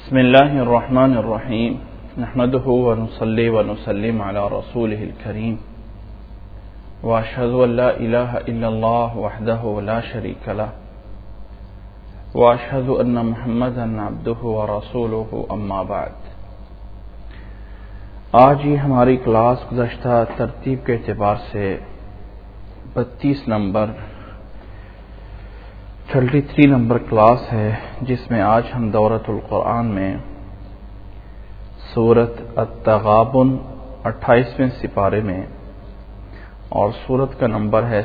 بسم الله الرحمن الرحيم نحمده ونصلي ونسلم على رسوله الكريم وأشهد أن لا إله إلا الله وحده لا شريك له وأشهد أن محمدا عبده ورسوله أما بعد۔ آج ہی ہماری کلاس گزشتہ ترتیب کے اعتبار سے 32 نمبر 33 نمبر کلاس ہے، جس میں آج ہم دورۃ القرآن میں سورۃ التغابن 28ویں سپارے میں اور سورت کا نمبر ہے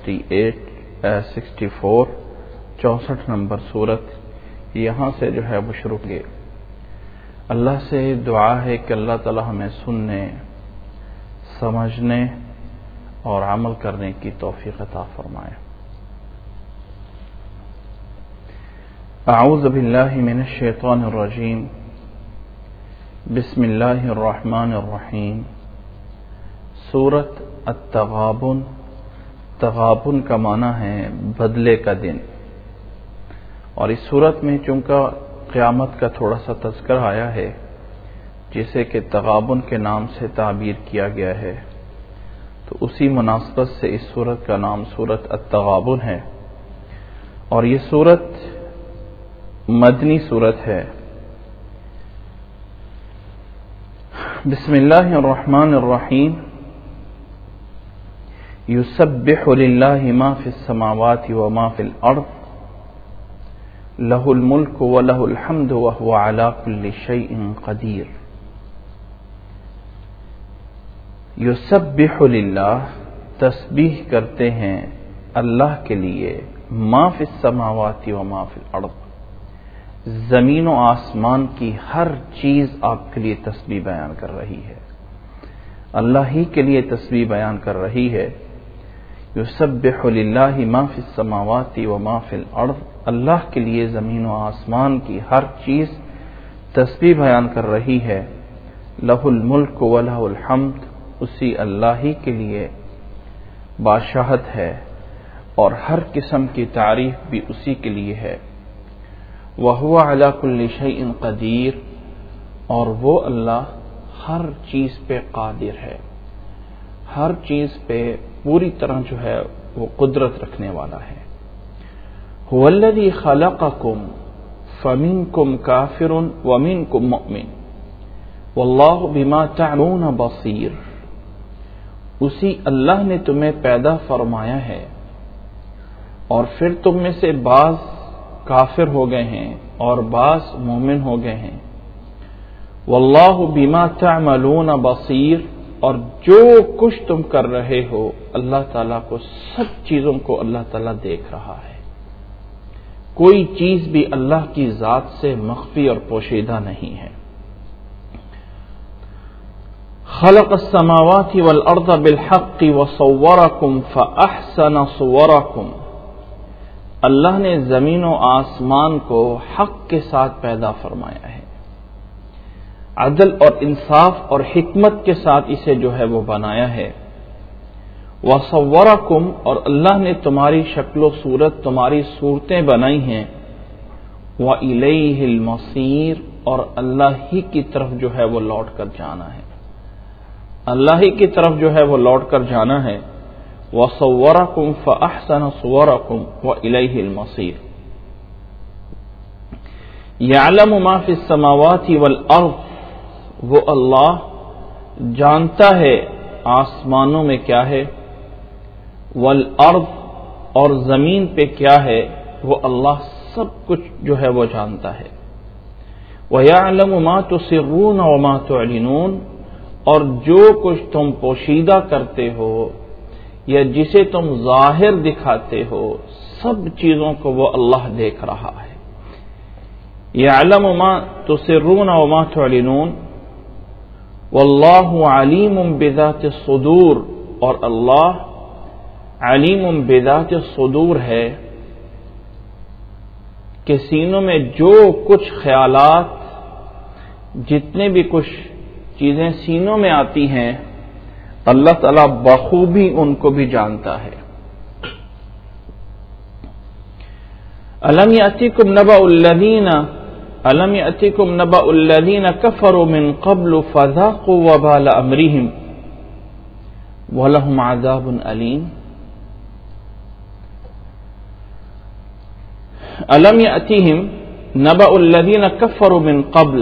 64 نمبر سورت، یہاں سے جو ہے وہ شروع کیے۔ اللہ سے دعا ہے کہ اللہ تعالی ہمیں سننے، سمجھنے اور عمل کرنے کی توفیق عطا فرمائے۔ اعوذ باللہ من الشیطان الرجیم، بسم اللہ الرحمن الرحیم۔ سورۃ التغابن، تغابن کا معنی ہے بدلے کا دن، اور اس سورت میں چونکہ قیامت کا تھوڑا سا تذکر آیا ہے، جسے کہ تغابن کے نام سے تعبیر کیا گیا ہے، تو اسی مناسبت سے اس سورت کا نام سورۃ التغابن ہے، اور یہ سورت مدنی سورت ہے۔ بسم اللہ الرحمن الرحیم۔ یسبح للہ ما فی السماوات وما فی الارض لہ الملک ولہ الحمد وہو علی کل شیء قدیر۔ یسبح للہ، تسبیح کرتے ہیں اللہ کے لیے، ما فی السماوات وما فی الارض، زمین و آسمان کی ہر چیز آپ کے لیے تسبیح بیان کر رہی ہے، اللہ ہی کے لیے تسبیح بیان کر رہی ہے۔ یسبح للہ ما فی السماوات وما فی الارض، اللہ کے لیے زمین و آسمان کی ہر چیز تسبیح بیان کر رہی ہے۔ لہ الملک ولہ الحمد، اسی اللہ ہی کے لیے بادشاہت ہے اور ہر قسم کی تعریف بھی اسی کے لیے ہے۔ وَهُوَ عَلَى كُلِّ شَيْءٍ قَدِيرٌ، اور وہ اللہ ہر چیز پہ قادر ہے، ہر چیز پہ پوری طرح جو ہے وہ قدرت رکھنے والا ہے۔ هُوَ الَّذِي خَلَقَكُمْ فَمِنْكُمْ كَافِرٌ وَمِنْكُمْ مُؤْمِنٌ وَاللَّهُ بِمَا تَعْمَلُونَ بَصِيرٌ، اسی اللہ نے تمہیں پیدا فرمایا ہے اور پھر تم میں سے بعض کافر ہو گئے ہیں اور بعض مومن ہو گئے ہیں۔ واللہ بما تعملون بصیر، اور جو کچھ تم کر رہے ہو اللہ تعالیٰ کو، سب چیزوں کو اللہ تعالیٰ دیکھ رہا ہے، کوئی چیز بھی اللہ کی ذات سے مخفی اور پوشیدہ نہیں ہے۔ خلق السماوات والارض بالحق وصورکم فاحسن صورکم، اللہ نے زمین و آسمان کو حق کے ساتھ پیدا فرمایا ہے، عدل اور انصاف اور حکمت کے ساتھ اسے جو ہے وہ بنایا ہے۔ وَصَوَّرَكُمْ، اور اللہ نے تمہاری شکل و صورت، تمہاری صورتیں بنائی ہیں۔ وَإِلَيْهِ الْمَصِيرُ، اور اللہ ہی کی طرف جو ہے وہ لوٹ کر جانا ہے، اللہ ہی کی طرف جو ہے وہ لوٹ کر جانا ہے۔ وَصَوَّرَكُمْ فَأَحْسَنَ صُوَرَكُمْ وَإِلَيْهِ الْمَصِيرُ۔ يَعْلَمُ مَا فِي السَّمَاوَاتِ وَالْأَرْضِ، وہ اللہ جانتا ہے آسمانوں میں کیا ہے، والارض، اور زمین پہ کیا ہے، وہ اللہ سب کچھ جو ہے وہ جانتا ہے۔ وَيَعْلَمُ مَا تُسِرُّونَ وَمَا تُعْلِنُونَ، اور جو کچھ تم پوشیدہ کرتے ہو یا جسے تم ظاہر دکھاتے ہو، سب چیزوں کو وہ اللہ دیکھ رہا ہے۔ یعلم ما تسرون وما تعلنون واللہ علیم بذات الصدور، اور اللہ علیم بذات الصدور ہے کہ سینوں میں جو کچھ خیالات، جتنے بھی کچھ چیزیں سینوں میں آتی ہیں، اللہ تعالیٰ بخوبی ان کو بھی جانتا ہے۔ الم یاتیکم نبأ الذین الم یأتکم نبأ الذین کفروا من قبل فذاقوا وبال امرهم ولهم عذاب علیم. الم یأتہم نبأ الذین کفروا من قبل،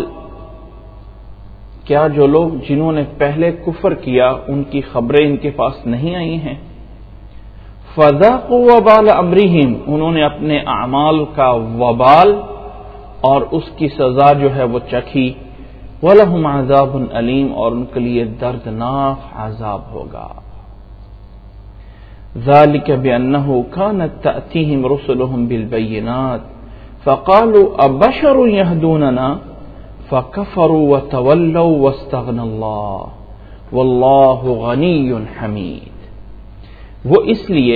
کیا جو لوگ جنہوں نے پہلے کفر کیا ان کی خبریں ان کے پاس نہیں آئی ہیں؟ فذاقوا وبال امرهم، انہوں نے اپنے اعمال کا وبال اور اس کی سزا جو ہے وہ چکھی. وَلَهُمْ عَذَابٌ أَلِيمٌ، اور ان کے لیے دردناک عذاب ہوگا. ذَلِكَ بِأَنَّهُ كَانَتْ تَأْتِيهِمْ رُسُلُهُم بِالْبَيِّنَاتِ فَقَالُوا أَبَشَرٌ يَهْدُونَنَا فَكَفَرُوا وَتَوَلَّوْا وَاسْتَغْنَى اللَّهُ وَاللَّهُ غَنِيٌّ حَمِيدٌ. وہ اس لیے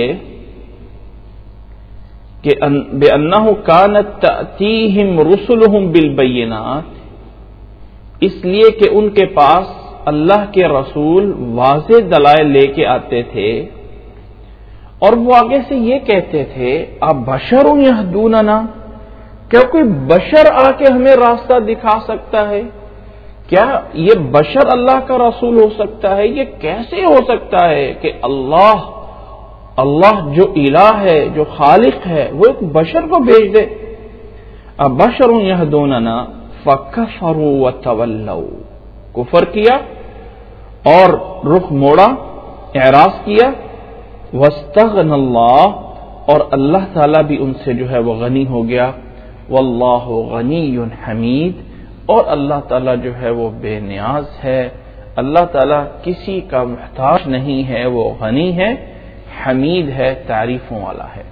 کہ بِأَنَّهُ كَانَتْ تَأْتِيهِمْ رُسُلُهُم بِالْبَيِّنَاتِ، اس لیے کہ ان کے پاس اللہ کے رسول واضح دلائل لے کے آتے تھے، اور وہ آگے سے یہ کہتے تھے ابشر یہدوننا، کیا کوئی بشر آ کے ہمیں راستہ دکھا سکتا ہے؟ کیا یہ بشر اللہ کا رسول ہو سکتا ہے؟ یہ کیسے ہو سکتا ہے کہ اللہ جو الہ ہے، جو خالق ہے، وہ ایک بشر کو بھیج دے؟ ابشر یہدوننا فکفروا وتولوا، کفر کیا اور رخ موڑا، اعراض کیا. واستغنى اللہ، اور اللہ تعالیٰ بھی ان سے جو ہے وہ غنی ہو گیا. واللہ غنی حمید، اور اللہ تعالیٰ جو ہے وہ بے نیاز ہے، اللہ تعالیٰ کسی کا محتاج نہیں ہے، وہ غنی ہے، حمید ہے، تعریفوں والا ہے.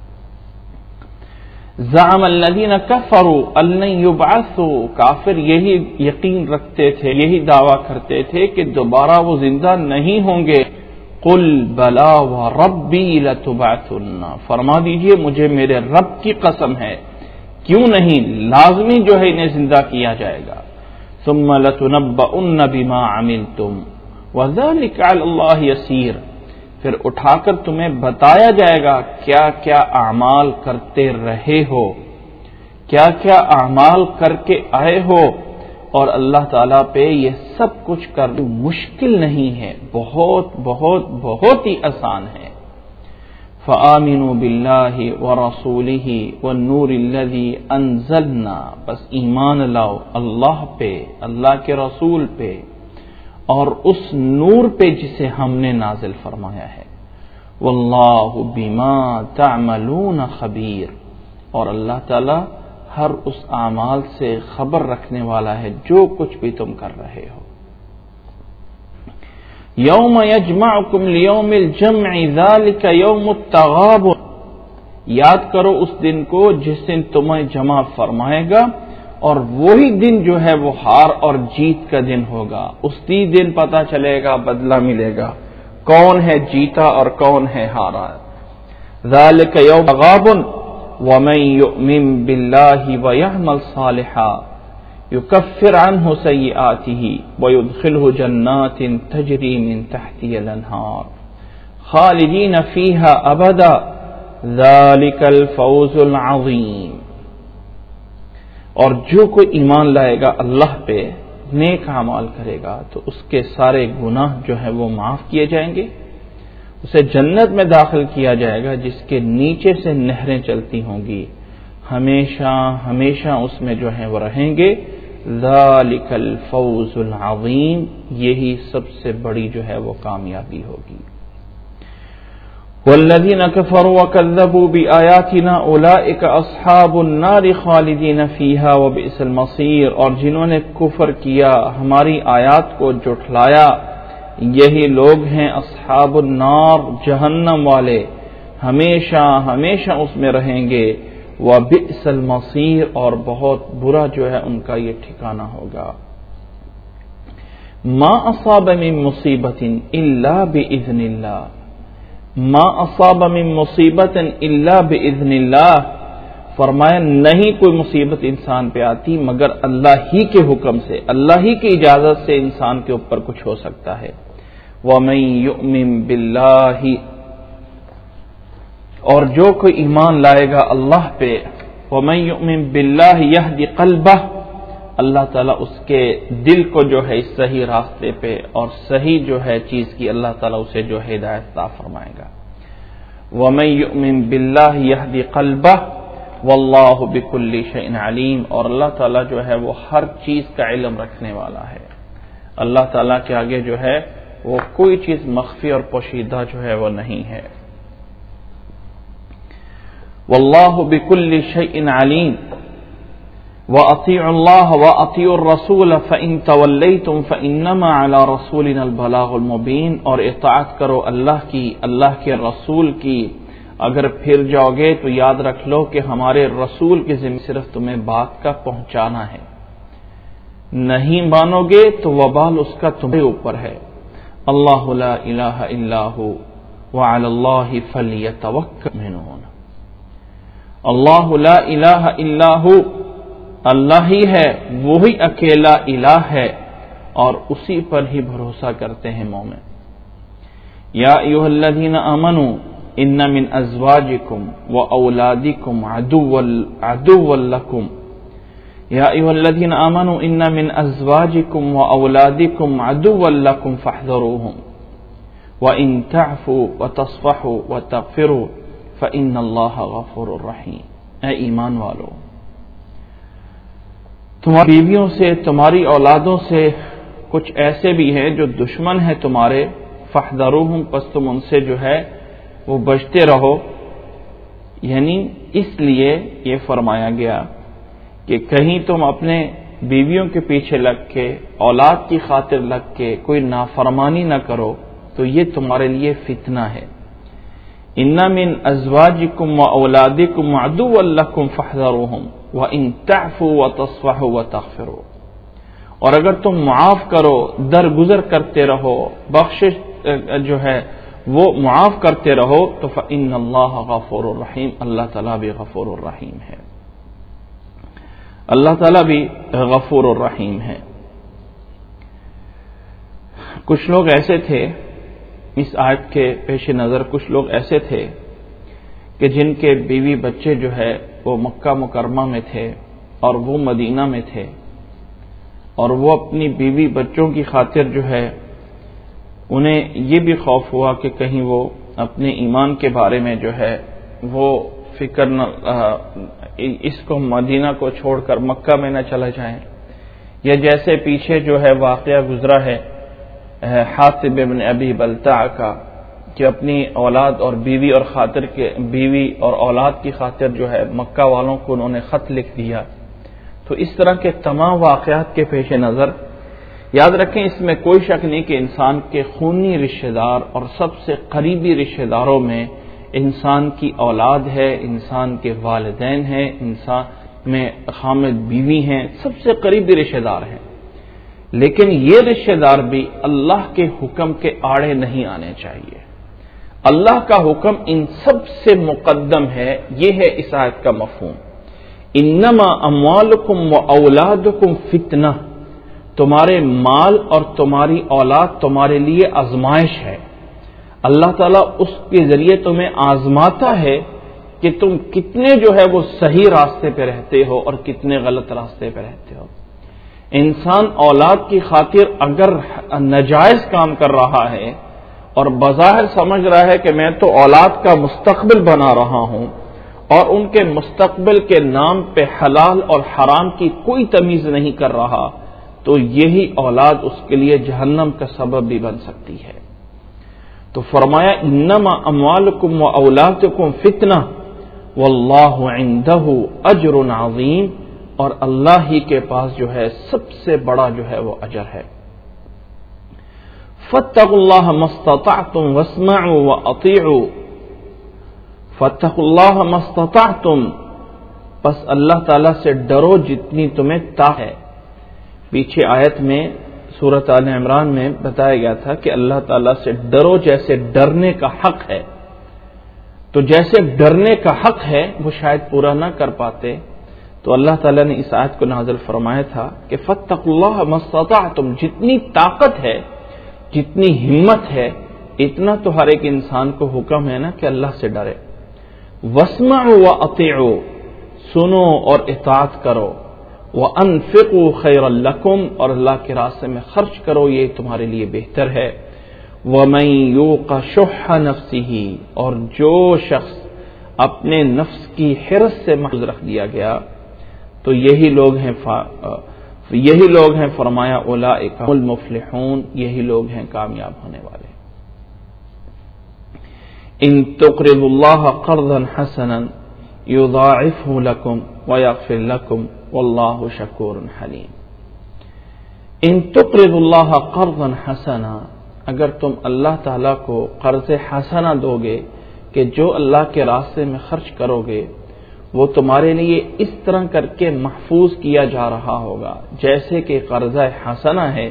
زعم الذین کفروا ان لن یبعثوا، کافر یہی یقین رکھتے تھے، یہی دعویٰ کرتے تھے کہ دوبارہ وہ زندہ نہیں ہوں گے. قل بلا وربی لتبعثن، فرما دیجئے مجھے میرے رب کی قسم ہے، کیوں نہیں، لازمی جو ہے انہیں زندہ کیا جائے گا. ثم لتنبؤن بما عملتم وذلک علی اللہ یسیر، پھر اٹھا کر تمہیں بتایا جائے گا کیا کیا اعمال کرتے رہے ہو، کیا کیا اعمال کر کے آئے ہو، اور اللہ تعالیٰ پہ یہ سب کچھ کرنا مشکل نہیں ہے، بہت بہت بہت ہی آسان ہے. فآمنوا باللہ ورسولہ والنور الذی انزلنا، بس ایمان لاؤ اللہ پہ، اللہ کے رسول پہ، اور اس نور پہ جسے ہم نے نازل فرمایا ہے. واللہ بما تعملون خبیر، اور اللہ تعالی ہر اس اعمال سے خبر رکھنے والا ہے جو کچھ بھی تم کر رہے ہو. یوم یجمعکم لیوم الجمع ذالک یوم التغابن، یاد کرو اس دن کو جس دن تمہیں جمع فرمائے گا، اور وہی دن جو ہے وہ ہار اور جیت کا دن ہوگا. اسی دن پتہ چلے گا، بدلہ ملے گا، کون ہے جیتا اور کون ہے ہارا. ذالک یوم التغابن ومن یؤمن باللہ ویعمل صالحا یکفر عنہ سیئاتہ ویدخلہ جنات تجری من تحتها الانہار خالدین فیہا ابدا ذالک الفوز العظیم. اور جو کوئی ایمان لائے گا اللہ پہ، نیک اعمال کرے گا، تو اس کے سارے گناہ جو ہیں وہ معاف کیے جائیں گے، اسے جنت میں داخل کیا جائے گا جس کے نیچے سے نہریں چلتی ہوں گی، ہمیشہ ہمیشہ اس میں جو ہیں وہ رہیں گے. ذالک الفوز العظیم، یہی سب سے بڑی جو ہے وہ کامیابی ہوگی. والذین کفروا وکذبوا بآیاتنا اولئک اصحاب النار خالدین فیہا وبئس المصیر، اور جنہوں نے کفر کیا، ہماری آیات کو جھٹلایا، یہی لوگ ہیں اصحاب النار، جہنم والے، ہمیشہ ہمیشہ اس میں رہیں گے. وبئس المصیر، اور بہت برا جو ہے ان کا یہ ٹھکانہ ہوگا. ما اصاب من مصیبت الا باذن اللہ، ما اصاب من مصیبت الا باذن اللہ، فرمایا نہیں کوئی مصیبت انسان پہ آتی مگر اللہ ہی کے حکم سے، اللہ ہی کی اجازت سے انسان کے اوپر کچھ ہو سکتا ہے. وَمَن يُؤْمِن بِاللَّهِ، اور جو کوئی ایمان لائے گا اللہ پہ، وَمَن يُؤْمِن بِاللَّهِ يَهْدِ قَلْبَهُ، اللہ تعالیٰ اس کے دل کو جو ہے اس صحیح راستے پہ اور صحیح جو ہے چیز کی اللہ تعالیٰ اسے جو ہے ہدایت عطا فرمائے گا. وَمَن يُؤْمِن بِاللَّهِ يَهْدِ قَلْبَهُ وَاللَّهُ بِكُلِّ شَيْءٍ عَلِيمٌ، اور اللہ تعالیٰ جو ہے وہ ہر چیز کا علم رکھنے والا ہے. اللہ تعالیٰ کے آگے جو ہے وہ کوئی چیز مخفی اور پوشیدہ جو ہے وہ نہیں ہے. وَاللَّهُ بِكُلِّ شَيْءٍ عَلِيمٌ وَأَطِيعُوا اللَّهَ وَأَطِيعُوا الرَّسُولَ فَإِن تَوَلَّيْتُمْ فَإِنَّمَا عَلَى رَسُولِنَا الْبَلَاغُ الْمُبِينُ، اور اطاعت کرو اللہ کی، اللہ کے رسول کی. اگر پھر جاؤ گے تو یاد رکھ لو کہ ہمارے رسول کے ذمہ صرف تمہیں بات کا پہنچانا ہے، نہیں مانو گے تو وبال اس کا تمہیں اوپر ہے. اللہ لا الہ الا ہو وعلی اللہ فلیتوکل المؤمنون. اللہ لا الہ الا ہو، اللہ ہی ہے، وہی اکیلا الہ ہے اور اسی پر ہی بھروسہ کرتے ہیں مومن. یا ایھا الذین آمنوا ان من ازواجکم واولادکم عدوا لکم، یا ایھا الذین آمنوا ان من ازواجکم واولادکم عدوا لکم فاحذروہم وان تعفوا وتصفحوا وتغفروا فان اللہ غفور رحیم. اے ایمان والو، تمہاری بیویوں سے، تمہاری اولادوں سے کچھ ایسے بھی ہیں جو دشمن ہیں تمہارے، فاحذروہم، پس تم ان سے جو ہے وہ بچتے رہو. یعنی اس لیے یہ فرمایا گیا کہ کہیں تم اپنے بیویوں کے پیچھے لگ کے، اولاد کی خاطر لگ کے کوئی نافرمانی نہ کرو، تو یہ تمہارے لیے فتنہ ہے. ان من ازواجکم واولادکم عدوا لکم فاحذروہم وان تعفوا وتصفحوا وتغفروا، اور اگر تم معاف کرو، درگزر کرتے رہو، بخشش جو ہے وہ معاف کرتے رہو، تو فإن اللہ غفور الرحیم، اللہ تعالیٰ بھی غفور الرحیم ہے. اللہ تعالیٰ بھی غفور الرحیم ہے. کچھ لوگ ایسے تھے، اس آیت کے پیش نظر کچھ لوگ ایسے تھے کہ جن کے بیوی بچے جو ہے وہ مکہ مکرمہ میں تھے اور وہ مدینہ میں تھے، اور وہ اپنی بیوی بچوں کی خاطر جو ہے انہیں یہ بھی خوف ہوا کہ کہیں وہ اپنے ایمان کے بارے میں جو ہے وہ فکر نہ، اس کو مدینہ کو چھوڑ کر مکہ میں نہ چلا جائیں. یا جیسے پیچھے جو ہے واقعہ گزرا ہے حاطب بن ابی بلتع کا، کہ اپنی اولاد اور بیوی اور خاطر کے بیوی اور اولاد کی خاطر جو ہے مکہ والوں کو انہوں نے خط لکھ دیا. تو اس طرح کے تمام واقعات کے پیش نظر یاد رکھیں، اس میں کوئی شک نہیں کہ انسان کے خونی رشتہ دار اور سب سے قریبی رشتہ داروں میں انسان کی اولاد ہے، انسان کے والدین ہیں، انسان میں خامد بیوی ہیں، سب سے قریبی رشتہ دار ہیں. لیکن یہ رشتہ دار بھی اللہ کے حکم کے آڑے نہیں آنے چاہیے. اللہ کا حکم ان سب سے مقدم ہے. یہ ہے اس آیت کا مفہوم. انما اموالکم واولادکم فتنہ، تمہارے مال اور تمہاری اولاد تمہارے لیے آزمائش ہے. اللہ تعالیٰ اس کے ذریعے تمہیں آزماتا ہے کہ تم کتنے جو ہے وہ صحیح راستے پہ رہتے ہو اور کتنے غلط راستے پہ رہتے ہو. انسان اولاد کی خاطر اگر ناجائز کام کر رہا ہے اور بظاہر سمجھ رہا ہے کہ میں تو اولاد کا مستقبل بنا رہا ہوں اور ان کے مستقبل کے نام پہ حلال اور حرام کی کوئی تمیز نہیں کر رہا، تو یہی اولاد اس کے لیے جہنم کا سبب بھی بن سکتی ہے. تو فرمایا انما اموالکم واولادکم فتنہ واللہ عندہ اجر عظیم، اور اللہ ہی کے پاس جو ہے سب سے بڑا جو ہے وہ اجر ہے. فاتقوا اللہ ما استطعتم واسمعوا واطیعوا، فاتقوا اللہ ما استطعتم، پس اللہ تعالیٰ سے ڈرو جتنی تمہیں طاقت ہے. پیچھے آیت میں سورۃ آل عمران میں بتایا گیا تھا کہ اللہ تعالیٰ سے ڈرو جیسے ڈرنے کا حق ہے. تو جیسے ڈرنے کا حق ہے وہ شاید پورا نہ کر پاتے، تو اللہ تعالیٰ نے اس آیت کو نازل فرمایا تھا کہ فاتقوا اللہ ما استطعتم، جتنی طاقت ہے، جتنی ہمت ہے، اتنا تو ہر ایک انسان کو حکم ہے نا کہ اللہ سے ڈرے. واسمعوا واطیعوا، سنو اور اطاعت کرو، وَأَنفِقُوا خَيْرًا لَكُمْ، اور اللہ کے راستے میں خرچ کرو، یہ تمہارے لیے بہتر ہے۔ وَمَن يُوقَ شُحَّ نَفْسِهِ، اور جو شخص اپنے نفس کی حرص سے محفوظ رکھ دیا گیا تو یہی لوگ ہیں فرمایا اولئک هم المفلحون، یہی لوگ ہیں کامیاب ہونے والے۔ ان تقرضوا الله قرضا حسنا يضاعفه لكم ويغفر لكم والله شكور حليم۔ ان تقرضوا الله قرضا حسنا، اگر تم اللہ تعالی کو قرض حسنہ دو گے کہ جو اللہ کے راستے میں خرچ کرو گے وہ تمہارے لیے اس طرح کر کے محفوظ کیا جا رہا ہوگا جیسے کہ قرضہ حسنہ ہے،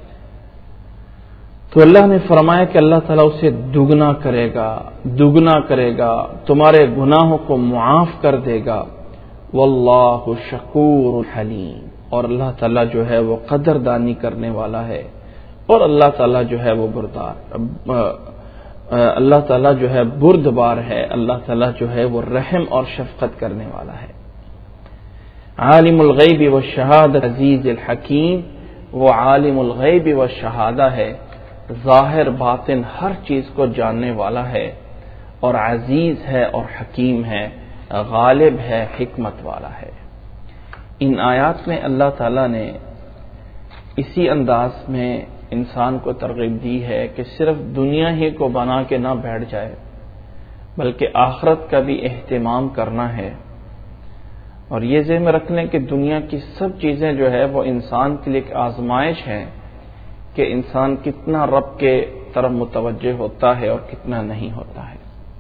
تو اللہ نے فرمایا کہ اللہ تعالیٰ اسے دگنا کرے گا، تمہارے گناہوں کو معاف کر دے گا۔ واللہ شکور حلیم، اور اللہ تعالیٰ جو ہے وہ قدردانی کرنے والا ہے، اور اللہ تعالیٰ جو ہے وہ اللہ تعالیٰ جو ہے بردبار ہے، اللہ تعالیٰ جو ہے وہ رحم اور شفقت کرنے والا ہے۔ عالم الغیب والشہادہ عزیز الحکیم، وہ عالم الغیب والشہادہ ہے، ظاہر باطن ہر چیز کو جاننے والا ہے، اور عزیز ہے اور حکیم ہے، غالب ہے، حکمت والا ہے۔ ان آیات میں اللہ تعالیٰ نے اسی انداز میں انسان کو ترغیب دی ہے کہ صرف دنیا ہی کو بنا کے نہ بیٹھ جائے بلکہ آخرت کا بھی اہتمام کرنا ہے، اور یہ ذہن میں رکھ لیں کہ دنیا کی سب چیزیں جو ہے وہ انسان کے لیے ایک آزمائش ہے کہ انسان کتنا رب کے طرف متوجہ ہوتا ہے اور کتنا نہیں ہوتا ہے۔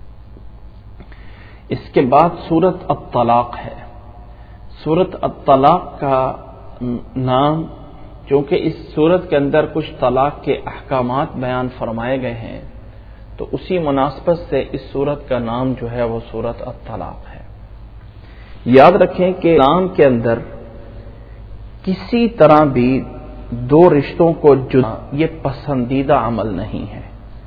اس کے بعد سورۃ الطلاق ہے۔ سورۃ الطلاق کا نام چونکہ اس سورت کے اندر کچھ طلاق کے احکامات بیان فرمائے گئے ہیں تو اسی مناسبت سے اس سورت کا نام جو ہے وہ سورۃ الطلاق ہے۔ یاد رکھیں کہ اسلام کے اندر کسی طرح بھی دو رشتوں کو جدا یہ پسندیدہ عمل نہیں ہے،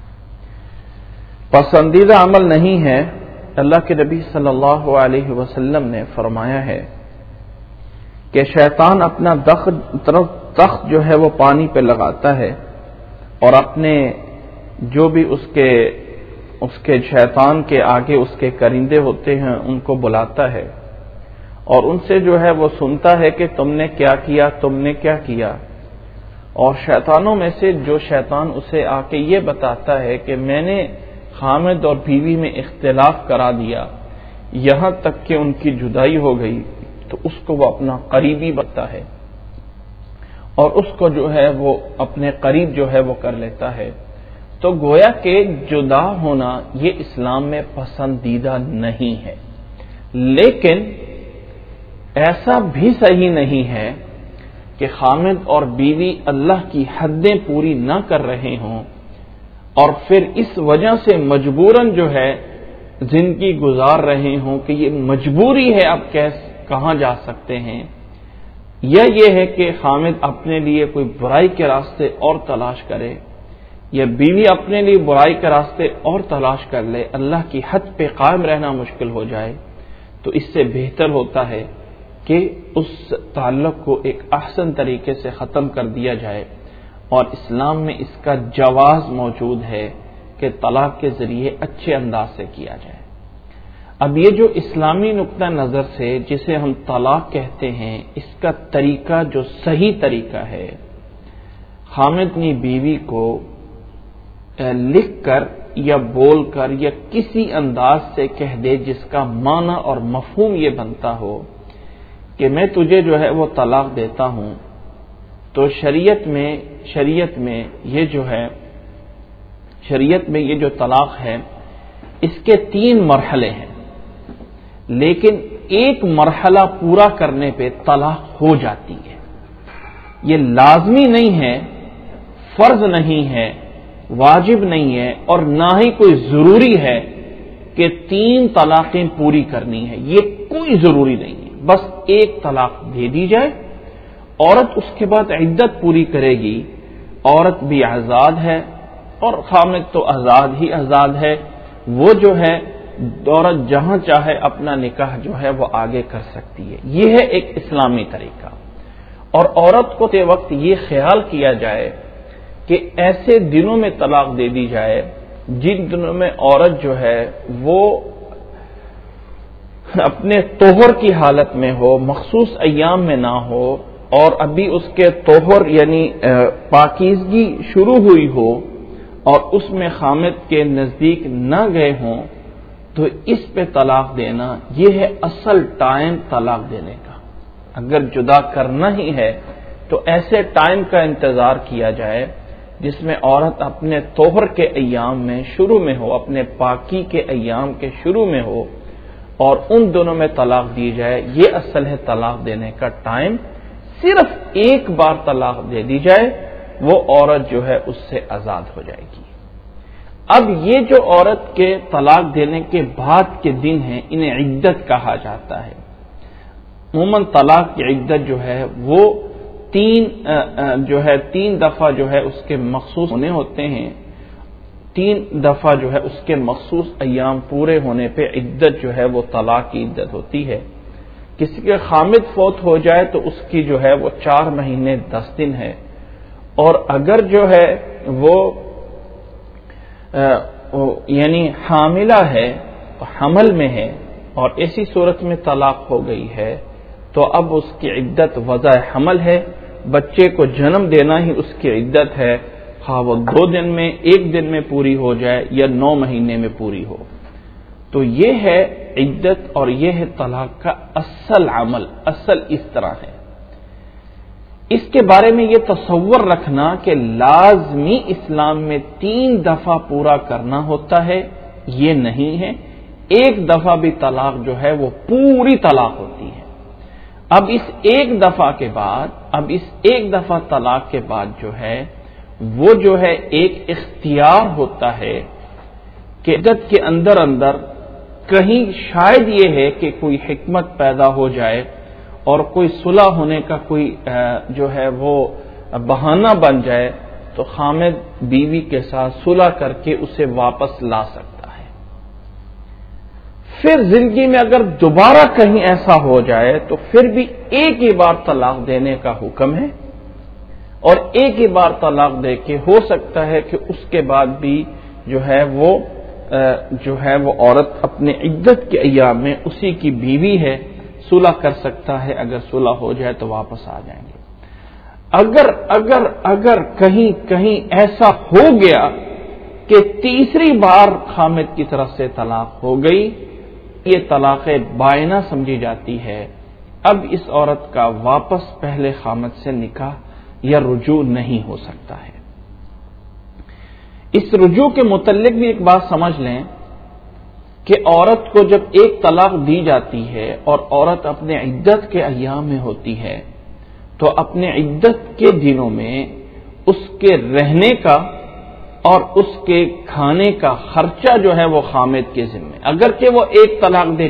پسندیدہ عمل نہیں ہے۔ اللہ کے نبی صلی اللہ علیہ وسلم نے فرمایا ہے کہ شیطان اپنا تخت جو ہے وہ پانی پہ لگاتا ہے اور اپنے جو بھی اس کے شیطان کے آگے اس کے کرندے ہوتے ہیں ان کو بلاتا ہے اور ان سے جو ہے وہ سنتا ہے کہ تم نے کیا کیا، اور شیطانوں میں سے جو شیطان اسے آ کے یہ بتاتا ہے کہ میں نے خامد اور بیوی میں اختلاف کرا دیا یہاں تک کہ ان کی جدائی ہو گئی، تو اس کو وہ اپنا قریبی بنتا ہے اور اس کو جو ہے وہ اپنے قریب جو ہے وہ کر لیتا ہے۔ تو گویا کہ جدا ہونا یہ اسلام میں پسندیدہ نہیں ہے، لیکن ایسا بھی صحیح نہیں ہے کہ خامد اور بیوی اللہ کی حدیں پوری نہ کر رہے ہوں اور پھر اس وجہ سے مجبوراً جو ہے زندگی گزار رہے ہوں کہ یہ مجبوری ہے، اب کہاں جا سکتے ہیں، یا یہ ہے کہ خامد اپنے لیے کوئی برائی کے راستے اور تلاش کرے یا بیوی اپنے لیے برائی کے راستے اور تلاش کر لے، اللہ کی حد پہ قائم رہنا مشکل ہو جائے، تو اس سے بہتر ہوتا ہے کہ اس تعلق کو ایک احسن طریقے سے ختم کر دیا جائے، اور اسلام میں اس کا جواز موجود ہے کہ طلاق کے ذریعے اچھے انداز سے کیا جائے۔ اب یہ جو اسلامی نقطہ نظر سے جسے ہم طلاق کہتے ہیں، اس کا طریقہ جو صحیح طریقہ ہے، خامد نے بیوی کو لکھ کر یا بول کر یا کسی انداز سے کہہ دے جس کا معنی اور مفہوم یہ بنتا ہو کہ میں تجھے جو ہے وہ طلاق دیتا ہوں، تو شریعت میں یہ جو طلاق ہے اس کے 3 مرحلے ہیں، لیکن ایک مرحلہ پورا کرنے پہ طلاق ہو جاتی ہے۔ یہ لازمی نہیں ہے، فرض نہیں ہے، واجب نہیں ہے، اور نہ ہی کوئی ضروری ہے کہ 3 طلاقیں پوری کرنی ہے، یہ کوئی ضروری نہیں ہے۔ بس ایک طلاق دے دی جائے، عورت اس کے بعد عدت پوری کرے گی، عورت بھی آزاد ہے اور خامد تو آزاد ہے، وہ جو ہے عورت جہاں چاہے اپنا نکاح جو ہے وہ آگے کر سکتی ہے. یہ ہے ایک اسلامی طریقہ. اور عورت کو تے وقت یہ خیال کیا جائے کہ ایسے دنوں میں طلاق دے دی جائے جن دنوں میں عورت جو ہے وہ اپنے طہر کی حالت میں ہو، مخصوص ایام میں نہ ہو، اور ابھی اس کے طہر یعنی پاکیزگی شروع ہوئی ہو اور اس میں خامد کے نزدیک نہ گئے ہوں، تو اس پہ طلاق دینا یہ ہے اصل ٹائم طلاق دینے کا. اگر جدا کرنا ہی ہے تو ایسے ٹائم کا انتظار کیا جائے جس میں عورت اپنے طہر کے ایام میں شروع میں ہو، اپنے پاکی کے ایام کے شروع میں ہو، اور ان دونوں میں طلاق دی جائے. یہ اصل ہے طلاق دینے کا ٹائم. صرف ایک بار طلاق دے دی جائے وہ عورت جو ہے اس سے آزاد ہو جائے گی. اب یہ جو عورت کے طلاق دینے کے بعد کے دن ہیں انہیں عدت کہا جاتا ہے. عموماً طلاق کی عدت جو ہے وہ تین دفعہ جو ہے اس کے مخصوص ہونے ہوتے ہیں. 3 دفعہ جو ہے اس کے مخصوص ایام پورے ہونے پہ عدت جو ہے وہ طلاق کی عدت ہوتی ہے. کسی کے خامد فوت ہو جائے تو اس کی جو ہے وہ 4 مہینے 10 دن ہے. اور اگر جو ہے وہ یعنی حاملہ ہے، حمل میں ہے اور ایسی صورت میں طلاق ہو گئی ہے تو اب اس کی عدت وضع حمل ہے. بچے کو جنم دینا ہی اس کی عدت ہے، خواہ وہ 2 دن میں 1 دن میں پوری ہو جائے یا 9 مہینے میں پوری ہو. تو یہ ہے عدت اور یہ ہے طلاق کا اصل عمل. اصل اس طرح ہے. اس کے بارے میں یہ تصور رکھنا کہ لازمی اسلام میں 3 دفعہ پورا کرنا ہوتا ہے یہ نہیں ہے. 1 دفعہ بھی طلاق جو ہے وہ پوری طلاق ہوتی ہے. اب اس 1 دفعہ کے بعد طلاق کے بعد جو ہے وہ جو ہے ایک اختیار ہوتا ہے کہ عدت کے اندر کہیں شاید یہ ہے کہ کوئی حکمت پیدا ہو جائے اور کوئی صلح ہونے کا کوئی جو ہے وہ بہانہ بن جائے تو خامد بیوی کے ساتھ صلح کر کے اسے واپس لا سکتا ہے. پھر زندگی میں اگر دوبارہ کہیں ایسا ہو جائے تو پھر بھی ایک ہی بار طلاق دینے کا حکم ہے اور ایک ہی بار طلاق دے کے ہو سکتا ہے کہ اس کے بعد بھی جو ہے وہ عورت اپنے عدت کے ایام میں اسی کی بیوی ہے، صلح کر سکتا ہے. اگر صلح ہو جائے تو واپس آ جائیں گے. اگر کہیں ایسا ہو گیا کہ تیسری بار خامد کی طرف سے طلاق ہو گئی، یہ طلاق بائنہ سمجھی جاتی ہے. اب اس عورت کا واپس پہلے خامد سے نکاح یا رجوع نہیں ہو سکتا ہے. اس رجوع کے متعلق بھی ایک بات سمجھ لیں کہ عورت کو جب ایک طلاق دی جاتی ہے اور عورت اپنے عدت کے ایام میں ہوتی ہے تو اپنے عدت کے دنوں میں اس کے رہنے کا اور اس کے کھانے کا خرچہ جو ہے وہ خامد کے ذمہ، اگرچہ وہ ایک طلاق دے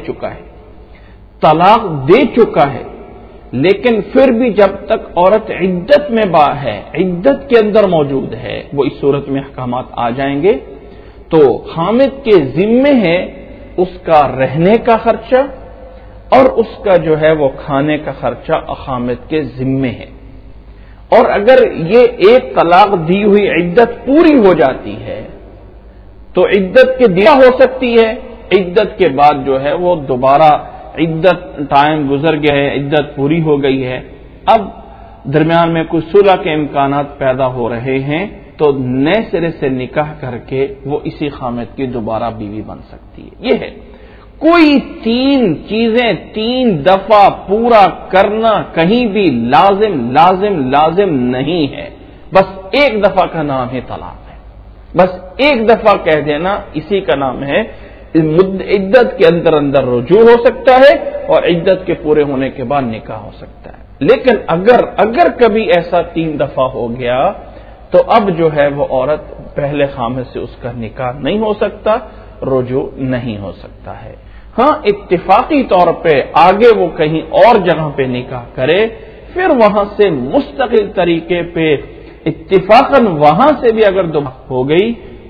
چکا ہے لیکن پھر بھی جب تک عورت عدت میں عدت کے اندر موجود ہے، وہ اس صورت میں احکامات آ جائیں گے، تو خامد کے ذمے ہے اس کا رہنے کا خرچہ اور اس کا جو ہے وہ کھانے کا خرچہ خامد کے ذمے ہے. اور اگر یہ ایک طلاق دی ہوئی عدت پوری ہو جاتی ہے تو عدت کے دیا ہو سکتی ہے، عدت کے بعد جو ہے وہ دوبارہ عدت ٹائم گزر گیا ہے، عدت پوری ہو گئی ہے، اب درمیان میں کچھ صلح کے امکانات پیدا ہو رہے ہیں تو نئے سرے سے نکاح کر کے وہ اسی خامد کی دوبارہ بیوی بن سکتی ہے. یہ ہے کوئی 3 چیزیں 3 دفعہ پورا کرنا کہیں بھی لازم نہیں ہے. بس ایک دفعہ کا نام ہے طلاق ہے. بس ایک دفعہ کہہ دینا اسی کا نام ہے. عدت کے اندر رجوع ہو سکتا ہے اور عدت کے پورے ہونے کے بعد نکاح ہو سکتا ہے. لیکن اگر کبھی ایسا 3 دفعہ ہو گیا تو اب جو ہے وہ عورت پہلے خامد سے اس کا نکاح نہیں ہو سکتا، رجوع نہیں ہو سکتا ہے. ہاں اتفاقی طور پہ آگے وہ کہیں اور جگہ پہ نکاح کرے، پھر وہاں سے مستقل طریقے پہ اتفاقاً وہاں سے بھی اگر دوبارہ ہو گئی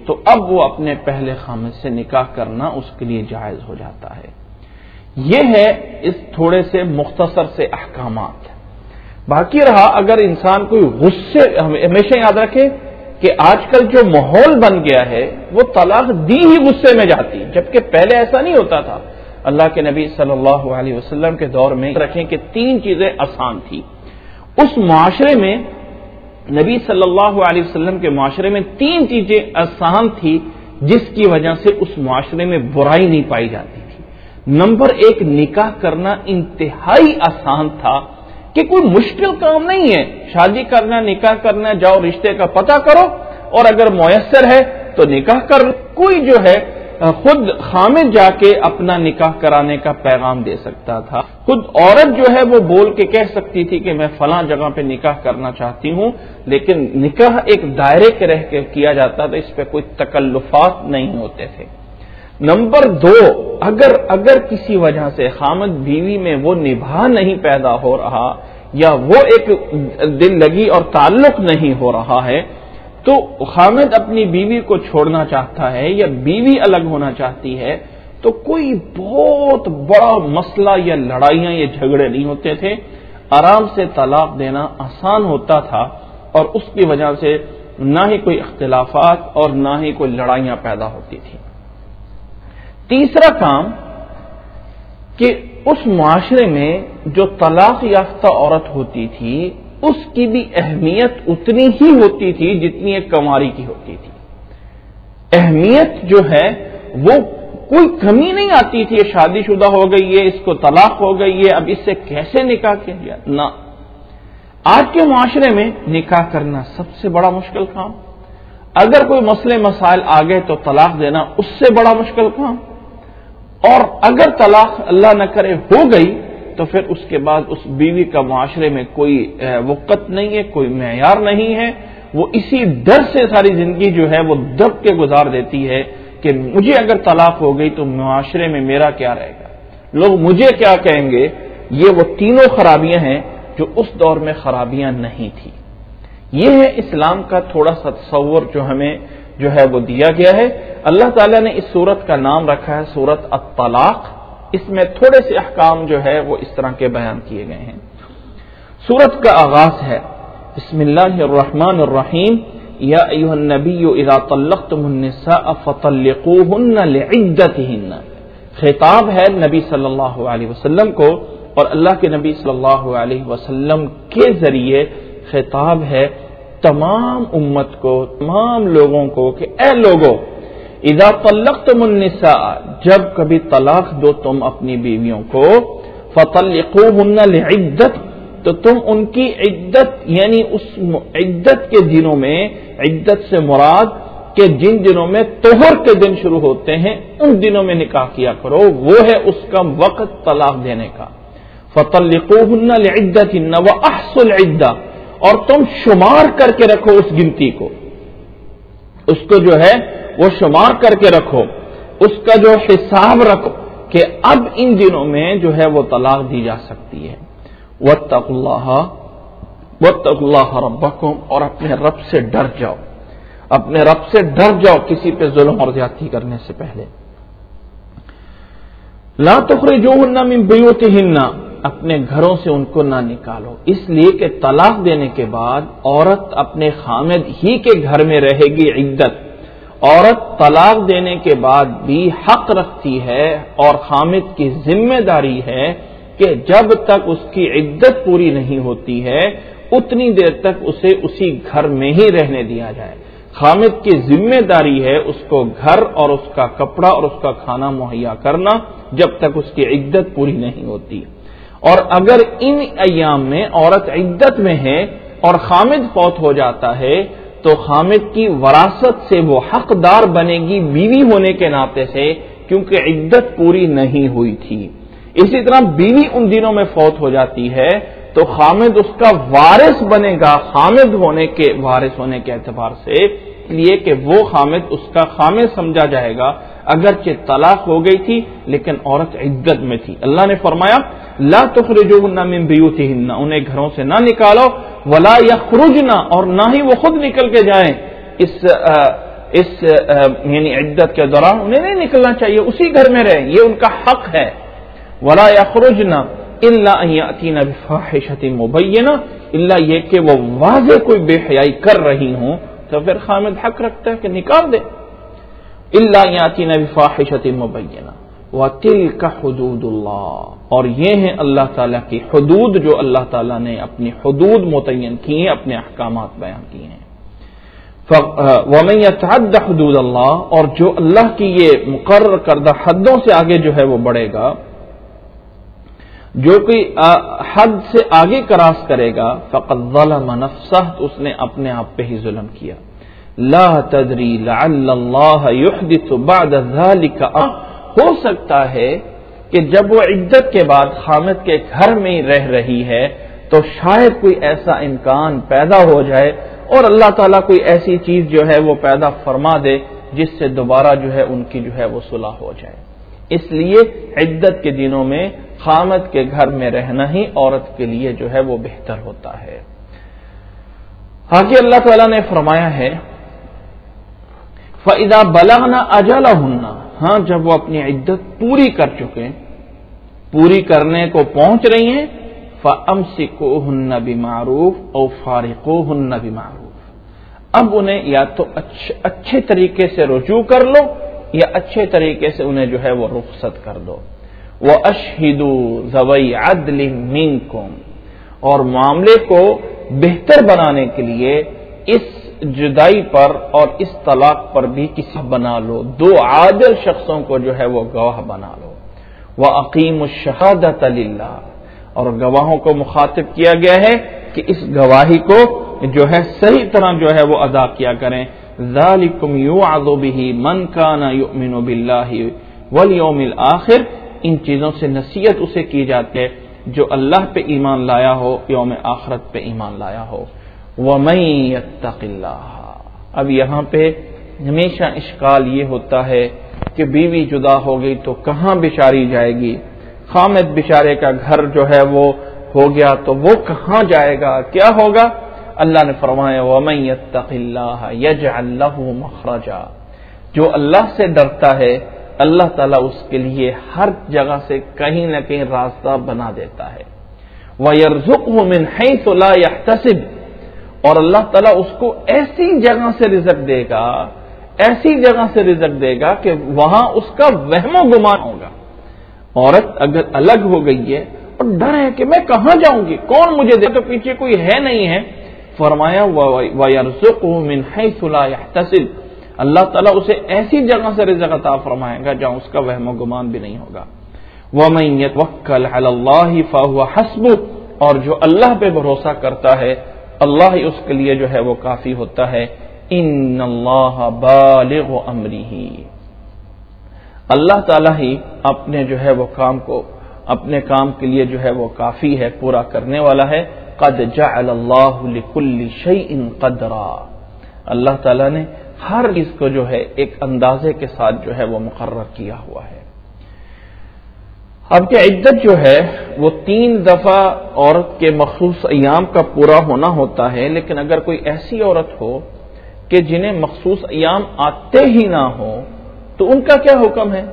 تو اب وہ اپنے پہلے خامد سے نکاح کرنا اس کے لیے جائز ہو جاتا ہے۔ یہ ہے اس تھوڑے سے مختصر سے احکامات۔ باقی رہا اگر انسان کوئی غصے، ہمیشہ یاد رکھے کہ آج کل جو ماحول بن گیا ہے وہ طلاق دی ہی غصے میں جاتی، جبکہ پہلے ایسا نہیں ہوتا تھا۔ اللہ کے نبی صلی اللہ علیہ وسلم کے دور میں رکھیں کہ 3 چیزیں آسان تھی۔ اس معاشرے میں نبی صلی اللہ علیہ وسلم کے معاشرے میں 3 چیزیں آسان تھی جس کی وجہ سے اس معاشرے میں برائی نہیں پائی جاتی تھی۔ نمبر 1، نکاح کرنا انتہائی آسان تھا کہ کوئی مشکل کام نہیں ہے، شادی کرنا، نکاح کرنا، جاؤ رشتے کا پتہ کرو اور اگر میسر ہے تو نکاح کر، کوئی جو ہے خود خامد جا کے اپنا نکاح کرانے کا پیغام دے سکتا تھا، خود عورت جو ہے وہ بول کے کہہ سکتی تھی کہ میں فلاں جگہ پہ نکاح کرنا چاہتی ہوں، لیکن نکاح ایک دائرے کے رہ کے کیا جاتا تھا، اس پہ کوئی تکلفات نہیں ہوتے تھے۔ نمبر 2، اگر کسی وجہ سے خامد بیوی میں وہ نبھا نہیں پیدا ہو رہا یا وہ ایک دل لگی اور تعلق نہیں ہو رہا ہے تو خامد اپنی بیوی کو چھوڑنا چاہتا ہے یا بیوی الگ ہونا چاہتی ہے تو کوئی بہت بڑا مسئلہ یا لڑائیاں یا جھگڑے نہیں ہوتے تھے، آرام سے طلاق دینا آسان ہوتا تھا اور اس کی وجہ سے نہ ہی کوئی اختلافات اور نہ ہی کوئی لڑائیاں پیدا ہوتی تھی۔ تیسرا کام کہ اس معاشرے میں جو طلاق یافتہ عورت ہوتی تھی اس کی بھی اہمیت اتنی ہی ہوتی تھی جتنی ایک کنواری کی ہوتی تھی۔ اہمیت جو ہے وہ کوئی کمی نہیں آتی تھی، یہ شادی شدہ ہو گئی ہے، اس کو طلاق ہو گئی ہے، اب اس سے کیسے نکاح کیا جائے، نہ۔ آج کے معاشرے میں نکاح کرنا سب سے بڑا مشکل کام، اگر کوئی مسئلے مسائل آ گئے تو طلاق دینا اس سے بڑا مشکل کام، اور اگر طلاق اللہ نہ کرے ہو گئی تو پھر اس کے بعد اس بیوی کا معاشرے میں کوئی وقت نہیں ہے، کوئی معیار نہیں ہے، وہ اسی ڈر سے ساری زندگی جو ہے وہ دب کے گزار دیتی ہے کہ مجھے اگر طلاق ہو گئی تو معاشرے میں میرا کیا رہے گا، لوگ مجھے کیا کہیں گے۔ یہ وہ تینوں خرابیاں ہیں جو اس دور میں خرابیاں نہیں تھی۔ یہ ہے اسلام کا تھوڑا سا تصور جو ہمیں جو ہے وہ دیا گیا ہے۔ اللہ تعالیٰ نے اس سورت کا نام رکھا ہے سورت الطلاق، اس میں تھوڑے سے احکام جو ہے وہ اس طرح کے بیان کیے گئے ہیں۔ سورت کا آغاز ہے بسم اللہ الرحمن الرحیم، یا ایھا النبی اذا طلقتم النساء فطلقوهن لعدتهن۔ خطاب ہے نبی صلی اللہ علیہ وسلم کو، اور اللہ کے نبی صلی اللہ علیہ وسلم کے ذریعے خطاب ہے تمام امت کو، تمام لوگوں کو کہ اے لوگو، اذا طلقتم النساء، جب کبھی طلاق دو تم اپنی بیویوں کو، فطلقوهن لعدت، تو تم ان کی عدت یعنی اس عدت کے دنوں میں، عدت سے مراد کہ جن دنوں میں طہر کے دن شروع ہوتے ہیں ان دنوں میں نکاح کیا کرو، وہ ہے اس کا وقت طلاق دینے کا۔ فطلقوهن لعدتهن واحصوا العدہ، اور تم شمار کر کے رکھو اس گنتی کو، اس کو جو ہے وہ شمار کر کے رکھو، اس کا جو حساب رکھو کہ اب ان دنوں میں جو ہے وہ طلاق دی جا سکتی ہے۔ واتقوا اللہ ربکم، اور اپنے رب سے ڈر جاؤ، اپنے رب سے ڈر جاؤ کسی پہ ظلم اور زیادتی کرنے سے پہلے۔ لا تخرجوهن من بیوتهن، اپنے گھروں سے ان کو نہ نکالو، اس لیے کہ طلاق دینے کے بعد عورت اپنے خامد ہی کے گھر میں رہے گی عدت۔ عورت طلاق دینے کے بعد بھی حق رکھتی ہے اور خامد کی ذمہ داری ہے کہ جب تک اس کی عدت پوری نہیں ہوتی ہے اتنی دیر تک اسے اسی گھر میں ہی رہنے دیا جائے۔ خامد کی ذمہ داری ہے اس کو گھر اور اس کا کپڑا اور اس کا کھانا مہیا کرنا جب تک اس کی عدت پوری نہیں ہوتی۔ اور اگر ان ایام میں عورت عدت میں ہے اور خامد فوت ہو جاتا ہے تو خامد کی وراثت سے وہ حقدار بنے گی بیوی ہونے کے ناطے سے، کیونکہ عدت پوری نہیں ہوئی تھی۔ اسی طرح بیوی ان دنوں میں فوت ہو جاتی ہے تو خامد اس کا وارث بنے گا، خامد ہونے کے وارث ہونے کے اعتبار سے، اس لیے کہ وہ خامد اس کا خامد سمجھا جائے گا، اگرچہ طلاق ہو گئی تھی لیکن عورت عدت میں تھی۔ اللہ نے فرمایا لا تخرجوهن من بیوتهن، انہیں گھروں سے نہ نکالو، ولا یخرجن، اور نہ ہی وہ خود نکل کے جائیں اس اس یعنی عدت کے دوران انہیں نہیں نکلنا چاہیے، اسی گھر میں رہیں، یہ ان کا حق ہے. ولا یخرجن الا ان یاتین بفاحشۃ مبینہ، الا یہ کہ وہ واضح کوئی بے حیائی کر رہی ہوں تو پھر خامد حق رکھتا ہے کہ نکال دے. الا ان یاتین بفاحشۃ مبینہ وتلک حدود اللہ، اور یہ ہیں اللہ تعالیٰ کی حدود، جو اللہ تعالیٰ نے اپنی حدود متعین کی ہیں، اپنے احکامات بیان کیے ہیں. وَمَن يَتَعَدَّ حُدُودَ اللَّهِ، اور جو اللہ کی یہ مقرر کردہ حدوں سے آگے جو ہے وہ بڑھے گا، جو کوئی حد سے آگے کراس کرے گا، فَقَدْ ظَلَمَ نَفْسَهُ، تو اس نے اپنے آپ پہ ہی ظلم کیا. لَا تَدْرِي لَعَلَّ اللَّهَ يُحْدِثُ بَعْدَ ذَلِكَ، ہو سکتا ہے کہ جب وہ عدت کے بعد خامد کے گھر میں ہی رہ رہی ہے تو شاید کوئی ایسا امکان پیدا ہو جائے اور اللہ تعالیٰ کوئی ایسی چیز جو ہے وہ پیدا فرما دے جس سے دوبارہ جو ہے ان کی جو ہے وہ صلح ہو جائے. اس لیے عدت کے دنوں میں خامد کے گھر میں رہنا ہی عورت کے لیے جو ہے وہ بہتر ہوتا ہے. آگے اللہ تعالیٰ نے فرمایا ہے فَإِذَا بَلَغْنَ أَجَلَهُنَّ، ہاں جب وہ اپنی عدت پوری کر چکے، پوری کرنے کو پہنچ رہی ہیں، فَأَمْسِكُوهُنَّ بِمَعْرُوفٍ أَوْ فَارِقُوهُنَّ بِمَعْرُوفٍ، اب انہیں یا تو اچھے طریقے سے رجوع کر لو یا اچھے طریقے سے انہیں جو ہے وہ رخصت کر دو. وَأَشْهِدُوا ذَوَيْ عَدْلٍ مِّنكُمْ، اور معاملے کو بہتر بنانے کے لیے اس جدائی پر اور اس طلاق پر بھی کسی بنا لو، دو عادل شخصوں کو جو ہے وہ گواہ بنا لو. وَأَقِيمُوا الشَّهَادَةَ لِلَّهِ، اور گواہوں کو مخاطب کیا گیا ہے کہ اس گواہی کو جو ہے صحیح طرح جو ہے وہ ادا کیا کریں. ذَلِكُمْ يُوعَظُ بِهِ مَنْ كَانَ يُؤْمِنُ بِاللَّهِ وَالْيَوْمِ الْآخِرِ، ان چیزوں سے نصیحت اسے کی جاتی ہے جو اللہ پہ ایمان لایا ہو، یوم آخرت پہ ایمان لایا ہو. وَمَن يَتَّقِ اللَّهَ، اب یہاں پہ ہمیشہ اشکال یہ ہوتا ہے کہ بیوی جدا ہو گئی تو کہاں بچاری جائے گی، خامد بیچارے کا گھر جو ہے وہ ہو گیا تو وہ کہاں جائے گا، کیا ہوگا؟ اللہ نے فرمایا وَمَن يَتَّقِ اللَّهَ يَجْعَل لَّهُ مَخْرَجًا، جو اللہ سے ڈرتا ہے اللہ تعالیٰ اس کے لیے ہر جگہ سے کہیں نہ کہیں راستہ بنا دیتا ہے. وَيَرْزُقْهُ مِنْ حَيْثُ لَا يَحْتَسِبُ، اور اللہ تعالیٰ اس کو ایسی جگہ سے رزق دے گا، ایسی جگہ سے رزق دے گا کہ وہاں اس کا وہم و گمان ہوگا. عورت اگر الگ ہو گئی ہے اور ڈر ہے کہ میں کہاں جاؤں گی، کون مجھے دے، تو پیچھے کوئی ہے نہیں ہے، فرمایا وَيَرْزُقْهُ مِنْ حَيْثُ لَا يَحْتَسِبُ، اللہ تعالیٰ اسے ایسی جگہ سے رزق عطا فرمائے گا جہاں اس کا وہم و گمان بھی نہیں ہوگا. وَمَن يَتَوَکَّلْ عَلَى اللَّهِ فَهُوَ حَسْبُهُ، اور جو اللہ پہ بھروسہ کرتا ہے اللہ ہی اس کے لیے جو ہے وہ کافی ہوتا ہے. ان اللہ بالغ امرہ، اللہ تعالیٰ ہی اپنے جو ہے وہ کام کو، اپنے کام کے لیے جو ہے وہ کافی ہے، پورا کرنے والا ہے. قد جعل اللہ لکل شیء قدرا، اللہ تعالیٰ نے ہر چیز کو جو ہے ایک اندازے کے ساتھ جو ہے وہ مقرر کیا ہوا ہے. اب کہ عدت جو ہے وہ 3 دفعہ عورت کے مخصوص ایام کا پورا ہونا ہوتا ہے، لیکن اگر کوئی ایسی عورت ہو کہ جنہیں مخصوص ایام آتے ہی نہ ہو تو ان کا کیا حکم ہے؟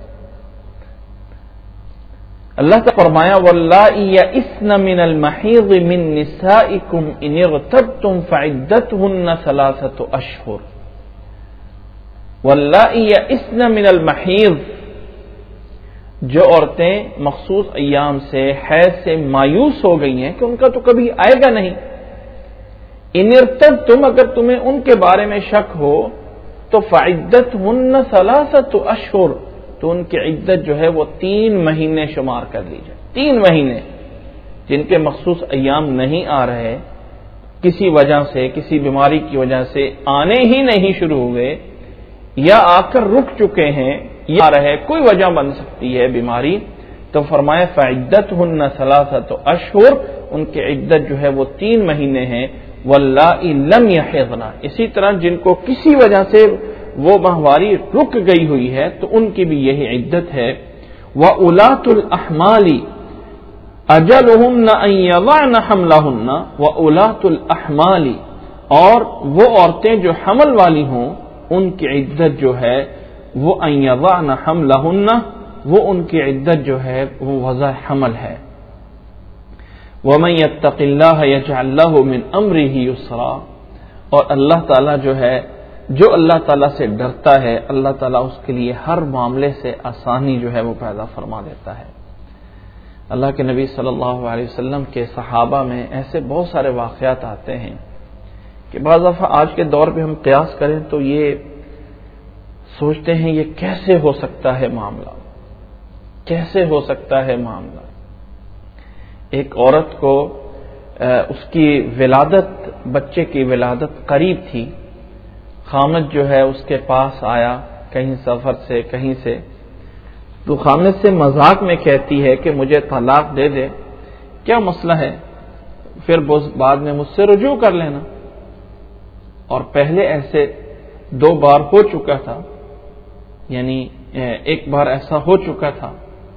اللہ تعالیٰ فرمایا وَاللَّائِي يَئِسْنَ مِنَ الْمَحِيضِ مِن نِّسَائِكُمْ إِنِ ارْتَبْتُمْ فَعِدَّتُهُنَّ 3 أشهر. وَاللَّائِي يَئِسْنَ مِنَ الْمَحِيضِ، جو عورتیں مخصوص ایام سے حیض سے مایوس ہو گئی ہیں کہ ان کا تو کبھی آئے گا نہیں. ان ارتبتم، اگر تمہیں ان کے بارے میں شک ہو تو فعدتهن 3 أشهر، تو ان کی عدت جو ہے وہ 3 مہینے شمار کر لیجیے. 3 مہینے جن کے مخصوص ایام نہیں آ رہے، کسی وجہ سے، کسی بیماری کی وجہ سے آنے ہی نہیں شروع ہوئے یا آ کر رک چکے ہیں یا آ رہے، کوئی وجہ بن سکتی ہے بیماری، تو فرمایا فعدتهن 3 أشهر، ان کی عدت جو ہے وہ 3 مہینے ہیں. واللائی لم یحضن، اسی طرح جن کو کسی وجہ سے وہ ماہواری رک گئی ہوئی ہے تو ان کی بھی یہی عدت ہے. وَأُولَاتُ الْأَحْمَالِ أَجَلُهُنَّ أَن يَضَعْنَ حَمْلَهُنَّ وَأُولَاتُ الْأَحْمَالِ، اور وہ عورتیں جو حمل والی ہوں ان کی عدت جو ہے وہ ان یضعن حملہن، وہ ان کی عدت جو ہے وہ وضع حمل ہے. ومن یتق اللہ یجعل لہ من امرہ یسرا، اور اللہ تعالیٰ جو ہے، جو اللہ تعالیٰ سے ڈرتا ہے اللہ تعالیٰ اس کے لیے ہر معاملے سے آسانی جو ہے وہ پیدا فرما دیتا ہے. اللہ کے نبی صلی اللہ علیہ وسلم کے صحابہ میں ایسے بہت سارے واقعات آتے ہیں کہ بعض دفعہ آج کے دور پہ ہم قیاس کریں تو یہ سوچتے ہیں یہ کیسے ہو سکتا ہے معاملہ، کیسے ہو سکتا ہے معاملہ. ایک عورت کو اس کی ولادت، بچے کی ولادت قریب تھی، خامد جو ہے اس کے پاس آیا کہیں سفر سے کہیں سے، تو خامد سے مذاق میں کہتی ہے کہ مجھے طلاق دے دے، کیا مسئلہ ہے، پھر بعد میں مجھ سے رجوع کر لینا. اور پہلے ایسے 2 بار ہو چکا تھا، یعنی ایک بار ایسا ہو چکا تھا،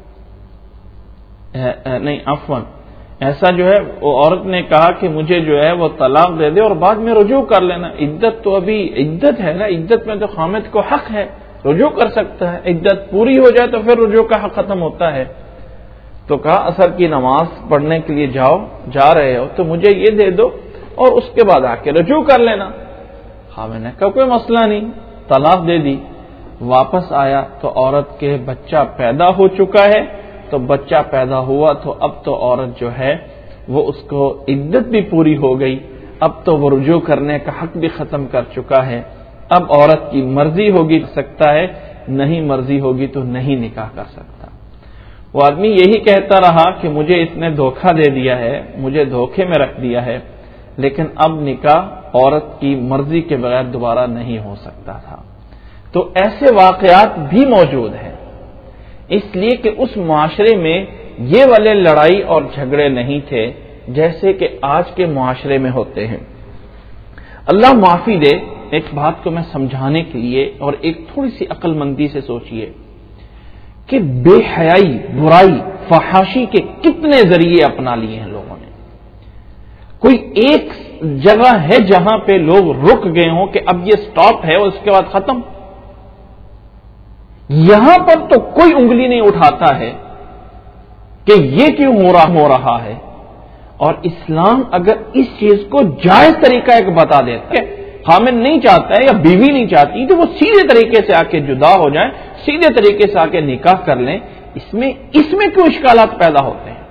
نہیں عفواً ایسا جو ہے وہ عورت نے کہا کہ مجھے جو ہے وہ طلاق دے دے اور بعد میں رجوع کر لینا. عدت تو ابھی عدت ہے نا، عدت میں تو خامد کو حق ہے، رجوع کر سکتا ہے، عدت پوری ہو جائے تو پھر رجوع کا حق ختم ہوتا ہے. تو کہا عصر کی نماز پڑھنے کے لیے جا رہے ہو تو مجھے یہ دے دو اور اس کے بعد آ کے رجوع کر لینا. خامد نے کہا کوئی مسئلہ نہیں، طلاق دے دی. واپس آیا تو عورت کے بچہ پیدا ہو چکا ہے، تو بچہ پیدا ہوا تو اب تو عورت جو ہے وہ اس کو عدت بھی پوری ہو گئی، اب تو وہ رجوع کرنے کا حق بھی ختم کر چکا ہے. اب عورت کی مرضی ہوگی سکتا ہے، نہیں مرضی ہوگی تو نہیں نکاح کر سکتا. وہ آدمی یہی کہتا رہا کہ مجھے اس نے دھوکہ دے دیا ہے، مجھے دھوکے میں رکھ دیا ہے، لیکن اب نکاح عورت کی مرضی کے بغیر دوبارہ نہیں ہو سکتا تھا. تو ایسے واقعات بھی موجود ہیں، اس لیے کہ اس معاشرے میں یہ والے لڑائی اور جھگڑے نہیں تھے جیسے کہ آج کے معاشرے میں ہوتے ہیں. اللہ معافی دے، ایک بات کو میں سمجھانے کے لیے اور ایک تھوڑی سی عقل مندی سے سوچئے کہ بے حیائی، برائی، فحاشی کے کتنے ذریعے اپنا لیے ہیں لوگوں نے. کوئی ایک جگہ ہے جہاں پہ لوگ رک گئے ہوں کہ اب یہ سٹاپ ہے اور اس کے بعد ختم. یہاں پر تو کوئی انگلی نہیں اٹھاتا ہے کہ یہ کیوں ہو رہا ہے. اور اسلام اگر اس چیز کو جائز طریقہ ایک بتا دیتا ہے، خامد نہیں چاہتا ہے یا بیوی نہیں چاہتی تو وہ سیدھے طریقے سے آ کے جدا ہو جائیں، سیدھے طریقے سے آ کے نکاح کر لیں، اس میں کیوں اشکالات پیدا ہوتے ہیں؟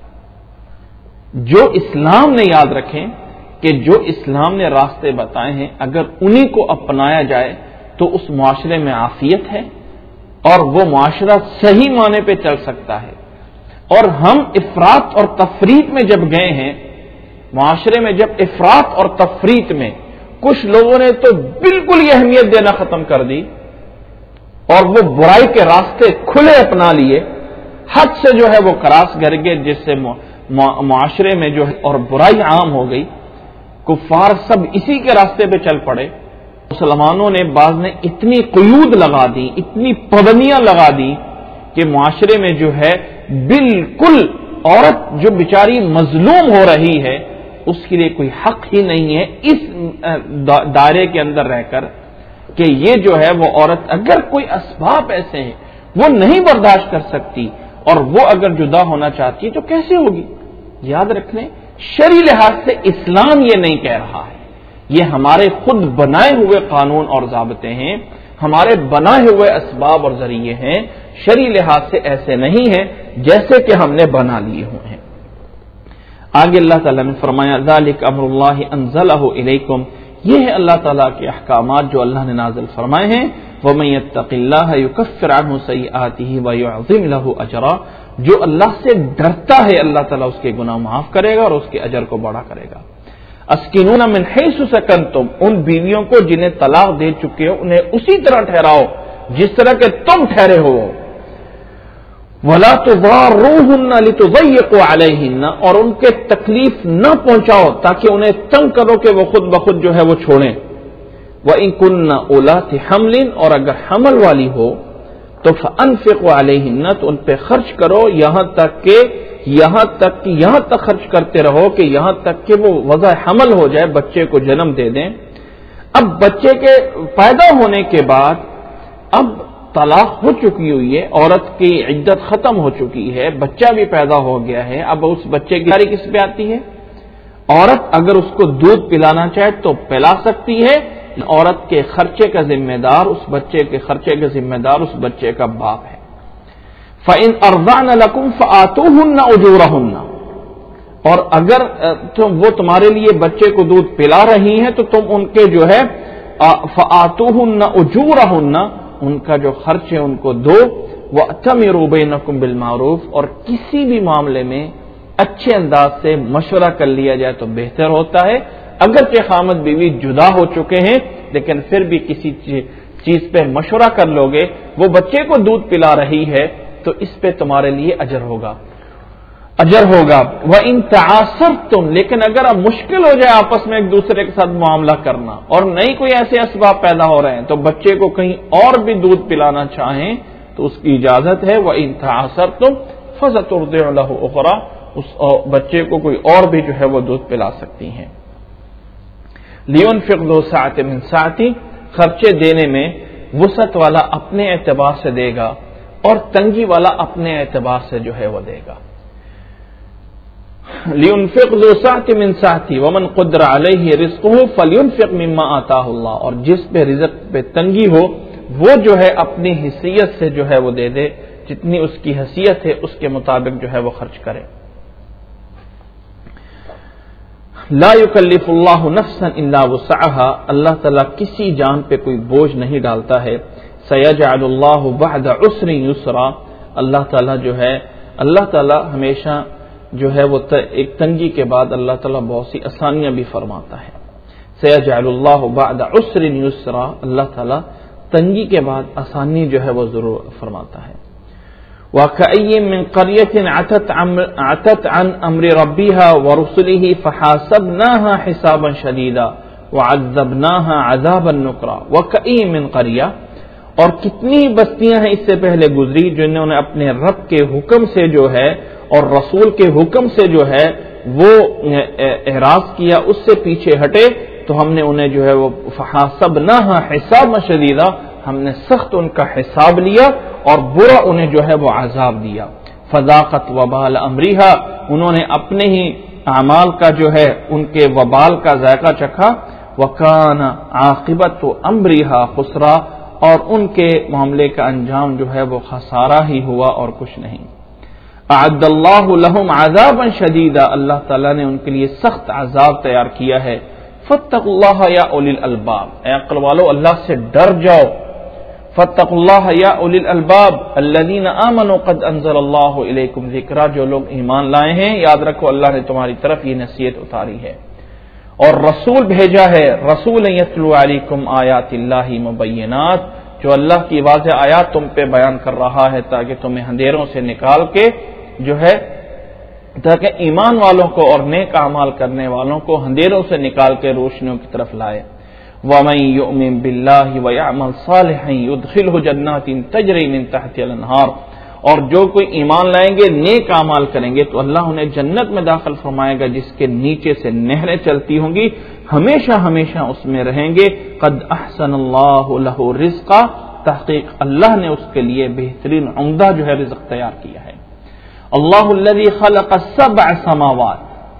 جو اسلام نے یاد رکھیں کہ جو اسلام نے راستے بتائے ہیں اگر انہی کو اپنایا جائے تو اس معاشرے میں عافیت ہے اور وہ معاشرہ صحیح معنی پہ چل سکتا ہے. اور ہم افراط اور تفریط میں جب گئے ہیں، معاشرے میں جب افراط اور تفریط میں کچھ لوگوں نے تو بالکل یہ اہمیت دینا ختم کر دی اور وہ برائی کے راستے کھلے اپنا لیے، حد سے جو ہے وہ کراس گر گئے، جس سے معاشرے میں جو ہے اور برائی عام ہو گئی. کفار سب اسی کے راستے پہ چل پڑے. مسلمانوں نے بعض نے اتنی قیود لگا دی، اتنی پابندیاں لگا دی کہ معاشرے میں جو ہے بالکل عورت جو بیچاری مظلوم ہو رہی ہے اس کے لیے کوئی حق ہی نہیں ہے اس دائرے کے اندر رہ کر کہ یہ جو ہے وہ عورت اگر کوئی اسباب ایسے ہیں وہ نہیں برداشت کر سکتی اور وہ اگر جدا ہونا چاہتی ہے تو کیسے ہوگی. یاد رکھنے شرعی لحاظ سے اسلام یہ نہیں کہہ رہا ہے، یہ ہمارے خود بنائے ہوئے قانون اور ضابطے ہیں، ہمارے بنائے ہوئے اسباب اور ذریعے ہیں. شرعی لحاظ سے ایسے نہیں ہیں جیسے کہ ہم نے بنا لیے ہوئے ہیں. آگے اللہ تعالیٰ نے فرمایا ذالک امر اللہ انزلہ الیکم، یہ ہے اللہ تعالیٰ کے احکامات جو اللہ نے نازل فرمائے ہیں. ومن یتق اللہ یکفر عنہ سیئاتہ ویعظم لہ اجرا، جو اللہ سے ڈرتا ہے اللہ تعالیٰ اس کے گناہ معاف کرے گا اور اس کے اجر کو بڑا کرے گا. اسکنون من حیث سکنتم، ان بیویوں کو جنہیں طلاق دے چکے ہو انہیں اسی طرح ٹھہراؤ جس طرح کہ تم ٹھہرے ہو. ولا تضاروهن لتضيقوا عليهن، اور ان کے تکلیف نہ پہنچاؤ تاکہ انہیں تنگ کرو کہ وہ خود بخود جو ہے وہ چھوڑیں. وَإِن كُنَّ أُولَاتِ حَمْلٍ، اور اگر حمل والی ہو تو فَأَنفِقُوا عَلَيْهِنَّ، تو ان پہ خرچ کرو یہاں تک خرچ کرتے رہو کہ یہاں تک کہ وہ وضع حمل ہو جائے، بچے کو جنم دے دیں. اب بچے کے پیدا ہونے کے بعد اب طلاق ہو چکی ہوئی ہے، عورت کی عدت ختم ہو چکی ہے، بچہ بھی پیدا ہو گیا ہے، اب اس بچے کی ذمہ کس پہ آتی ہے؟ عورت اگر اس کو دودھ پلانا چاہے تو پلا سکتی ہے، عورت کے خرچے کا ذمہ دار، اس بچے کے خرچے کا ذمہ دار اس بچے کا باپ ہے۔ فَإِنْ أَرْضَعْنَ لَكُمْ فَآتُوهُنَّ أُجُورَهُنَّ، اور اگر وہ تمہارے لیے بچے کو دودھ پلا رہی ہیں تو تم ان کے جو ہے فَآتُوهُنَّ أُجُورَهُنَّ، ان کا جو خرچ ہے ان کو دو، وَأْتَمِرُوا بَيْنَكُمْ بِالْمَعْرُوفِ، اور کسی بھی معاملے میں اچھے انداز سے مشورہ کر لیا جائے تو بہتر ہوتا ہے۔ اگرچہ خامد بیوی جدا ہو چکے ہیں لیکن پھر بھی کسی چیز پہ مشورہ کر لو گے، وہ بچے کو دودھ پلا رہی ہے تو اس پہ تمہارے لیے اجر ہوگا۔ وَإِن تَعَاثَرْتُمْ، لیکن اگر اب مشکل ہو جائے آپس میں ایک دوسرے کے ساتھ معاملہ کرنا اور نہیں کوئی ایسے اسباب پیدا ہو رہے ہیں تو بچے کو کہیں اور بھی دودھ پلانا چاہیں تو اس کی اجازت ہے۔ وَإِن تَعَاثَرْتُمْ فَسَتُرْضِعُ لَهُ أُخْرَى، اس بچے کو کوئی اور بھی جو ہے وہ دودھ پلا سکتی ہیں۔ لِيُنْفِقْ ذُو سَعَةٍ مِّن سَعَتِهِ، خرچے دینے میں وسعت والا اپنے اعتبار سے دے گا اور تنگی والا اپنے اعتبار سے جو ہے وہ دے گا۔ لِيُنْفِقْ ذُو سَعَةٍ مِّن سَعَتِهِ وَمَنْ قُدِرَ عَلَيْهِ رِزْقُهُ فَلْيُنْفِقْ مِمَّا آتَاهُ اللَّهُ، اور جس پہ رزق پہ تنگی ہو وہ جو ہے اپنی حیثیت سے جو ہے وہ دے دے، جتنی اس کی حیثیت ہے اس کے مطابق جو ہے وہ خرچ کرے۔ لا يكلف اللہ نفسا الا وسعها، اللہ تعالیٰ کسی جان پہ کوئی بوجھ نہیں ڈالتا ہے۔ سيجعل اللہ بعد عسر یسرا، اللہ تعالیٰ جو ہے اللہ تعالیٰ ہمیشہ جو ہے وہ ایک تنگی کے بعد اللہ تعالیٰ بہت سی آسانیاں بھی فرماتا ہے۔ سيجعل اللہ بعد عسر یسرا، اللہ تعالیٰ تنگی کے بعد آسانی جو ہے وہ ضرور فرماتا ہے۔ وَكَأَيٍّ مِّن قَرْيَةٍ عَتَتْ عَنْ أَمْرِ رَبِّهَا وَرُسُلِهِ فَحَاسَبْنَاهَا حِسَابًا شَدِيدًا وَعَذَّبْنَاهَا عَذَابًا نُكْرًا وَكَأَيٍّ مِّن قَرْيَةٍ، اور کتنی بستیاں ہیں اس سے پہلے گزری جنہوں نے اپنے رب کے حکم سے جو ہے اور رسول کے حکم سے جو ہے وہ اعراض کیا، اس سے پیچھے ہٹے تو ہم نے انہیں جو ہے وہ فَحَاسَبْنَاهَا حِسَابًا شَدِيدًا، ہم نے سخت ان کا حساب لیا اور برا انہیں جو ہے وہ عذاب دیا۔ فذاقت وبال امرها، انہوں نے اپنے ہی اعمال کا جو ہے ان کے وبال کا ذائقہ چکھا۔ وکان عاقبت امرها خسرا، اور ان کے معاملے کا انجام جو ہے وہ خسارہ ہی ہوا اور کچھ نہیں۔ اعد اللہ لهم عذابا شدیدا، اللہ تعالیٰ نے ان کے لیے سخت عذاب تیار کیا ہے۔ فاتقوا اللہ یا اولی الالباب، اے عقل والو اللہ سے ڈر جاؤ۔ فاتقوا اللہ یا اولی الالباب الذین آمنوا قد انزل اللہ الیکم ذکرا، جو لوگ ایمان لائے ہیں یاد رکھو اللہ نے تمہاری طرف یہ نصیحت اتاری ہے اور رسول بھیجا ہے، رسول یتلو علیکم آیات اللہ مبینات، جو اللہ کی واضح آیات تم پہ بیان کر رہا ہے تاکہ تمہیں اندھیروں سے نکال کے جو ہے تاکہ ایمان والوں کو اور نیک اعمال کرنے والوں کو اندھیروں سے نکال کے روشنیوں کی طرف لائے۔ وَمَن يُؤْمِن بِاللَّهِ وَيَعْمَلْ صَالِحًا يُدْخِلْهُ جَنَّاتٍ تَجْرِي مِن تَحْتِهَا الْأَنْهَارُ، اور جو کوئی ایمان لائیں گے نیک اعمال کریں گے تو اللہ انہیں جنت میں داخل فرمائے گا جس کے نیچے سے نہریں چلتی ہوں گی، ہمیشہ ہمیشہ اس میں رہیں گے۔ قد احسن اللہ لہ رزقا، تحقیق اللہ نے اس کے لیے بہترین عمدہ جو ہے رزق تیار کیا ہے۔ اللہ الذی خلق السبع سماوات،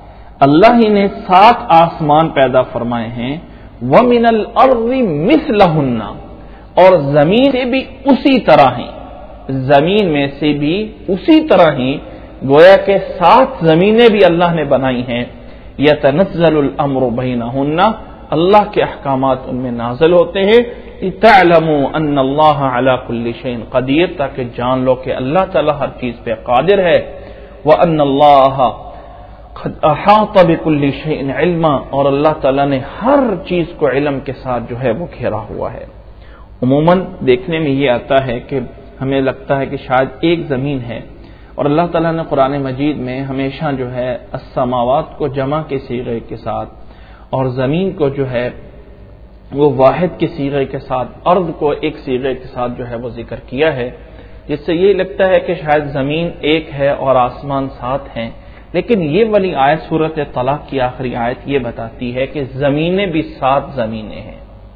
اللہ ہی نے 7 آسمان پیدا فرمائے ہیں۔ وَمِنَ الْأَرْضِ مِثْلَهُنَّ، اور زمین سے بھی اسی طرح ہیں، زمین میں سے بھی اسی طرح ہی گویا کہ 7 زمینیں بھی اللہ نے بنائی ہیں۔ يَتَنَزَّلُ الْأَمْرُ بَيْنَهُنَّ، اللہ کے احکامات ان میں نازل ہوتے ہیں۔ لِتَعْلَمُوا أَنَّ اللَّهَ عَلَى كُلِّ شَيْءٍ قَدِيرٌ، تاکہ جان لو کہ اللہ تعالی ہر چیز پہ قادر ہے۔ وَأَنَّ اللَّهَ قد احاط بكل شيء علما، اور اللہ تعالیٰ نے ہر چیز کو علم کے ساتھ جو ہے وہ گھیرا ہوا ہے۔ عموماً دیکھنے میں یہ آتا ہے کہ ہمیں لگتا ہے کہ شاید ایک زمین ہے، اور اللہ تعالیٰ نے قرآن مجید میں ہمیشہ جو ہے السماوات کو جمع کے صیغے کے ساتھ اور زمین کو جو ہے وہ واحد کے صیغے کے ساتھ، ارض کو ایک صیغے کے ساتھ جو ہے وہ ذکر کیا ہے، جس سے یہ لگتا ہے کہ شاید زمین ایک ہے اور آسمان 7 ہیں، لیکن یہ والی آیت سورۃ طلاق کی آخری آیت یہ بتاتی ہے کہ زمینیں بھی 7 زمینیں ہیں۔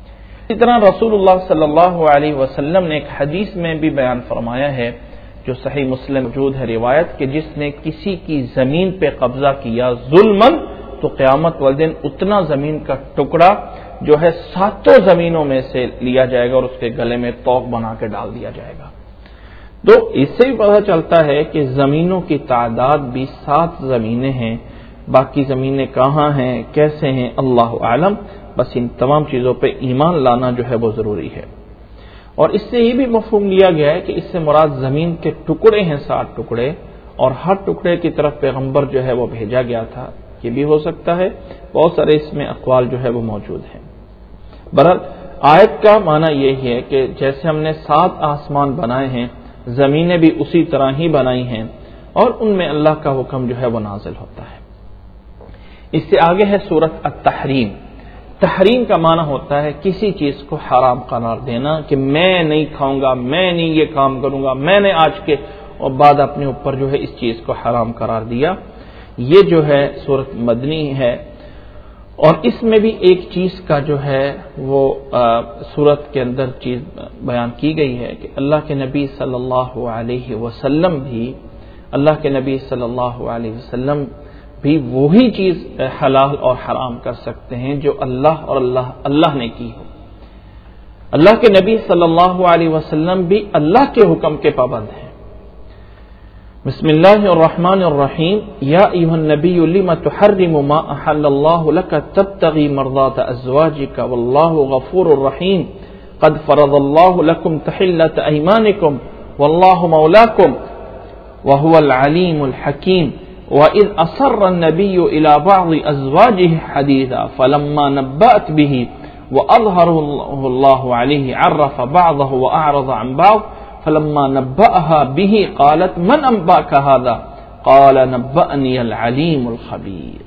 اسی طرح رسول اللہ صلی اللہ علیہ وسلم نے ایک حدیث میں بھی بیان فرمایا ہے جو صحیح مسلم موجود ہے روایت کہ جس نے کسی کی زمین پہ قبضہ کیا ظلماً تو قیامت والے دن اتنا زمین کا ٹکڑا جو ہے 7 زمینوں میں سے لیا جائے گا اور اس کے گلے میں توق بنا کے ڈال دیا جائے گا. تو اس سے بھی پتہ چلتا ہے کہ زمینوں کی تعداد بھی 7 زمینیں ہیں. باقی زمینیں کہاں ہیں کیسے ہیں اللہ عالم. بس ان تمام چیزوں پہ ایمان لانا جو ہے وہ ضروری ہے. اور اس سے یہ بھی مفہوم لیا گیا ہے کہ اس سے مراد زمین کے ٹکڑے ہیں 7 ٹکڑے اور ہر ٹکڑے کی طرف پیغمبر جو ہے وہ بھیجا گیا تھا. یہ بھی ہو سکتا ہے. بہت سارے اس میں اقوال جو ہے وہ موجود ہیں. بہرحال آیت کا معنی یہی ہے کہ جیسے ہم نے 7 آسمان بنائے ہیں زمینیں بھی اسی طرح ہی بنائی ہیں اور ان میں اللہ کا حکم جو ہے وہ نازل ہوتا ہے. اس سے آگے ہے سورۃ التحریم. تحریم کا معنی ہوتا ہے کسی چیز کو حرام قرار دینا کہ میں نہیں کھاؤں گا, میں نہیں یہ کام کروں گا, میں نے آج کے اور بعد اپنے اوپر جو ہے اس چیز کو حرام قرار دیا. یہ جو ہے سورۃ مدنی ہے اور اس میں بھی ایک چیز کا جو ہے وہ سورت کے اندر چیز بیان کی گئی ہے کہ اللہ کے نبی صلی اللہ علیہ وسلم بھی وہی چیز حلال اور حرام کر سکتے ہیں جو اللہ نے کی ہو. اللہ کے نبی صلی اللہ علیہ وسلم بھی اللہ کے حکم کے پابند ہیں. بسم اللہ الرحمن الرحیم. یا ایھا النبی لم تحرم ما احل اللہ لک تبتغی مرضات ازواجک واللہ غفور الرحیم. قد فرض اللہ لکم تحلۃ ایمانکم واللہ مولاکم وهو العلیم الحکیم. وَإِذْ أَسَرَّ النَّبِيُّ إِلَى بَعْضِ أَزْوَاجِهِ حَدِيثًا فَلَمَّا نَبَّأَتْ بِهِ وَأَظْهَرَهُ اللَّهُ عَلَيْهِ عَرَّفَ بَعْضَهُ وَأَعْرَضَ عَنْ بَعْضٍ فَلَمَّا نَبَّأَهَا بِهِ قَالَتْ مَنْ أَنبَأَكَ هَذَا قَالَ نَبَّأَنِيَ الْعَلِيمُ الْخَبِيرُ.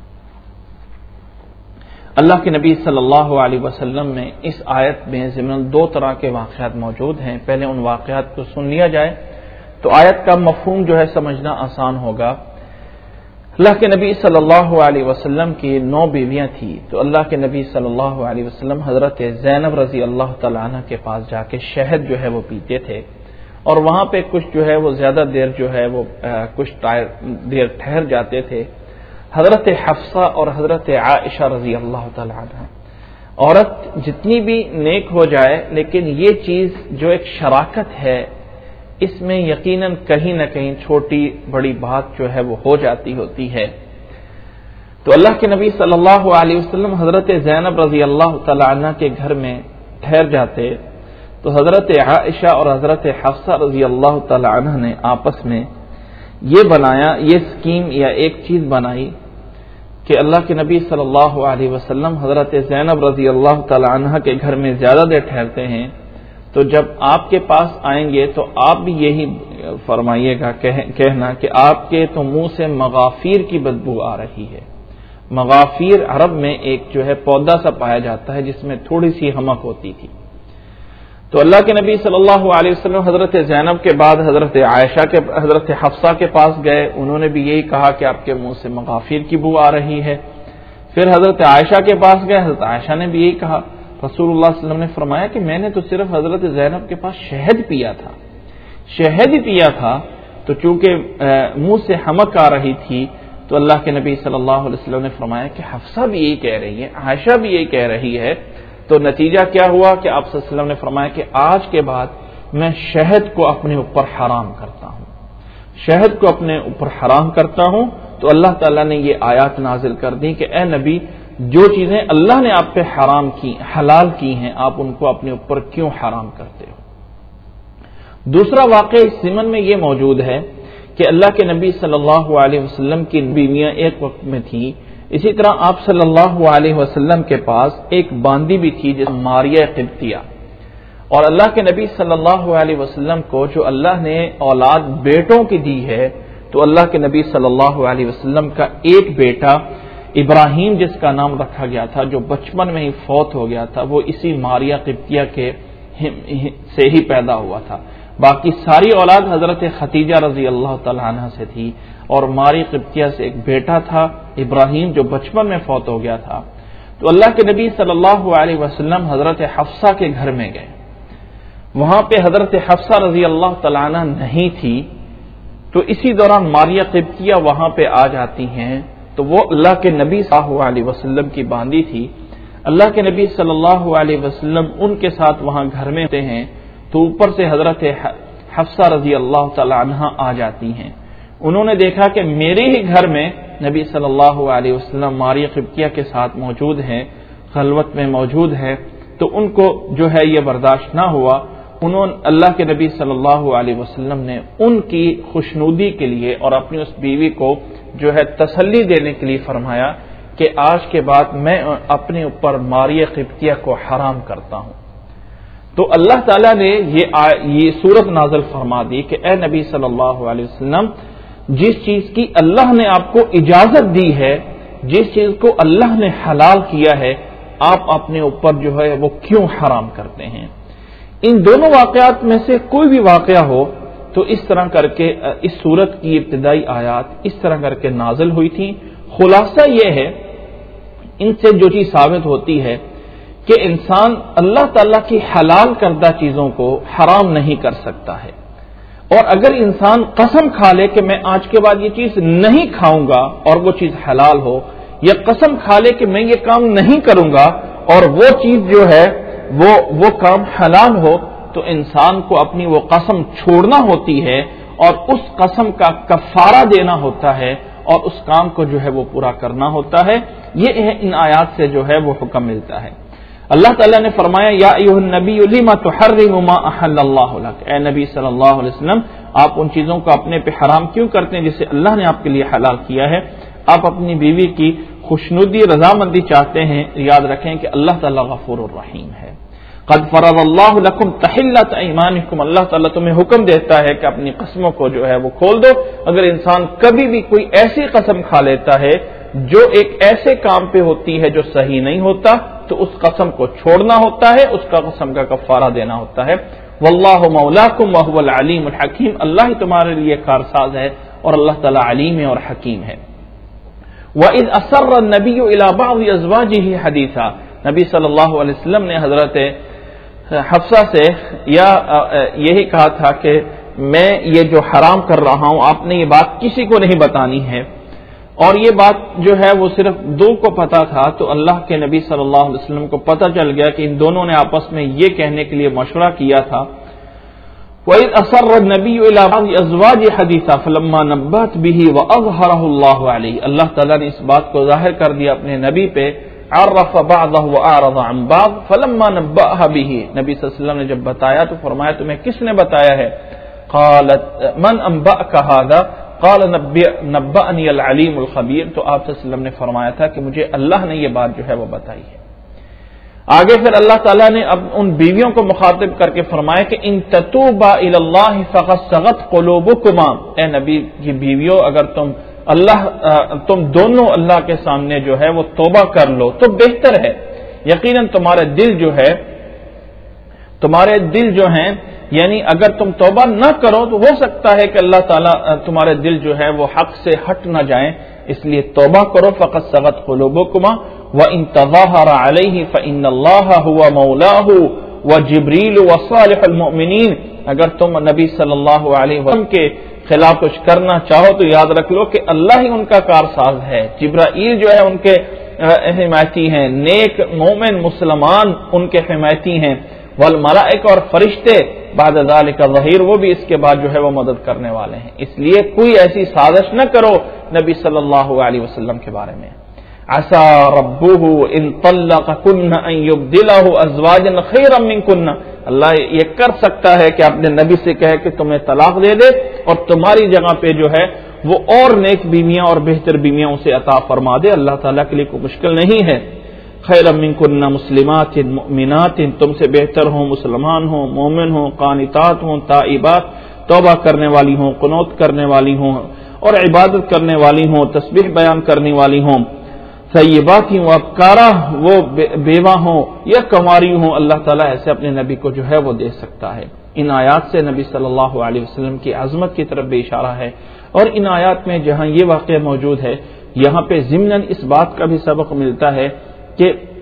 اللہ کے نبی صلی اللہ علیہ وسلم میں اس آیت میں ضمن 2 طرح کے واقعات موجود ہیں. پہلے ان واقعات کو سن لیا جائے تو آیت کا مفہوم جو ہے سمجھنا آسان ہوگا. اللہ کے نبی صلی اللہ علیہ وسلم کی 9 بیویاں تھیں تو اللہ کے نبی صلی اللہ علیہ وسلم حضرت زینب رضی اللہ تعالیٰ عنہ کے پاس جا کے شہد جو ہے وہ پیتے تھے اور وہاں پہ کچھ جو ہے وہ زیادہ دیر جو ہے وہ کچھ دیر ٹھہر جاتے تھے. حضرت حفصہ اور حضرت عائشہ رضی اللہ تعالیٰ عنہ. عورت جتنی بھی نیک ہو جائے لیکن یہ چیز جو ایک شراکت ہے اس میں یقیناً کہیں نہ کہیں چھوٹی بڑی بات جو ہے وہ ہو جاتی ہوتی ہے. تو اللہ کے نبی صلی اللہ علیہ وسلم حضرت زینب رضی اللہ تعالیٰ عنہ کے گھر میں ٹھہر جاتے تو حضرت عائشہ اور حضرت حفصہ رضی اللہ تعالیٰ عنہ نے آپس میں یہ بنایا, یہ اسکیم یا ایک چیز بنائی کہ اللہ کے نبی صلی اللہ علیہ وسلم حضرت زینب رضی اللہ تعالیٰ عنہ کے گھر میں زیادہ دیر ٹھہرتے ہیں تو جب آپ کے پاس آئیں گے تو آپ بھی یہی فرمائیے گا, کہنا کہ آپ کے تو منہ سے مغافیر کی بدبو آ رہی ہے. مغافیر عرب میں ایک جو ہے پودا سا پایا جاتا ہے جس میں تھوڑی سی حمک ہوتی تھی. تو اللہ کے نبی صلی اللہ علیہ وسلم حضرت زینب کے بعد حضرت حفصہ کے پاس گئے. انہوں نے بھی یہی کہا کہ آپ کے منہ سے مغافیر کی بو آ رہی ہے. پھر حضرت عائشہ کے پاس گئے. حضرت عائشہ نے بھی یہی کہا. رسول اللہ صلی اللہ علیہ وسلم نے فرمایا کہ میں نے تو صرف حضرت زینب کے پاس شہد پیا تھا تو چونکہ منہ سے حمک آ رہی تھی تو اللہ کے نبی صلی اللہ علیہ وسلم نے فرمایا کہ حفصہ بھی یہی کہہ رہی ہے, عائشہ بھی یہی کہہ رہی ہے. تو نتیجہ کیا ہوا کہ آپ صلی اللہ علیہ وسلم نے فرمایا کہ آج کے بعد میں شہد کو اپنے اوپر حرام کرتا ہوں. تو اللہ تعالیٰ نے یہ آیات نازل کر دی کہ اے نبی جو چیزیں اللہ نے آپ پہ حلال کی ہیں آپ ان کو اپنے اوپر کیوں حرام کرتے ہو. دوسرا واقعہ اس ضمن میں یہ موجود ہے کہ اللہ کے نبی صلی اللہ علیہ وسلم کی بیویاں ایک وقت میں تھیں. اسی طرح آپ صلی اللہ علیہ وسلم کے پاس ایک باندی بھی تھی جس ماریہ قبطیہ. اور اللہ کے نبی صلی اللہ علیہ وسلم کو جو اللہ نے اولاد بیٹوں کی دی ہے تو اللہ کے نبی صلی اللہ علیہ وسلم کا ایک بیٹا ابراہیم جس کا نام رکھا گیا تھا جو بچپن میں ہی فوت ہو گیا تھا وہ اسی ماریہ قبطیہ کے سے ہی پیدا ہوا تھا. باقی ساری اولاد حضرت ختیجہ رضی اللہ تعالیٰ عنہ سے تھی اور ماری قبطیہ سے ایک بیٹا تھا ابراہیم جو بچپن میں فوت ہو گیا تھا. تو اللہ کے نبی صلی اللہ علیہ وسلم حضرت حفصہ کے گھر میں گئے. وہاں پہ حضرت حفصہ رضی اللہ تعالیٰ عنہ نہیں تھی. تو اسی دوران ماریہ قبطیہ وہاں پہ آ جاتی ہیں. تو وہ اللہ کے نبی صلی اللہ علیہ وسلم کی باندی تھی. اللہ کے نبی صلی اللہ علیہ وسلم ان کے ساتھ وہاں گھر میں ہوتے ہیں. تو اوپر سے حضرت حفصہ رضی اللہ تعالی عنہ آ جاتی ہیں. انہوں نے دیکھا کہ میرے ہی گھر میں نبی صلی اللہ علیہ وسلم ماریہ قبطیہ کے ساتھ موجود ہیں, خلوت میں موجود ہے. تو ان کو جو ہے یہ برداشت نہ ہوا. انہوں اللہ کے نبی صلی اللہ علیہ وسلم نے ان کی خوشنودی کے لیے اور اپنی اس بیوی کو جو ہے تسلی دینے کے لیے فرمایا کہ آج کے بعد میں اپنے اوپر ماریہ قبطیہ کو حرام کرتا ہوں. تو اللہ تعالیٰ نے یہ صورت نازل فرما دی کہ اے نبی صلی اللہ علیہ وسلم, جس چیز کی اللہ نے آپ کو اجازت دی ہے, جس چیز کو اللہ نے حلال کیا ہے, آپ اپنے اوپر جو ہے وہ کیوں حرام کرتے ہیں. ان دونوں واقعات میں سے کوئی بھی واقعہ ہو تو اس طرح کر کے اس صورت کی ابتدائی آیات اس طرح کر کے نازل ہوئی تھی. خلاصہ یہ ہے ان سے جو چیز ثابت ہوتی ہے کہ انسان اللہ تعالیٰ کی حلال کردہ چیزوں کو حرام نہیں کر سکتا ہے. اور اگر انسان قسم کھا لے کہ میں آج کے بعد یہ چیز نہیں کھاؤں گا اور وہ چیز حلال ہو, یا قسم کھا لے کہ میں یہ کام نہیں کروں گا اور وہ چیز جو ہے وہ کام حلال ہو, تو انسان کو اپنی وہ قسم چھوڑنا ہوتی ہے اور اس قسم کا کفارہ دینا ہوتا ہے اور اس کام کو جو ہے وہ پورا کرنا ہوتا ہے. یہ ان آیات سے جو ہے وہ حکم ملتا ہے. اللہ تعالیٰ نے فرمایا یا ایھا النبی لما تحرم ما احل اللہ لک, اے نبی صلی اللہ علیہ وسلم آپ ان چیزوں کو اپنے پہ حرام کیوں کرتے ہیں جسے اللہ نے آپ کے لیے حلال کیا ہے. آپ اپنی بیوی کی خوشنودی رضامندی چاہتے ہیں, یاد رکھیں کہ اللہ تعالیٰ غفور الرحیم ہے. قد فرض اللہ لکم تحلۃ ایمانکم, اللہ تعالیٰ تمہیں حکم دیتا ہے کہ اپنی قسموں کو جو ہے وہ کھول دو. اگر انسان کبھی بھی کوئی ایسی قسم کھا لیتا ہے جو ایک ایسے کام پہ ہوتی ہے جو صحیح نہیں ہوتا, تو اس قسم کو چھوڑنا ہوتا ہے, اس کا قسم کا کفارہ دینا ہوتا ہے. واللہ مولاکم وہو العلیم الحکیم, اللہ ہی تمہارے لیے کارساز ہے اور اللہ تعالیٰ علیم ہے اور حکیم ہے. وَإِذْ أَسَرَّ النَّبِيُّ إِلَى بَعْضِ أَزْوَاجِهِ حَدِيثًا, نبی صلی اللہ علیہ وسلم نے حضرت حفصہ سے یہی کہا تھا کہ میں یہ جو حرام کر رہا ہوں آپ نے یہ بات کسی کو نہیں بتانی ہے. اور یہ بات جو ہے وہ صرف دو کو پتا تھا. تو اللہ کے نبی صلی اللہ علیہ وسلم کو پتہ چل گیا کہ ان دونوں نے آپس میں یہ کہنے کے لیے مشورہ کیا تھا. وَإِذْ أَسَرَّ النَّبِيُّ إِلَى بَعْضِ أَزْوَاجِهِ حَدِيثًا فَلَمَّا نَبَّأَتْ بِهِ وَأَظْهَرَهُ اللَّهُ عَلَيْهِ, اللہ تعالیٰ نے اس بات کو ظاہر کر دیا اپنے نبی پہ. عرف بعضه وأعرض عن بعض فلما نبأها به, نبی صلی اللہ علیہ وسلم نے جب بتایا تو فرمایا تمہیں کس نے بتایا ہے. قالت من انبأك هذا قال نبأني العلیم الخبیر, تو آپ صلی اللہ علیہ وسلم نے فرمایا تھا کہ مجھے اللہ نے یہ بات جو ہے وہ بتائی ہے. آگے پھر اللہ تعالیٰ نے اب ان بیویوں کو مخاطب کر کے فرمایا کہ ان تتوبا الی اللہ فقد صغت قلوبکما, اے نبی کی بیویوں اگر تم دونوں اللہ کے سامنے جو ہے وہ توبہ کر لو تو بہتر ہے. یقیناً تمہارے دل جو ہیں یعنی اگر تم توبہ نہ کرو تو ہو سکتا ہے کہ اللہ تعالیٰ تمہارے دل جو ہے وہ حق سے ہٹ نہ جائیں, اس لیے توبہ کرو. فقد صغت قلوبکما وَإِن تَظَاهَرَ عَلَيْهِ فَإِنَّ اللَّهَ هُوَ مَوْلَاهُ وَجِبْرِيلُ وَصَالِحُ الْمُؤْمِنِينَ, اگر تم نبی صلی اللہ علیہ وسلم کے خلاف کچھ کرنا چاہو تو یاد رکھ لو کہ اللہ ہی ان کا کارساز ہے. جبرائیل جو ہے ان کے حمایتی ہیں, نیک مومن مسلمان ان کے حمایتی ہیں. والملائکہ اور فرشتے بعد ذالک ظہیر, وہ بھی اس کے بعد جو ہے وہ مدد کرنے والے ہیں. اس لیے کوئی ایسی سازش نہ کرو نبی صلی اللہ علیہ وسلم کے بارے میں. عسى ربه ان طلقكن ان يبدله ازواجا خيرا منكن, اللہ یہ کر سکتا ہے کہ اپنے نبی سے کہے کہ تمہیں طلاق دے دے اور تمہاری جگہ پہ جو ہے وہ اور نیک بیویاں اور بہتر بیویاں اسے عطا فرما دے. اللہ تعالیٰ کے لیے کوئی مشکل نہیں ہے. خیرا منکن مسلمات مؤمنات, تم سے بہتر ہوں مسلمان ہوں, مومن ہوں, قانتات ہوں, تائبات توبہ کرنے والی ہوں, قنوت کرنے والی ہوں اور عبادت کرنے والی ہوں, تسبیح بیان کرنے والی ہوں, طیبات ہوں, ابکارہ وہ بیوہ ہوں یا کنواری ہوں. اللہ تعالیٰ ایسے اپنے نبی کو جو ہے وہ دے سکتا ہے. ان آیات سے نبی صلی اللہ علیہ وسلم کی عظمت کی طرف بھی اشارہ ہے. اور ان آیات میں جہاں یہ واقعہ موجود ہے یہاں پہ ضمناً اس بات کا بھی سبق ملتا ہے کہ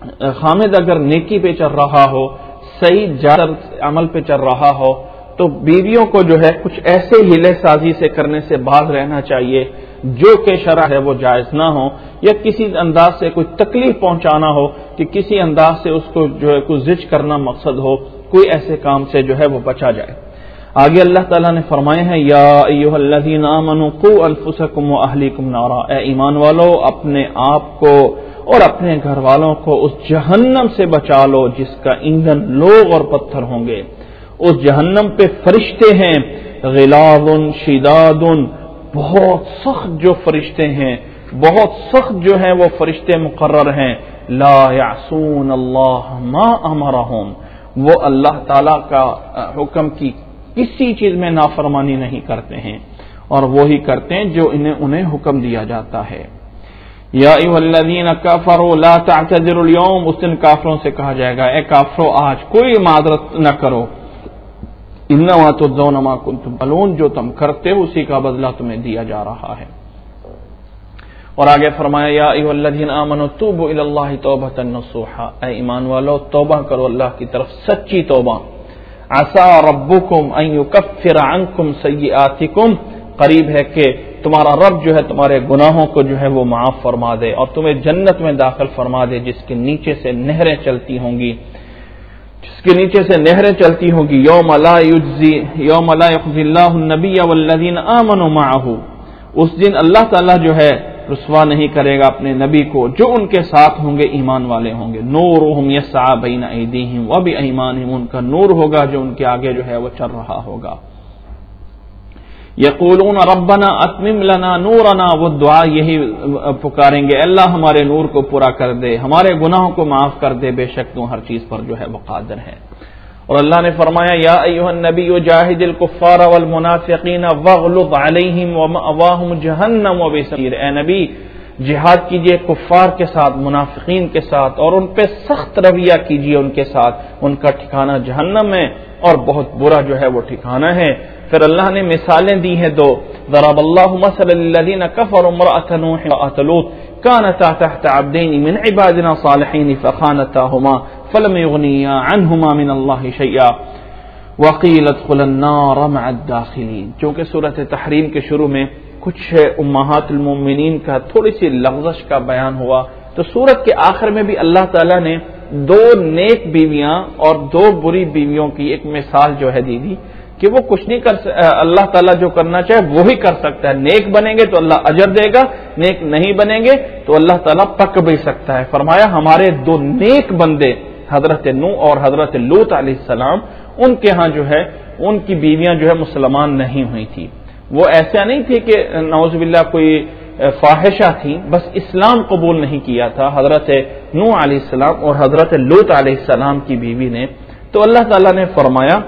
خامد اگر نیکی پہ چل رہا ہو، صحیح جادر عمل پہ چل رہا ہو، تو بیویوں کو جو ہے کچھ ایسے ہیلے سازی سے کرنے سے باز رہنا چاہیے جو کہ شرع ہے وہ جائز نہ ہو، یا کسی انداز سے کوئی تکلیف پہنچانا ہو کہ کسی انداز سے اس کو جو ہے کوئی زج کرنا مقصد ہو، کوئی ایسے کام سے جو ہے وہ بچا جائے۔ آگے اللہ تعالیٰ نے فرمایا ہے یا ایھا الذین آمنوا قوا انفسکم واہلیکم نارا، اے ایمان والو اپنے آپ کو اور اپنے گھر والوں کو اس جہنم سے بچا لو جس کا ایندھن لوگ اور پتھر ہوں گے۔ اس جہنم پہ فرشتے ہیں، غلاظ شداد، بہت سخت جو فرشتے ہیں، بہت سخت جو ہیں وہ فرشتے مقرر ہیں، لا یعصون اللہ ما امرہم، وہ اللہ تعالی کا حکم کی کسی چیز میں نافرمانی نہیں کرتے ہیں، اور وہی کرتے ہیں جو انہیں حکم دیا جاتا ہے۔ یا ایھا الذین کفروا لا تعتذروا اليوم، اس دن کافروں سے کہا جائے گا اے کافروں آج کوئی معذرت نہ کرو، انما تجزون ما کنتم تعملون، جو تم کرتے ہو اسی کا بدلہ تمہیں دیا جا رہا ہے۔ اور آگے فرمایا یا ایھا الذین آمنوا توبوا الی اللہ توبۃ نصوحا، اے ایمان والو توبہ کرو اللہ کی طرف سچی توبہ۔ عسى ربکم ان یکفر عنکم سیئاتکم، قریب ہے کہ تمہارا رب جو ہے تمہارے گناہوں کو جو ہے وہ معاف فرما دے اور تمہیں جنت میں داخل فرما دے جس کے نیچے سے نہریں چلتی ہوں گی، جس کے نیچے سے نہریں چلتی ہوں گی۔ یوم لا یخزی اللہ النبی والذین آمنوا معه، اس دن اللہ تعالیٰ جو ہے رسوا نہیں کرے گا اپنے نبی کو جو ان کے ساتھ ہوں گے، ایمان والے ہوں گے۔ نورہم یسعی بین ایدیہم وبایمانہم، ان کا نور ہوگا جو ان کے آگے جو ہے وہ چل رہا ہوگا۔ یقولون ربنا اتمم لنا نورنا، وہ دعا یہی پکاریں گے اللہ ہمارے نور کو پورا کر دے، ہمارے گناہوں کو معاف کر دے، بے شک تو ہر چیز پر جو ہے وہ قادر ہے۔ اور اللہ نے فرمایا یا ایھا النبی جاہد الکفار والمنافقین واغلظ علیہم ومأواہم جہنم وبئس المصیر، اے نبی جہاد کیجئے کفار کے ساتھ، منافقین کے ساتھ، اور ان پہ سخت رویہ کیجئے ان کے ساتھ، ان کا ٹھکانہ جہنم ہے اور بہت برا جو ہے وہ ٹھکانہ ہے۔ پھر اللہ نے مثالیں دی ہیں دو، ضرب اللہ مثلا للذین کفروا امرأۃ نوح وامرأۃ لوط كانتا تحت عبدین من عبادنا صالحین فخانتاہما فلم یغنیا عنہما من اللہ شیئا وقیل ادخلا النار مع الداخلین۔ چونکہ سورۃ تحریم کے شروع میں کچھ امہات المومنین کا تھوڑی سی لغزش کا بیان ہوا، تو سورت کے آخر میں بھی اللہ تعالیٰ نے دو نیک بیویاں اور دو بری بیویوں کی ایک مثال جو ہے دی کہ وہ کچھ نہیں کر اللہ تعالیٰ جو کرنا چاہے وہی کر سکتا ہے، نیک بنیں گے تو اللہ اجر دے گا، نیک نہیں بنیں گے تو اللہ تعالیٰ پک بھی سکتا ہے۔ فرمایا ہمارے دو نیک بندے حضرت نوح اور حضرت لوط علیہ السلام، ان کے ہاں جو ہے ان کی بیویاں جو ہے مسلمان نہیں ہوئی تھی، وہ ایسا نہیں تھی کہ نعوذ باللہ کوئی فاحشہ تھی، بس اسلام قبول نہیں کیا تھا حضرت نوح علیہ السلام اور حضرت لوط علیہ السلام کی بیوی نے۔ تو اللہ تعالیٰ نے فرمایا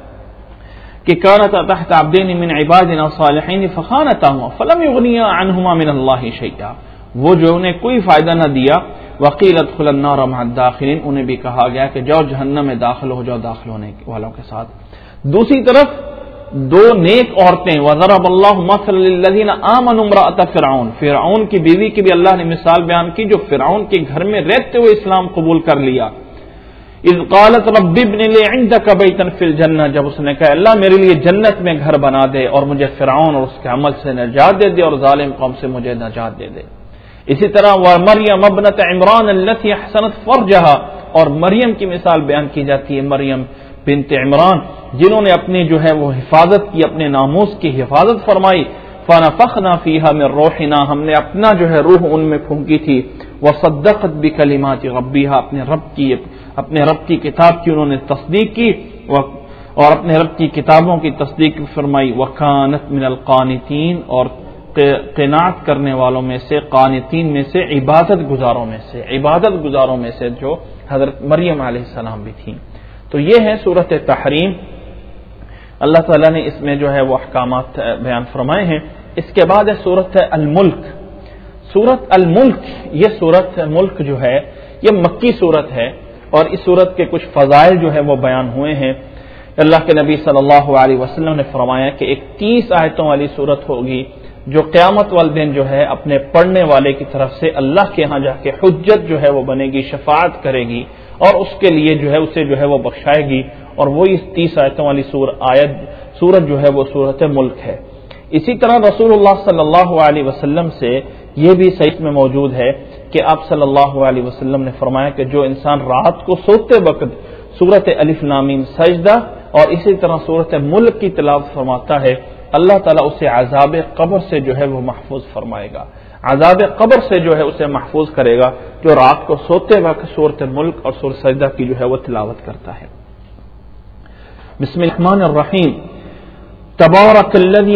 کہ كانتا تحت عبدین من عبادنا صالحین فخانتاہما فلم یغنیا عنہما من اللہ شیئا، وہ جو انہیں کوئی فائدہ نہ دیا، وقیل ادخلا النار مع الداخلین، انہیں بھی کہا گیا کہ جاؤ جہنم میں داخل ہو جاؤ داخل ہونے والوں کے ساتھ۔ دوسری طرف دو نیک عورتیں، وضرب اللہ مثلا للذین آمنوا امرأۃ فرعون، فرعون کی بیوی کی بھی اللہ نے مثال بیان کی جو فرعون کے گھر میں رہتے ہوئے اسلام قبول کر لیا۔ اذ قالت رب ابن لی عندک بیتا فی الجنہ، جب اس نے کہا اللہ میرے لیے جنت میں گھر بنا دے اور مجھے فرعون اور اس کے عمل سے نجات دے دے اور ظالم قوم سے مجھے نجات دے دے۔ اسی طرح ومریم ابنت عمران التی احسنت فرجہا، اور مریم کی مثال بیان کی جاتی ہے، مریم بنت عمران جنہوں نے اپنی جو ہے وہ حفاظت کی، اپنے ناموس کی حفاظت فرمائی۔ فنفخنا فیہا من روحنا، ہم نے اپنا جو ہے روح ان میں پھونکی تھی۔ وصدقت بکلمات ربیہا، اپنے رب کی کتاب کی انہوں نے تصدیق کی اور اپنے رب کی کتابوں کی تصدیق فرمائی۔ وکانت من القانتین، اور قناعت کرنے والوں میں سے، قانتین میں سے، عبادت گزاروں میں سے جو حضرت مریم علیہ السلام بھی تھیں۔ تو یہ ہے سورۃ تحریم، اللہ تعالیٰ نے اس میں جو ہے وہ احکامات بیان فرمائے ہیں۔ اس کے بعد ہے سورۃ الملک۔ سورۃ الملک، یہ سورۃ ملک جو ہے یہ مکی سورت ہے، اور اس سورت کے کچھ فضائل جو ہے وہ بیان ہوئے ہیں۔ اللہ کے نبی صلی اللہ علیہ وسلم نے فرمایا کہ ایک 30 آیتوں والی سورت ہوگی جو قیامت والے دن جو ہے اپنے پڑھنے والے کی طرف سے اللہ کے ہاں جا کے حجت جو ہے وہ بنے گی، شفاعت کرے گی اور اس کے لیے جو ہے اسے جو ہے وہ بخشائے گی، اور وہی 30 آیتوں والی سورت جو ہے وہ سورت ملک ہے۔ اسی طرح رسول اللہ صلی اللہ علیہ وسلم سے یہ بھی صحیح میں موجود ہے کہ آپ صلی اللہ علیہ وسلم نے فرمایا کہ جو انسان رات کو سوتے وقت سورت الف لام میم سجدہ اور اسی طرح سورت ملک کی تلاوت فرماتا ہے، اللہ تعالیٰ اسے عذاب قبر سے جو ہے وہ محفوظ فرمائے گا، عذاب قبر سے جو ہے اسے محفوظ کرے گا جو رات کو سوتے وقت سورت ملک اور سورت سجدہ کی جو ہے وہ تلاوت کرتا ہے۔ بسم اللہ الرحمن الرحیم، تبارک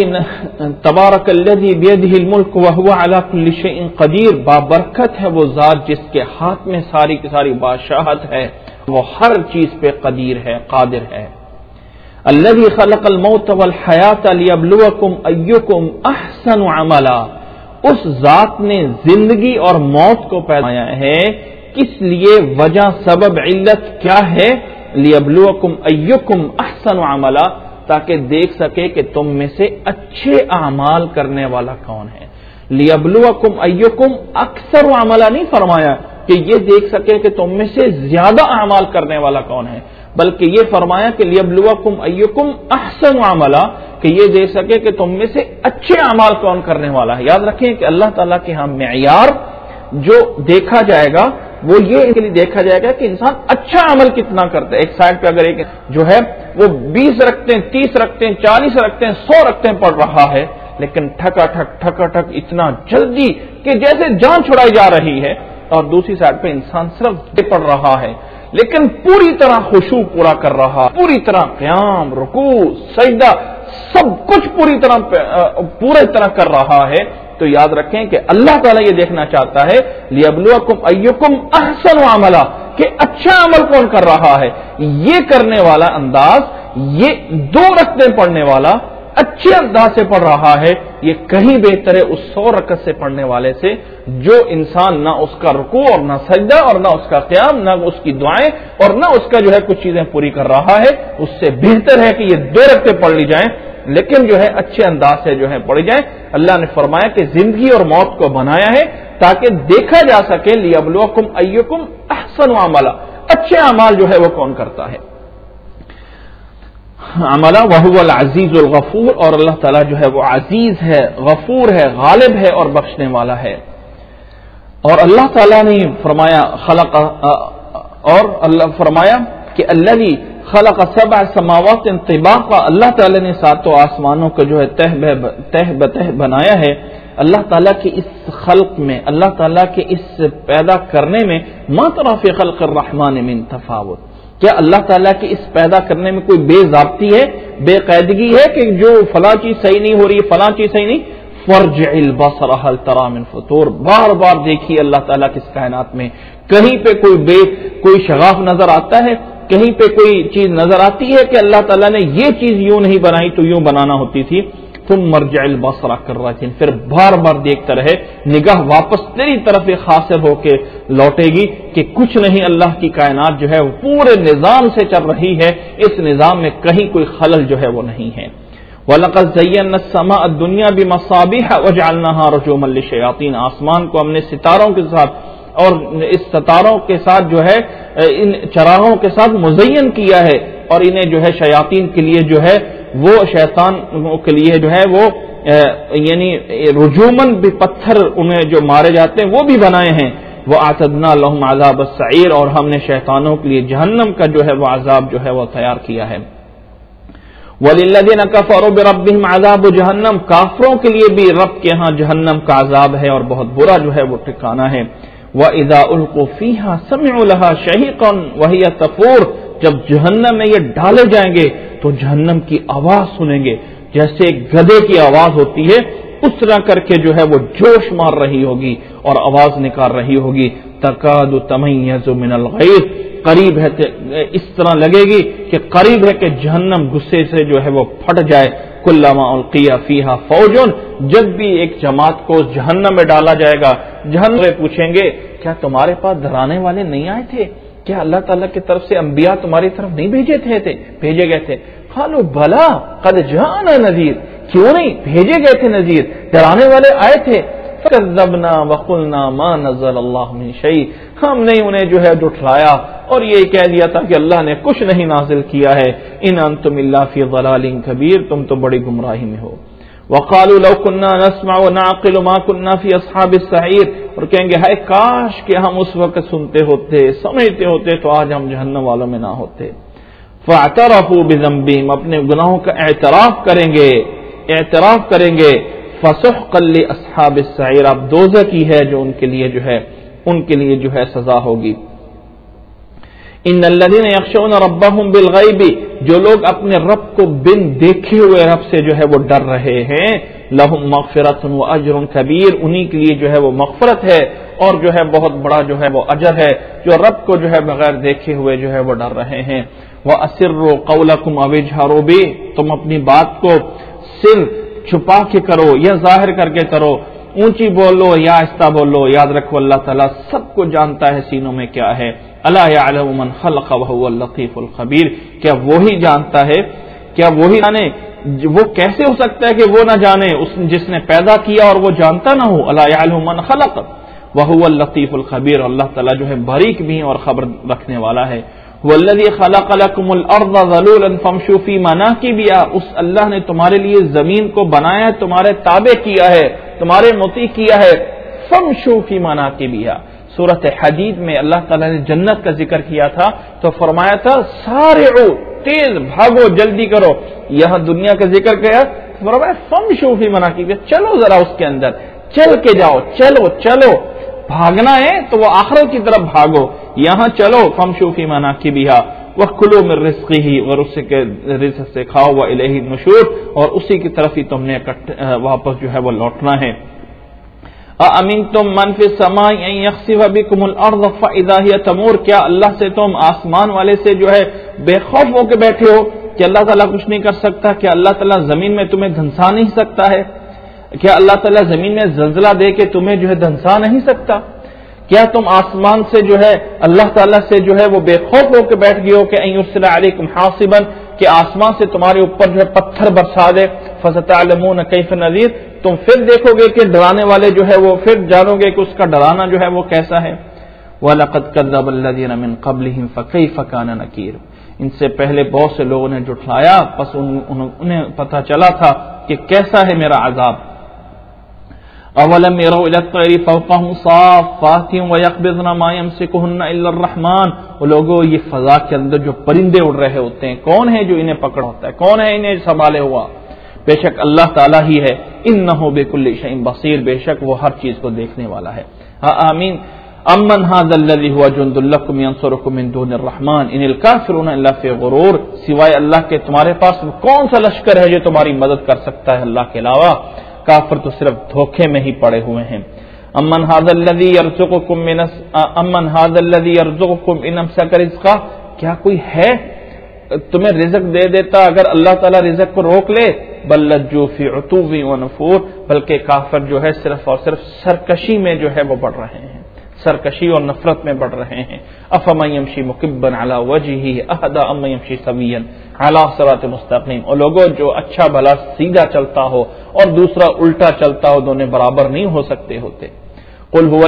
الذی بیدہ الملک وہو علی کل شیء قدیر، بابرکت ہے وہ ذات جس کے ہاتھ میں ساری کی ساری بادشاہت ہے، وہ ہر چیز پہ قدیر ہے، قادر ہے۔ الذی خلق الموت والحیات لیبلوکم ایکم احسن عملا، اس ذات نے زندگی اور موت کو پیدا کیا ہے، کس لیے، وجہ، سبب، علت کیا ہے؟ لیبلوکم ایکم احسن عملا، تاکہ دیکھ سکے کہ تم میں سے اچھے اعمال کرنے والا کون ہے۔ لیبلوکم ایکم اکثر عملا نہیں فرمایا کہ یہ دیکھ سکے کہ تم میں سے زیادہ اعمال کرنے والا کون ہے، بلکہ یہ فرمایا کہ لیبلوکم ایکم احسن عملا، کہ یہ دیکھ سکے کہ تم میں سے اچھے اعمال کون کرنے والا ہے۔ یاد رکھیں کہ اللہ تعالیٰ کے ہاں معیار جو دیکھا جائے گا وہ یہ ان کے لیے دیکھا جائے گا کہ انسان اچھا عمل کتنا کرتا ہے۔ ایک سائڈ پہ اگر ایک جو ہے وہ 20 رکھتے ہیں، 30 رکھتے ہیں، 40 رکھتے ہیں، 100 رکھتے ہیں پڑھ رہا ہے، لیکن ٹھکا ٹھک اتنا جلدی کہ جیسے جان چھڑائی جا رہی ہے، اور دوسری سائڈ پہ انسان صرف پڑھ رہا ہے لیکن پوری طرح خشوع پورا کر رہا، پوری طرح قیام، رکوع، سجدہ، سب کچھ پوری طرح کر رہا ہے، تو یاد رکھیں کہ اللہ تعالیٰ یہ دیکھنا چاہتا ہے لیبلوکم ایکم احسن عملا، کہ اچھا عمل کون کر رہا ہے۔ یہ کرنے والا انداز، یہ 2 رکعتیں پڑھنے والا اچھے انداز سے پڑھ رہا ہے، یہ کہیں بہتر ہے اس 100 رکعت سے پڑھنے والے سے جو انسان نہ اس کا رکوع اور نہ سجدہ اور نہ اس کا قیام، نہ اس کی دعائیں اور نہ اس کا جو ہے کچھ چیزیں پوری کر رہا ہے۔ اس سے بہتر ہے کہ یہ 2 رکعتیں پڑھ لی جائیں لیکن جو ہے اچھے انداز سے جو ہے پڑھی جائیں۔ اللہ نے فرمایا کہ زندگی اور موت کو بنایا ہے تاکہ دیکھا جا سکے لیبلوکم ایکم احسن عملا، اچھے اعمال جو ہے وہ کون کرتا ہے۔ عملا وہو العزیز الغفور، اور اللہ تعالیٰ جو ہے وہ عزیز ہے، غفور ہے، غالب ہے اور بخشنے والا ہے۔ اور اللہ تعالیٰ نے فرمایا فرمایا کہ الذی خلق 7 سماوات طباقا، اللہ تعالیٰ نے 7 آسمانوں کو جو ہے تہ بتہ بنایا ہے۔ اللہ تعالیٰ کی اس خلق میں، اللہ تعالیٰ کے اس پیدا کرنے میں ما تری فی خلق الرحمن من تفاوت، کیا اللہ تعالیٰ کی اس پیدا کرنے میں کوئی بے ضابطی ہے، بے قاعدگی ہے کہ جو فلاں چیز صحیح نہیں ہو رہی، فلاں چیز صحیح نہیں؟ فرجع البصر هل ترى من فطور، بار بار دیکھیے اللہ تعالیٰ کی اس کائنات میں کہیں پہ کوئی شغاف نظر آتا ہے، کہیں پہ کوئی چیز نظر آتی ہے کہ اللہ تعالیٰ نے یہ چیز یوں نہیں بنائی تو یوں بنانا ہوتی تھی۔ تم مرجع البصر کرتين، پھر بار بار دیکھتا رہے، نگاہ واپس تیری طرف خاصر ہو کے لوٹے گی کہ کچھ نہیں، اللہ کی کائنات جو ہے وہ پورے نظام سے چل رہی ہے، اس نظام میں کہیں کوئی خلل جو ہے وہ نہیں ہے۔ وَلَقَدْ زَيَّنَّا السَّمَاءَ الدُّنْيَا بِمَصَابِيحَ وَجَعَلْنَاهَا رُجُومًا لِلشَّيَاطِينَ، آسمان کو ہم نے ستاروں کے ساتھ اور اس ستاروں کے ساتھ جو ہے ان چراغوں کے ساتھ مزین کیا ہے، اور انہیں جو ہے شیاطین کے لیے جو ہے وہ شیطان کے لیے جو ہے وہ یعنی رجومن بھی پتھر انہیں جو مارے جاتے ہیں وہ بھی بنائے ہیں۔ وَأَعْتَدْنَا لَهُمْ عَذَابَ السَّعِيرِ، اور ہم نے شیطانوں کے لیے جہنم کا جو ہے وہ عذاب جو ہے وہ تیار کیا ہے۔ وَلِلَّذِينَ كَفَرُوا بِرَبِّهِمْ عَذَابُ جَهَنَّمَ، کافروں کے لیے بھی رب کے ہاں جہنم کا عذاب ہے اور بہت برا جو ہے وہ ٹھکانہ ہے۔ وَإِذَا أُلْقُوا فِيهَا سَمِعُوا لَهَا شَهِيقًا وَهِيَ تَفُورُ، جب جہنم میں یہ ڈالے جائیں گے تو جہنم کی آواز سنیں گے جیسے گدھے کی آواز ہوتی ہے، اس طرح کر کے جو ہے وہ جوش مار رہی ہوگی اور آواز نکال رہی ہوگی۔ تکاد تمیز من الغیظ، قریب ہے، اس طرح لگے گی کہ قریب ہے کہ جہنم غصے سے جو ہے وہ پھٹ جائے۔ کلما القی فیہا فوج، جب بھی ایک جماعت کو جہنم میں ڈالا جائے گا، جہنم سے پوچھیں گے کیا تمہارے پاس ڈرانے والے نہیں آئے تھے؟ کیا اللہ تعالیٰ کی طرف سے انبیاء تمہاری طرف نہیں بھیجے گئے تھے؟ قالوا بلا قد جاءنا نذیر، کیوں نہیں بھیجے گئے تھے نذیر، ڈرانے والے آئے تھے. فَكَذَّبْنَا وَقُلْنَا مَا نَزَّلَ اللَّهُ مِن شَيْءٍ، ہم نے انہیں جو ہے جھٹلایا اور یہ کہہ دیا تھا کہ اللہ نے کچھ نہیں نازل کیا ہے. ان انتم الا فی ضلال کبیر، تم تو بڑی گمراہی میں ہو. وقالوا لو كنا نسمع ونعقل ما كنا في اصحاب السعير، اور کہیں گے ہائے کاش کہ ہم اس وقت سنتے ہوتے سمجھتے ہوتے تو آج ہم جہنم والوں میں نہ ہوتے. فاعترفوا بذنبهم، اپنے گناہوں کا اعتراف کریں گے. فسحقا لاصحاب السعير، اب دوزخ کی ہے جو ان کے لیے جو ہے سزا ہوگی. ان الذين يخشون ربهم بالغیب، جو لوگ اپنے رب کو بن دیکھے ہوئے رب سے جو ہے وہ ڈر رہے ہیں، لهم مغفرۃ واجر کبیر، انہی کے لیے جو ہے وہ مغفرت ہے اور جو ہے بہت بڑا جو ہے وہ اجر ہے، جو رب کو جو ہے بغیر دیکھے ہوئے جو ہے وہ ڈر رہے ہیں. واسروا قولکم او اجهروا به، تم اپنی بات کو سر چھپا کے کرو یا ظاہر کر کے کرو، اونچی بولو یا آہستہ بولو، یاد رکھو اللہ تعالیٰ سب کو جانتا ہے سینوں میں کیا ہے. الا یعلم من خلق وهو اللطیف الخبیر، کیا وہی جانتا ہے، کیا وہی جانے، وہ کیسے ہو سکتا ہے کہ وہ نہ جانے جس نے پیدا کیا اور وہ جانتا نہ ہو. الا یعلم من خلق وهو اللطیف الخبیر، اللہ تعالیٰ جو ہے باریک بھی اور خبر رکھنے والا ہے. والذی خلق لکم الارض ذلولا فامشوا فی مناکبہا، اس اللہ نے تمہارے لیے زمین کو بنایا ہے، تمہارے تابع کیا ہے، تمہارے مطیع کیا ہے. فامشوا فی مناکبہا، سورۃ حدید میں اللہ تعالیٰ نے جنت کا ذکر کیا تھا تو فرمایا تھا سارعوا، تیز بھاگو جلدی کرو. یہاں دنیا کا ذکر کیا، فرمایا فامشوا فی مناکبہا، چلو ذرا اس کے اندر، چل کے جاؤ، چلو بھاگنا ہے تو وہ آخرت کی طرف بھاگو. یہاں چلو فامشوا فی مناکبہا وکلوا من رزقہ، اور اس کے رزق سے کھاؤ، والیہ النشور، اور اسی کی طرف ہی تم نے واپس جو ہے وہ لوٹنا ہے. اَأَمِنْتُمْ مَنْ فِي السَّمَاءِ أَنْ يَخْسِفَ بِكُمُ الْأَرْضَ فَإِذَا هِيَ تَمُورُ، کیا اللہ سے تم آسمان والے سے جو ہے بے خوف ہو کے بیٹھے ہو کہ اللہ تعالیٰ کچھ نہیں کر سکتا؟ کیا اللہ تعالیٰ زمین میں تمہیں دھنسا نہیں سکتا ہے؟ کیا اللہ تعالیٰ زمین میں زلزلہ دے کے تمہیں جو ہے دھنسا نہیں سکتا؟ کیا تم آسمان سے جو ہے اللہ تعالیٰ سے جو ہے وہ بے خوف ہو کے بیٹھ گئے ہو کہ ان یرسل علیکم حاصبا، کہ آسمان سے تمہارے اوپر جو ہے پتھر برسا دے؟ فستعلمون کیف نذیر، تم پھر دیکھو گے کہ ڈرانے والے جو ہے وہ پھر جانو گے کہ اس کا ڈرانا جو ہے وہ کیسا ہے. وَلَقَدْ كَذَّبَ الَّذِينَ مِن قَبْلِهِمْ فَكَيْفَ كَانَ نَكِيرٌ، ان سے پہلے بہت سے لوگوں نے جھٹلایا، پس انہیں پتہ چلا تھا کہ کیسا ہے میرا عذاب. اولم يروا الى الطير فوقهم صافات ويقبضن ما يمسكهن الا الرحمن، وہ لوگوں یہ فضا کے اندر جو پرندے اڑ رہے ہوتے ہیں، کون ہے جو انہیں پکڑ ہوتا ہے، کون ہے انہیں سنبھالے ہوا؟ بے شک اللہ تعالیٰ ہی ہے. انہ بكل شيء بصیر، بے شک وہ ہر چیز کو دیکھنے والا ہے. آمین. امن هذا الذي هو جند لكم ينصركم من دون الرحمن ان الكافرون الا في غرور، سوائے اللہ کے تمہارے پاس کون سا لشکر ہے جو تمہاری مدد کر سکتا ہے اللہ کے علاوہ؟ کافر تو صرف دھوکے میں ہی پڑے ہوئے ہیں. امن هذا الذي يرزقكم ان امسك رزقه، کیا کوئی ہے تمہیں رزق دے دیتا اگر اللہ تعالیٰ رزق کو روک لے؟ بل لجوا في عتو ونفور، بلکہ کافر جو ہے صرف اور صرف سرکشی میں جو ہے وہ بڑھ رہے ہیں، سرکشی اور نفرت میں بڑھ رہے ہیں. افمن يمشي مكبا على وجهه اهدى امن يمشي سويا على صراط مستقيم، اور لوگوں جو اچھا بھلا سیدھا چلتا ہو اور دوسرا الٹا چلتا ہو دونوں برابر نہیں ہو سکتے ہوتے. قل هو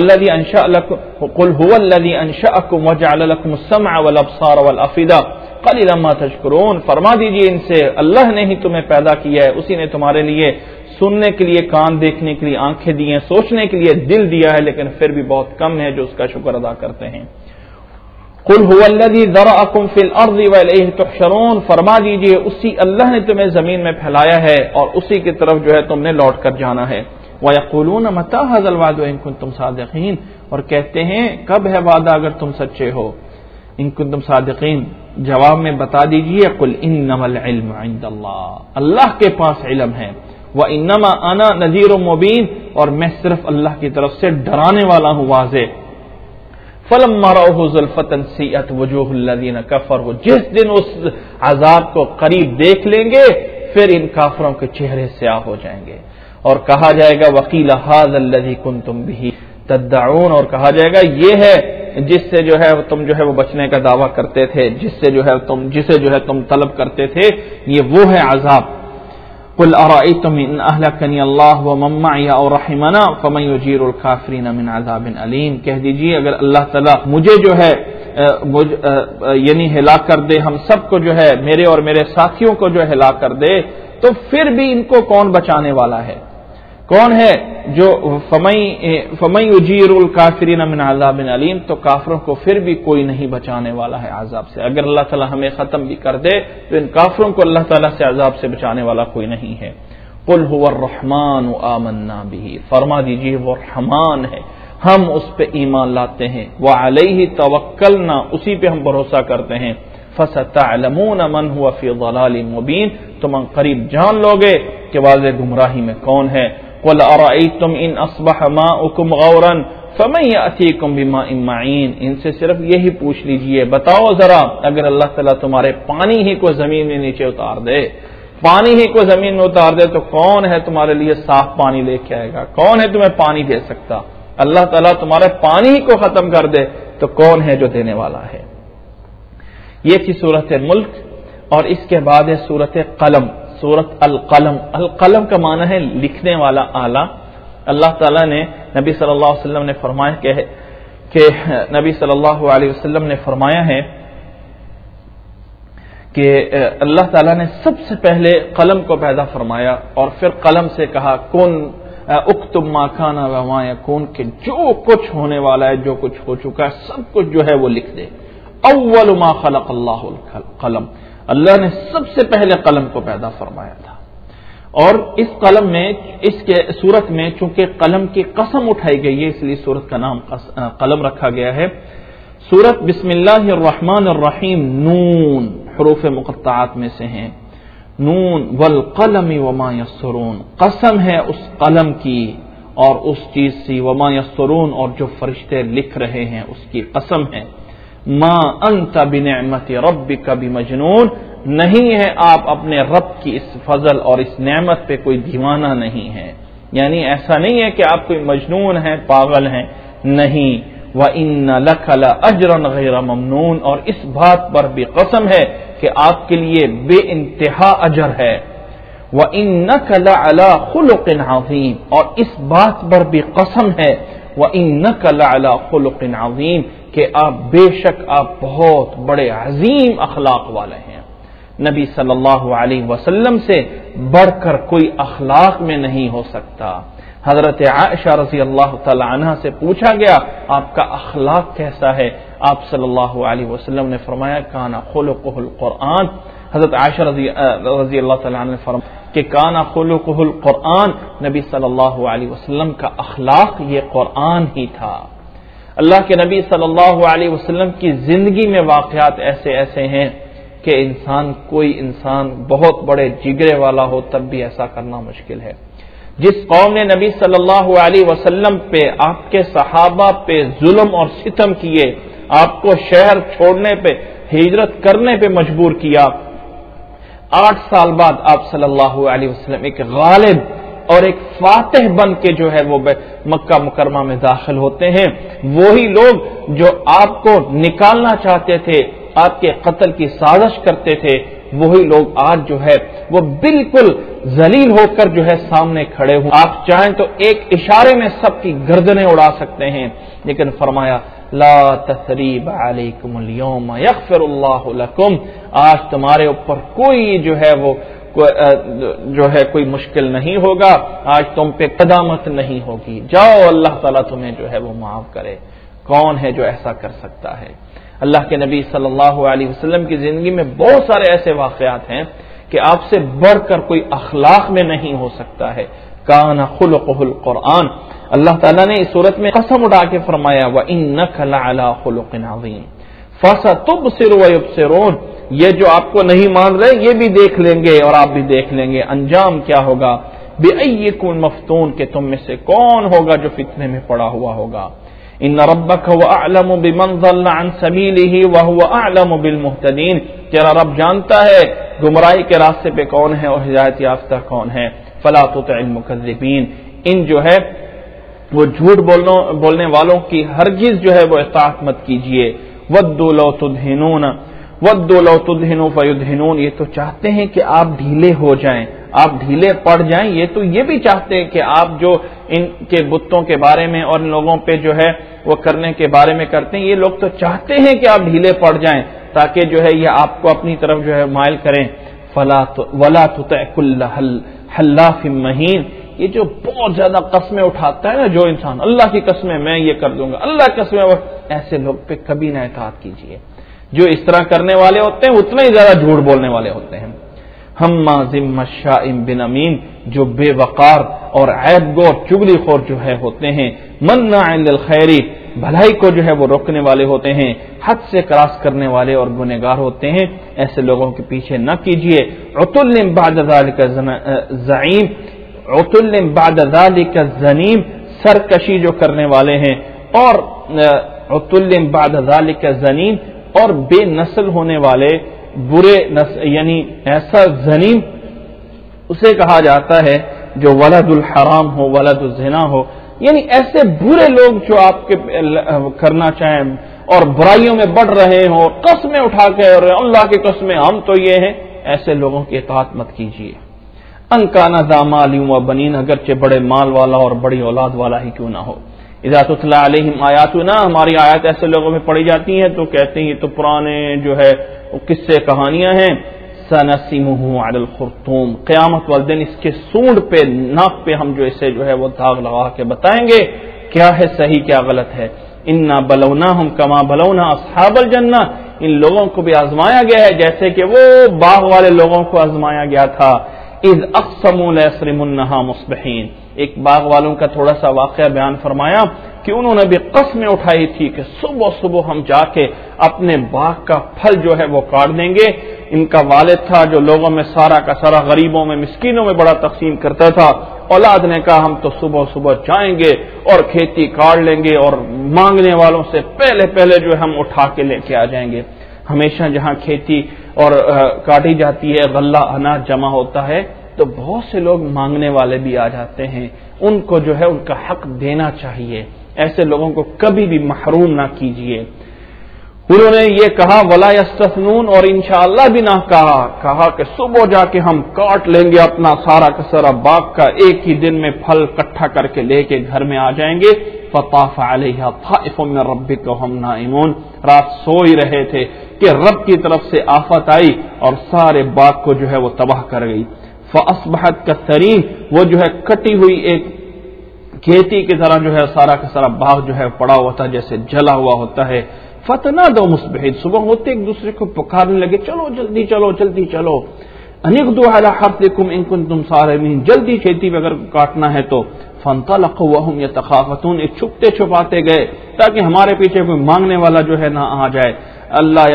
الذي انشأكم وجعل لكم السمع والابصار والافئدة قليلا ما تشكرون، فرما دیجئے ان سے اللہ نے ہی تمہیں پیدا کیا ہے، اسی نے تمہارے لیے سننے کے لیے کان، دیکھنے کے لیے آنکھیں دی ہیں، سوچنے کے لیے دل دیا ہے، لیکن پھر بھی بہت کم ہے جو اس کا شکر ادا کرتے ہیں. قل هو الذي ذرأكم في الارض واليه تحشرون، فرما دیجئے اسی اللہ نے تمہیں زمین میں پھیلایا ہے اور اسی کی طرف جو ہے تم نے لوٹ کر جانا ہے. وَيَقُولُونَ مَتَىٰ هَٰذَا الْوَعْدُ إِن كُنتُمْ صَادِقِينَ، اور کہتے ہیں کب ہے وعدہ اگر تم سچے ہو. ان کنتم صادقین، جواب میں بتا دیجئے قل انما العلم عند اللہ، اللہ کے پاس علم ہے. وَإِنَّمَا أَنَا نَذِيرٌ مُّبِينٌ، اور میں صرف اللہ کی طرف سے ڈرانے والا ہوں واضح. فَلَمَّا رَأَوْهُ زُلْفَةً سِيئَتْ وُجُوهُ الَّذِينَ كَفَرُوا، جس دن اس عذاب کو قریب دیکھ لیں گے پھر ان کافروں کے چہرے سیاہ ہو جائیں گے اور کہا جائے گا وَقِيلَ هَٰذَا الَّذِي كُنتُمْ بِهِ تَدَّعُونَ، اور کہا جائے گا یہ ہے جس سے جو ہے تم جو ہے وہ بچنے کا دعویٰ کرتے تھے، جسے جو ہے تم طلب کرتے تھے، یہ وہ ہے عذاب. قل ارأيتم ان اهلكني الله ومن معي او رحمنا فمن يجير الكافرين من عذاب الیم، کہہ دیجیے اگر اللہ تعالیٰ مجھے جو ہے یعنی ہلاک کر دے، ہم سب کو جو ہے، میرے اور میرے ساتھیوں کو جو ہلاک کر دے، تو پھر بھی ان کو کون بچانے والا ہے؟ کون ہے جو فمن یجیر الکافرین من عذاب علیم، تو کافروں کو پھر بھی کوئی نہیں بچانے والا ہے عذاب سے۔ اگر اللہ تعالیٰ ہمیں ختم بھی کر دے تو ان کافروں کو اللہ تعالیٰ سے عذاب سے بچانے والا کوئی نہیں ہے۔ قل هو الرحمن آمنا به، فرما دیجیے وہ رحمان ہے، ہم اس پہ ایمان لاتے ہیں، وعلیہ توکلنا، اسی پہ ہم بھروسہ کرتے ہیں، فستعلمون من هو فی ضلال مبین، تم قریب جان لوگے کہ واضح گمراہی میں کون ہے۔ قل ارأيتم ان اصبح ماؤكم غورا فمن يأتيكم بماء معين، ان سے صرف یہی پوچھ لیجئے، بتاؤ ذرا اگر اللہ تعالیٰ تمہارے پانی ہی کو زمین میں نیچے اتار دے، پانی ہی کو زمین میں اتار دے، تو کون ہے تمہارے لیے صاف پانی لے کے آئے گا؟ کون ہے تمہیں پانی دے سکتا؟ اللہ تعالیٰ تمہارے پانی ہی کو ختم کر دے تو کون ہے جو دینے والا ہے؟ یہ تھی سورۃ ملک، اور اس کے بعد ہے سورۃ قلم، سورۃ القلم۔ القلم کا معنی ہے لکھنے والا آلہ۔ اللہ تعالیٰ نے نبی صلی اللہ علیہ وسلم نے فرمایا کہ نبی صلی اللہ علیہ وسلم نے فرمایا ہے کہ اللہ تعالیٰ نے سب سے پہلے قلم کو پیدا فرمایا، اور پھر قلم سے کہا کن اکتب ما کان وما یکون، کہ جو کچھ ہونے والا ہے، جو کچھ ہو چکا ہے، سب کچھ جو ہے وہ لکھ دے۔ اول ما خلق اللہ القلم، اللہ نے سب سے پہلے قلم کو پیدا فرمایا تھا۔ اور اس قلم میں، اس کے صورت میں چونکہ قلم کی قسم اٹھائی گئی ہے، اس لیے صورت کا نام قلم رکھا گیا ہے۔ سورت بسم اللہ الرحمن الرحیم، نون حروف مقطعات میں سے ہیں، نون والقلم وما یسرون، قسم ہے اس قلم کی اور اس چیز سے، وما یسرون، اور جو فرشتے لکھ رہے ہیں اس کی قسم ہے۔ ما انت بنعمت ربک بمجنون، نہیں ہے آپ اپنے رب کی اس فضل اور اس نعمت پہ کوئی دیوانہ نہیں ہے، یعنی ایسا نہیں ہے کہ آپ کوئی مجنون ہیں، پاگل ہیں، نہیں۔ وَإِنَّ لَكَ لَأَجْرًا غَيْرَ مَمْنُونٍ، اور اس بات پر بھی قسم ہے کہ آپ کے لیے بے انتہا اجر ہے۔ وَإِنَّكَ لَعَلَى خُلُقٍ عَظِيمٍ، اور اس بات پر بھی قسم ہے، وَإِنَّكَ لَعَلَى خُلُقٍ عَظِيمٍ، کہ آپ بے شک آپ بہت بڑے عظیم اخلاق والے ہیں۔ نبی صلی اللہ علیہ وسلم سے بڑھ کر کوئی اخلاق میں نہیں ہو سکتا۔ حضرت عائشہ رضی اللہ تعالی عنہ سے پوچھا گیا آپ کا اخلاق کیسا ہے؟ آپ صلی اللہ علیہ وسلم نے فرمایا کان خلقہ القرآن۔ حضرت عائشہ رضی اللہ تعالی عنہ نے فرمایا کہ کان خلقہ القرآن، نبی صلی اللہ علیہ وسلم کا اخلاق یہ قرآن ہی تھا۔ اللہ کے نبی صلی اللہ علیہ وسلم کی زندگی میں واقعات ایسے ایسے ہیں کہ کوئی انسان بہت بڑے جگرے والا ہو تب بھی ایسا کرنا مشکل ہے۔ جس قوم نے نبی صلی اللہ علیہ وسلم پہ، آپ کے صحابہ پہ ظلم اور ستم کیے، آپ کو شہر چھوڑنے پہ، ہجرت کرنے پہ مجبور کیا، 8 سال بعد آپ صلی اللہ علیہ وسلم ایک غالب اور ایک فاتح بن کے جو ہے وہ مکہ مکرمہ میں داخل ہوتے ہیں۔ وہی لوگ جو آپ کو نکالنا چاہتے تھے، آپ کے قتل کی سازش کرتے تھے، وہی لوگ آج جو ہے وہ بالکل ذلیل ہو کر جو ہے سامنے کھڑے ہوں۔ آپ چاہیں تو ایک اشارے میں سب کی گردنیں اڑا سکتے ہیں، لیکن فرمایا لا تثریب علیکم اليوم یغفر اللہ لکم، آج تمہارے اوپر کوئی جو ہے وہ کوئی مشکل نہیں ہوگا، آج تم پہ قدامت نہیں ہوگی، جاؤ اللہ تعالیٰ تمہیں جو ہے وہ معاف کرے۔ کون ہے جو ایسا کر سکتا ہے؟ اللہ کے نبی صلی اللہ علیہ وسلم کی زندگی میں بہت سارے ایسے واقعات ہیں کہ آپ سے بڑھ کر کوئی اخلاق میں نہیں ہو سکتا ہے۔ کان خلقہ القرآن، اللہ تعالیٰ نے اس صورت میں قسم اٹھا کے فرمایا وَإِنَّكَ لَعَلَى خُلُقٍ عَظِيمٍ فَسَتُبْصِرُ وَيُبْصِرُونَ، یہ جو آپ کو نہیں مان رہے یہ بھی دیکھ لیں گے اور آپ بھی دیکھ لیں گے، انجام کیا ہوگا۔ بِأَيِّكُمُ الْمَفْتُونُ، کہ تم میں سے کون ہوگا جو فتنے میں پڑا ہوا ہوگا۔ ان ربک هو اعلم بمن ضل عن سبیلہ وهو اعلم بالمهتدین، تیرا رب جانتا ہے گمراہی کے راستے پہ کون ہے اور ہدایت یافتہ کون ہے۔ فلا تطع المکذبین، ان جو ہے وہ جھوٹ بولنے والوں کی ہرگز جو ہے وہ اطاعت مت کیجیے۔ ودوا لو تدہنون فیدہنون، یہ تو چاہتے ہیں کہ آپ ڈھیلے ہو جائیں، آپ ڈھیلے پڑ جائیں. یہ بھی چاہتے ہیں کہ آپ جو ان کے بتوں کے بارے میں اور ان لوگوں پہ جو ہے وہ کرنے کے بارے میں کرتے ہیں, یہ لوگ تو چاہتے ہیں کہ آپ ڈھیلے پڑ جائیں تاکہ جو ہے یہ آپ کو اپنی طرف جو ہے مائل کریں. وَلَا تُطِعْ كُلَّ حَلَّافٍ مَّهِينٍ, یہ جو بہت زیادہ قسمیں اٹھاتا ہے نا جو انسان, اللہ کی قسمیں میں یہ کر دوں گا, اللہ کی قسمیں, ایسے لوگ پہ کبھی نہ اطاعت کیجیے. جو اس طرح کرنے والے ہوتے ہیں اتنا ہی زیادہ جھوٹ بولنے والے ہوتے ہیں. ہمازٍ مشاء بنمیم, جو بے وقار اور عیب گو چگلی خور جو ہے ہوتے ہیں. مناع للخیر, بھلائی کو جو ہے وہ روکنے والے ہوتے ہیں, حد سے کراس کرنے والے اور گنہگار ہوتے ہیں. ایسے لوگوں کے پیچھے نہ کیجیے. عتل بعد ذلک زعیم, عتل بعد ذلک زنیم, سرکشی جو کرنے والے ہیں, اور عتل بعد ذلک زنیم, اور بے نسل ہونے والے برے نسل, یعنی ایسا زنیم اسے کہا جاتا ہے جو ولد الحرام ہو, ولد الزنا ہو, یعنی ایسے برے لوگ جو آپ کے کرنا چاہیں اور برائیوں میں بڑھ رہے ہوں, قسمیں اٹھا کے اور اللہ کی قسمیں ہم تو یہ ہیں, ایسے لوگوں کی اطاعت مت کیجیے. ان کان ذا مال و بنین, اگرچہ بڑے مال والا اور بڑی اولاد والا ہی کیوں نہ ہو. اذا تتلی علیہم آیاتنا, ہماری آیات ایسے لوگوں میں پڑھی جاتی ہیں تو کہتے ہیں یہ تو پرانے جو ہے قصے کہانیاں ہیں. سنسمہ علی الخرطوم, قیامت والے دن اس کے سونڈ پہ, ناک پہ ہم جو اسے جو ہے وہ داغ لگا کے بتائیں گے کیا ہے صحیح کیا غلط ہے. انا بلوناہم کما بلونا اصحاب الجنہ, ان لوگوں کو بھی آزمایا گیا ہے جیسے کہ وہ باغ والے لوگوں کو آزمایا گیا تھا. اذ اقسموا لیصرمنها مصبحین, ایک باغ والوں کا تھوڑا سا واقعہ بیان فرمایا کہ انہوں نے بھی قسمیں اٹھائی تھی کہ صبح صبح ہم جا کے اپنے باغ کا پھل جو ہے وہ کاٹ دیں گے. ان کا والد تھا جو لوگوں میں سارا کا سارا غریبوں میں مسکینوں میں بڑا تقسیم کرتا تھا. اولاد نے کہا ہم تو صبح صبح جائیں گے اور کھیتی کاٹ لیں گے اور مانگنے والوں سے پہلے جو ہم اٹھا کے لے کے آ جائیں گے. ہمیشہ جہاں کھیتی اور کاٹی جاتی ہے, غلہ اناج جمع ہوتا ہے, تو بہت سے لوگ مانگنے والے بھی آ جاتے ہیں. ان کو جو ہے ان کا حق دینا چاہیے. ایسے لوگوں کو کبھی بھی محروم نہ کیجیے. انہوں نے یہ کہا ولا یستثنون, اور انشاءاللہ بھی نہ کہا کہ صبح جا کے ہم کاٹ لیں گے اپنا سارا کا سارا باغ کا, ایک ہی دن میں پھل اکٹھا کر کے لے کے گھر میں آ جائیں گے. فطاف علیہا طائف من ربک وهم نائمون, رات سو ہی رہے تھے کہ رب کی طرف سے آفت آئی اور سارے باغ کو جو ہے وہ تباہ کر گئی. فاصبحت کالثریم, وہ جو ہے کٹی ہوئی ایک کھیتی کی طرح جو ہے سارا کا سارا باغ جو ہے پڑا ہوا تھا جیسے جلا ہوا ہوتا ہے. فتنادوا مصبحین, صبح ہوتے ایک دوسرے کو پکارنے لگے چلو جلدی چلو جلدی چلو. انغدوا علی حرثکم ان کنتم صارمین, جلدی کھیتی میں اگر کاٹنا ہے تو. فانطلقوا وهم يتخافتون, ایک چھپتے چھپاتے گئے تاکہ ہمارے پیچھے کوئی مانگنے والا جو ہے نہ آ جائے. اللہ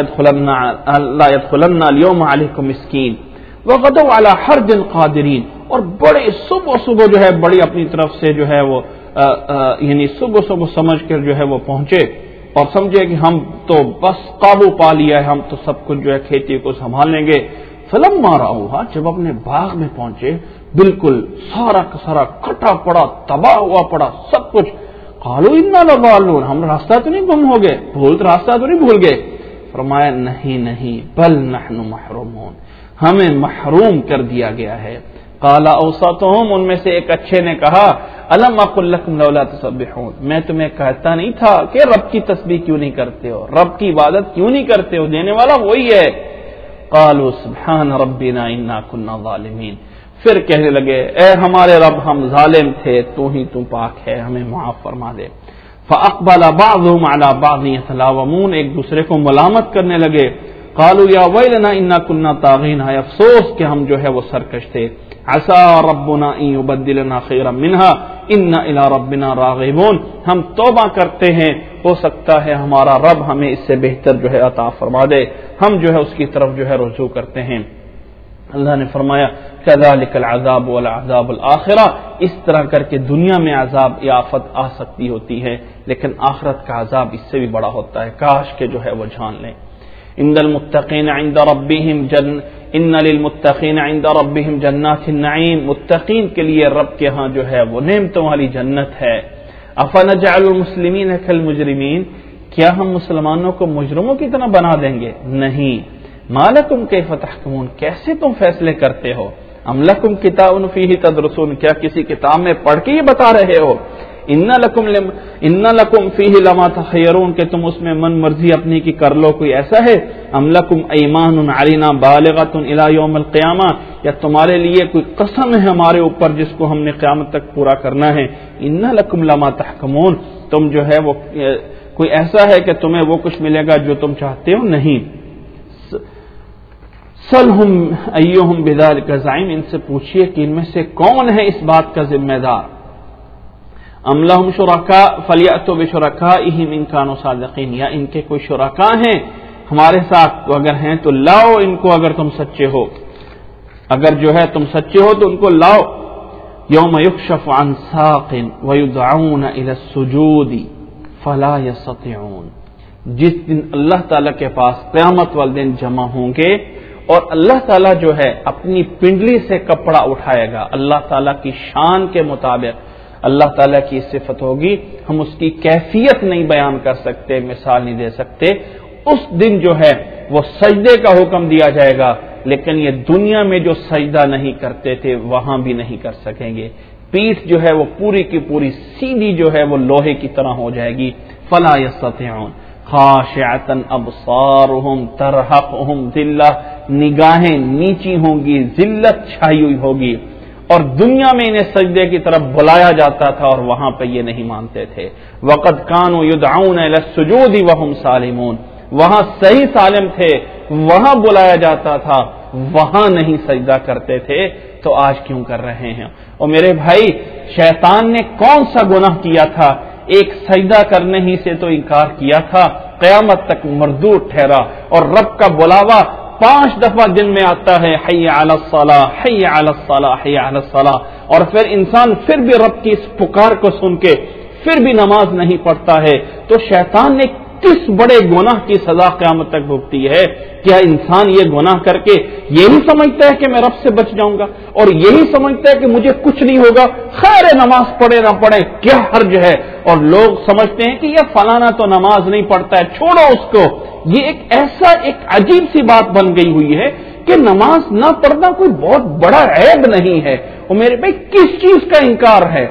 يدخلن اليوم علیکم مسکین وغدوا علی حرد قادرین, اور بڑے صبح صبح جو ہے بڑی اپنی طرف سے جو ہے وہ یعنی صبح صبح سمجھ کر جو ہے وہ پہنچے اور سمجھے کہ ہم تو بس قابو پا لیا ہے, ہم تو سب کچھ جو ہے کھیتی کو سنبھال لیں گے. فلما رأوها, جب اپنے باغ میں پہنچے بالکل سارا کا سارا کٹا پڑا, تباہ ہوا پڑا سب کچھ. قالوا انا لضالون, ہم راستہ تو نہیں گم ہو گئے, راستہ تو نہیں بھول گئے. فرمایا نہیں بل نحن محرومون, ہمیں محروم کر دیا گیا ہے. قال اوسطهم, ان میں سے ایک اچھے نے کہا الم اقل لكم لولا تسبحون, میں تمہیں کہتا نہیں تھا کہ رب کی تسبیح کیوں نہیں کرتے ہو, رب کی عبادت کیوں نہیں کرتے ہو, دینے والا وہی ہے. قالوا سبحان ربنا انا كنا ظالمین, پھر کہنے لگے اے ہمارے رب ہم ظالم تھے, تو پاک ہے, ہمیں معاف فرما دے. فاقبل بعضهم على بعض يتلاومون, ایک دوسرے کو ملامت کرنے لگے. قالوا یا ویلنا انا كنا طاغین, ہے افسوس کہ ہم جو ہے وہ سرکش تھے. عسى ربنا ان يبدلنا خيرا منها انا الى ربنا راغبون, ہم توبہ کرتے ہیں, ہو سکتا ہے ہمارا رب ہمیں اس سے بہتر جو ہے عطا فرما دے, ہم جو ہے اس کی طرف جو ہے رجوع کرتے ہیں. اللہ نے فرمایا كذلك العذاب والعذاب الآخرہ, اس طرح کر کے دنیا میں عذاب یا آفت آ سکتی ہوتی ہے لیکن آخرت کا عذاب اس سے بھی بڑا ہوتا ہے. کاش کہ جو ہے وہ جان لیں. ان المتقین عند ربهم ان للمتقین عند ربهم جنات النعیم, متقین کے لیے رب کے ہاں جو ہے وہ نعمتوں والی جنت ہے. افنجعل المسلمین کالمجرمین, کیا ہم مسلمانوں کو مجرموں کی طرح بنا دیں گے؟ نہیں. مالکم کیف تحکمون, کیسے تم فیصلے کرتے ہو؟ ام لکم کتاب فیہ تدرسون، کیا کسی کتاب میں پڑھ کے یہ بتا رہے ہو؟ ان لکم فیہ لما تخیرون، کہ تم اس میں من مرضی اپنی کی کر لو، کوئی ایسا ہے؟ ام لکم ایمان علینا بالغۃ الی یوم القیامہ، یا تمہارے لیے کوئی قسم ہے ہمارے اوپر جس کو ہم نے قیامت تک پورا کرنا ہے؟ ان لکم لما تحکمون، تم جو ہے وہ کوئی ایسا ہے کہ تمہیں وہ کچھ ملے گا جو تم چاہتے ہو؟ نہیں۔ سلہم ایہم بذلک زعیم، ان سے پوچھئے کہ ان میں سے کون ہے اس بات کا ذمہ دار؟ ام لہم شرکاء فلیأتوا بشرکائہم ان کانوا صادقین، یا ان کے کوئی شرکاء ہیں ہمارے ساتھ، تو اگر ہیں تو لاؤ ان کو، اگر تم سچے ہو، اگر جو ہے تم سچے ہو تو ان کو لاؤ۔ یوم یکشف عن ساق ویدعون الی السجود فلا یستطیعون، جس دن اللہ تعالیٰ کے پاس قیامت والے دن جمع ہوں گے اور اللہ تعالیٰ جو ہے اپنی پنڈلی سے کپڑا اٹھائے گا، اللہ تعالیٰ کی شان کے مطابق اللہ تعالیٰ کی صفت ہوگی، ہم اس کی کیفیت نہیں بیان کر سکتے، مثال نہیں دے سکتے۔ اس دن جو ہے وہ سجدے کا حکم دیا جائے گا، لیکن یہ دنیا میں جو سجدہ نہیں کرتے تھے وہاں بھی نہیں کر سکیں گے۔ پیٹھ جو ہے وہ پوری کی پوری سیدھی جو ہے وہ لوہے کی طرح ہو جائے گی۔ فلا یستطیعون خاشعۃ ابصارهم ترهقهم ذلہ، نگاہیں نیچی ہوں گی، ذلت چھائی ہوئی ہوگی۔ اور دنیا میں انہیں سجدے کی طرف بلایا جاتا تھا اور وہاں پہ یہ نہیں مانتے تھے۔ وقد كانوا يدعون الى السجود وهم سالمون، وہاں صحیح سالم تھے، وہاں بلایا جاتا تھا، وہاں نہیں سجدہ کرتے تھے، تو آج کیوں کر رہے ہیں؟ اور میرے بھائی، شیطان نے کون سا گناہ کیا تھا؟ ایک سجدہ کرنے ہی سے تو انکار کیا تھا، قیامت تک مردود ٹھہرا، اور رب کا بلاوا 5 دفعہ دن میں آتا ہے، حی علی الصلاۃ حی علی الصلاۃ حی علی الصلاۃ، اور پھر انسان پھر بھی رب کی اس پکار کو سن کے پھر بھی نماز نہیں پڑھتا ہے، تو شیطان نے کس بڑے گناہ کی سزا قیامت تک بھگتی ہے؟ کیا انسان یہ گناہ کر کے یہی سمجھتا ہے کہ میں رب سے بچ جاؤں گا، اور یہی سمجھتا ہے کہ مجھے کچھ نہیں ہوگا، خیر نماز پڑھے نہ پڑھے کیا حرج ہے؟ اور لوگ سمجھتے ہیں کہ یہ فلانا تو نماز نہیں پڑھتا ہے، چھوڑو اس کو۔ یہ ایک عجیب سی بات بن گئی ہوئی ہے کہ نماز نہ پڑھنا کوئی بہت بڑا عیب نہیں ہے۔ اور میرے بھائی، کس چیز کا انکار ہے؟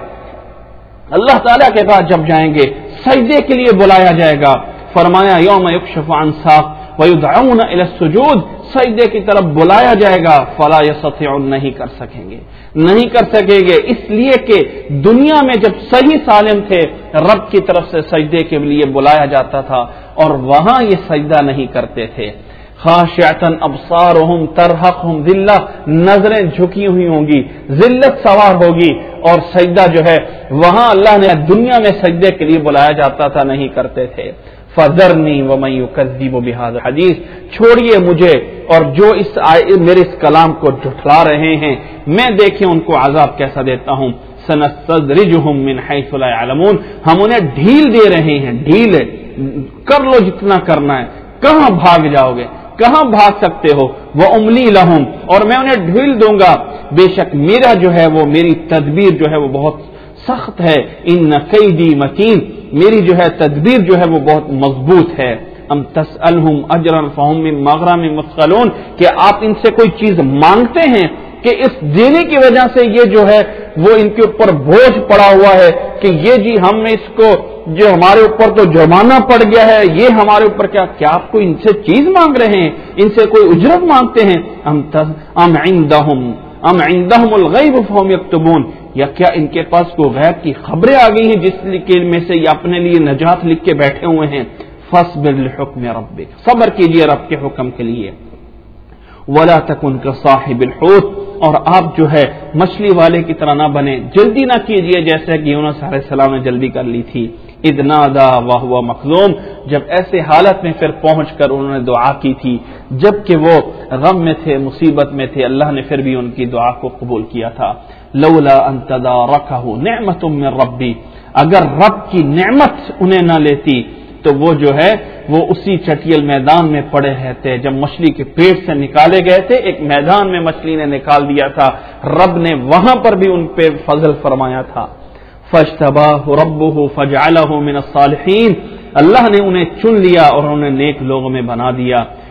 اللہ تعالیٰ کے پاس جب جائیں گے، سجدے کے لیے بلایا جائے گا، فرمایا یوم یکشف عن ساق ویدعون الی السجود، سجدے کی طرف بلایا جائے گا، فلا یستطیعون، نہیں کر سکیں گے، نہیں کر سکیں گے، اس لیے کہ دنیا میں جب صحیح سالم تھے رب کی طرف سے سجدے کے لیے بلایا جاتا تھا اور وہاں یہ سجدہ نہیں کرتے تھے۔ خاشعۃ ابصارهم ترهقهم ذلہ، نظریں جھکی ہوئی ہوں گی، ذلت سوار ہوگی، اور سجدہ جو ہے وہاں اللہ نے دنیا میں سجدے کے لیے بلایا جاتا تھا، نہیں کرتے تھے۔ فذرنی ومن یکذب بہذا الحدیث، چھوڑیے مجھے اور جو میرے اس کلام کو جھٹلا رہے ہیں، میں دیکھیں ان کو عذاب کیسا دیتا ہوں۔ سنستدرجهم من حيث لا يعلمون، ہم انہیں ڈھیل دے رہے ہیں، ڈھیل کر لو جتنا کرنا ہے، کہاں بھاگ جاؤ گے، کہاں بھاگ سکتے ہو؟ وَأُمْلِي لَهُمْ، اور میں انہیں ڈھیل دوں گا، بے شک میرا جو ہے وہ میری تدبیر جو ہے وہ بہت سخت ہے۔ ان کیدی متین، میری جو ہے تدبیر جو ہے وہ بہت مضبوط ہے۔ ام تسألہم اجرا فہم من مغرم مثقلون، کہ آپ ان سے کوئی چیز مانگتے ہیں کہ اس دینے کی وجہ سے یہ جو ہے وہ ان کے اوپر بوجھ پڑا ہوا ہے کہ یہ جی ہم اس کو جو ہمارے اوپر تو جرمانہ پڑ گیا ہے، یہ ہمارے اوپر کیا آپ کو ان سے چیز مانگ رہے ہیں، ان سے کوئی اجرت مانگتے ہیں؟ ام عندهم الغیب فهم یکتبون، یا کیا ان کے پاس کوئی غیب کی خبریں آ گئی ہیں جس کے میں سے یہ اپنے لیے نجات لکھ کے بیٹھے ہوئے ہیں؟ فاصبر لحکم ربک، صبر کیجئے رب کے حکم کے لیے۔ ولا تکن کصاحب الحوت، اور آپ جو ہے مچھلی والے کی طرح نہ بنے، جلدی نہ کیجئے جیسے کہ یونس علیہ السلام نے جلدی کر لی تھی۔ اذ نادا وهو مخزوم، جب ایسے حالت میں پھر پہنچ کر انہوں نے دعا کی تھی، جب کہ وہ غم میں تھے، مصیبت میں تھے، اللہ نے پھر بھی ان کی دعا کو قبول کیا تھا۔ لولا ان تدارکہ نعمت من ربی، اگر رب کی نعمت انہیں نہ لیتی تو وہ جو ہے وہ اسی چٹیل میدان میں پڑے رہتے۔ جب مچھلی کے پیٹ سے نکالے گئے تھے، ایک میدان میں مچھلی نے نکال دیا تھا، رب نے وہاں پر بھی ان پہ فضل فرمایا تھا۔ فاجتباہ ربہ فجعلہ من الصالحین، اللہ نے انہیں چن لیا اور انہیں نیک لوگوں میں بنا دیا۔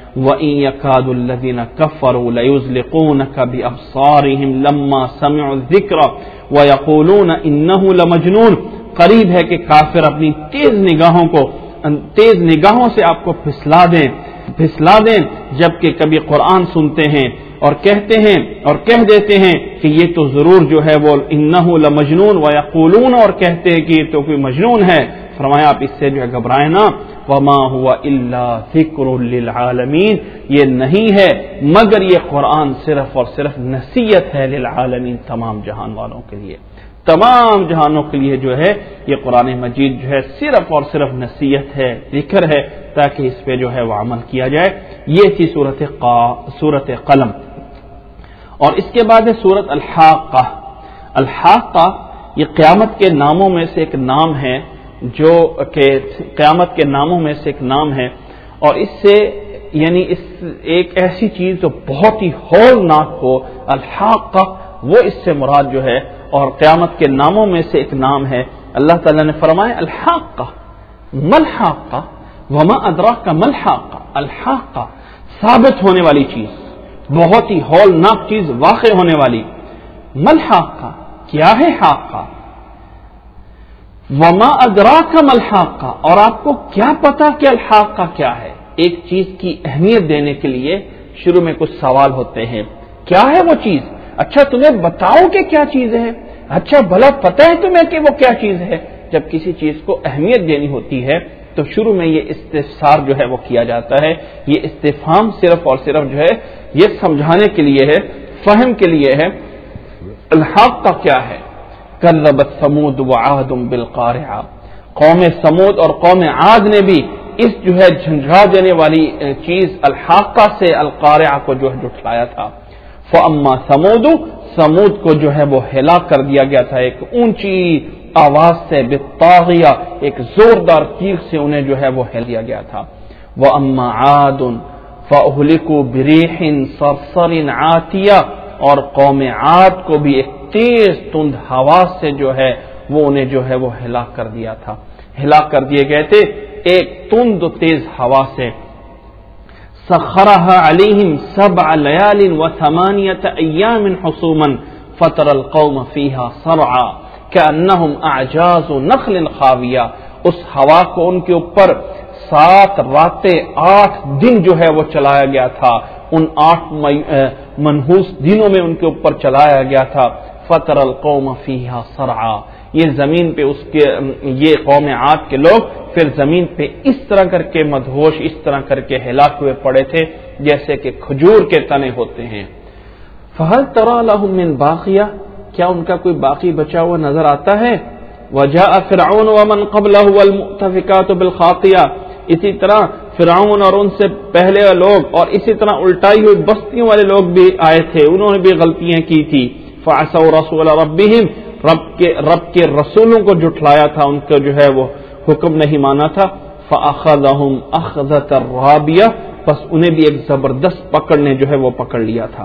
وَإِن يَكَادُ الَّذِينَ كَفَرُوا لَيُزْلِقُونَكَ بِأَبْصَارِهِمْ لَمَّا سَمِعُوا الذِّكْرَ وَيَقُولُونَ إِنَّهُ لَمَجْنُونٌ، قریب ہے کہ کافر اپنی تیز نگاہوں سے آپ کو پھسلا دیں جبکہ کبھی قرآن سنتے ہیں اور کہتے ہیں اور کہہ دیتے ہیں کہ یہ تو ضرور جو ہے وہ انہ لمجنون، ویقولون، اور کہتے ہیں کہ یہ تو کوئی مجنون ہے. فرمایا آپ اس سے جو ہے گھبرائیں نہ. وما هو الا ذکر للعالمین، یہ نہیں ہے مگر یہ قرآن صرف اور صرف نصیحت ہے للعالمین، تمام جہان والوں کے لیے، تمام جہانوں کے لیے جو ہے یہ قرآن مجید جو ہے صرف اور صرف نصیحت ہے، ذکر ہے، تاکہ اس پہ جو ہے وہ عمل کیا جائے. یہ تھی سورۃ قلم. اور اس کے بعد ہے سورۃ الحاقہ. الحاقہ یہ قیامت کے ناموں میں سے ایک نام ہے، جو کہ قیامت کے ناموں میں سے ایک نام ہے، اور اس سے یعنی اس ایک ایسی چیز جو بہت ہی ہولناک ہو، الحاقہ وہ اس سے مراد جو ہے، اور قیامت کے ناموں میں سے ایک نام ہے. اللہ تعالیٰ نے فرمایا الحاقہ ملحاقہ وما ادراک ملحاقہ. الحاقہ ثابت ہونے والی چیز، بہت ہی ہولناک چیز، واقع ہونے والی. ملحاقہ کیا ہے؟ حاقہ. وما ادراک ملحاقہ، اور آپ کو کیا پتا کہ الحاقہ کیا ہے؟ ایک چیز کی اہمیت دینے کے لیے شروع میں کچھ سوال ہوتے ہیں. کیا ہے وہ چیز؟ اچھا تمہیں بتاؤ کہ کیا چیز ہے. اچھا بھلا پتہ ہے تمہیں کہ وہ کیا چیز ہے؟ جب کسی چیز کو اہمیت دینی ہوتی ہے تو شروع میں یہ استفسار جو ہے وہ کیا جاتا ہے. یہ استفہام صرف اور صرف جو ہے یہ سمجھانے کے لیے ہے، فہم کے لیے ہے. الحاقہ کیا ہے؟ کذبت ثمود وعاد بالقارعہ، قوم سمود اور قوم عاد نے بھی اس جو ہے جھنجھا دینے والی چیز الحاقہ سے القارعہ کو جو ہے جھٹلایا تھا. فاما سمود کو جو ہے وہ ہلاک کر دیا گیا تھا ایک اونچی آواز سے، بالطاغیہ، ایک زوردار تیر سے انہیں جو ہے وہ ہلا دیا گیا تھا. واما عاد فاہلکوا بریح صرصر عاتیہ، اور قوم عاد کو بھی ایک تیز تند ہوا سے جو ہے وہ انہیں جو ہے وہ ہلاک کر دیا تھا، ہلاک کر دیے گئے تھے ایک تند تیز ہوا سے. سخرها علیہم 7 لیال و8 ایام حسوما فترى القوم فیہا صرعا کأنہم اعجاز نخل خاویہ. اس ہوا کو ان کے اوپر 7 راتیں 8 دن جو ہے وہ چلایا گیا تھا، ان 8 منحوس دنوں میں ان کے اوپر چلایا گیا تھا. فترى القوم فیہا صرعا، یہ زمین پہ یہ قوم عاد کے لوگ پھر زمین پہ اس طرح کر کے مدہوش، اس طرح کر کے ہلاک ہوئے پڑے تھے جیسے کہ کھجور کے تنے ہوتے ہیں. فہل تری لہم من باقیہ، کیا ان کا کوئی باقی بچا ہوا نظر آتا ہے؟ وجاء فرعون ومن قبلہ والمؤتفکات بالخاطیہ، اسی طرح فرعون اور ان سے پہلے لوگ اور اسی طرح الٹائی ہوئی بستیوں والے لوگ بھی آئے تھے، انہوں نے بھی غلطیاں کی تھی. فعصوا رسول ربہم، رب کے رسولوں کو جھٹلایا تھا، ان کا جو ہے وہ حکم نہیں مانا تھا. فاخذہم اخذۃ رابیہ، بس انہیں بھی ایک زبردست پکڑ نے جو ہے وہ پکڑ لیا تھا.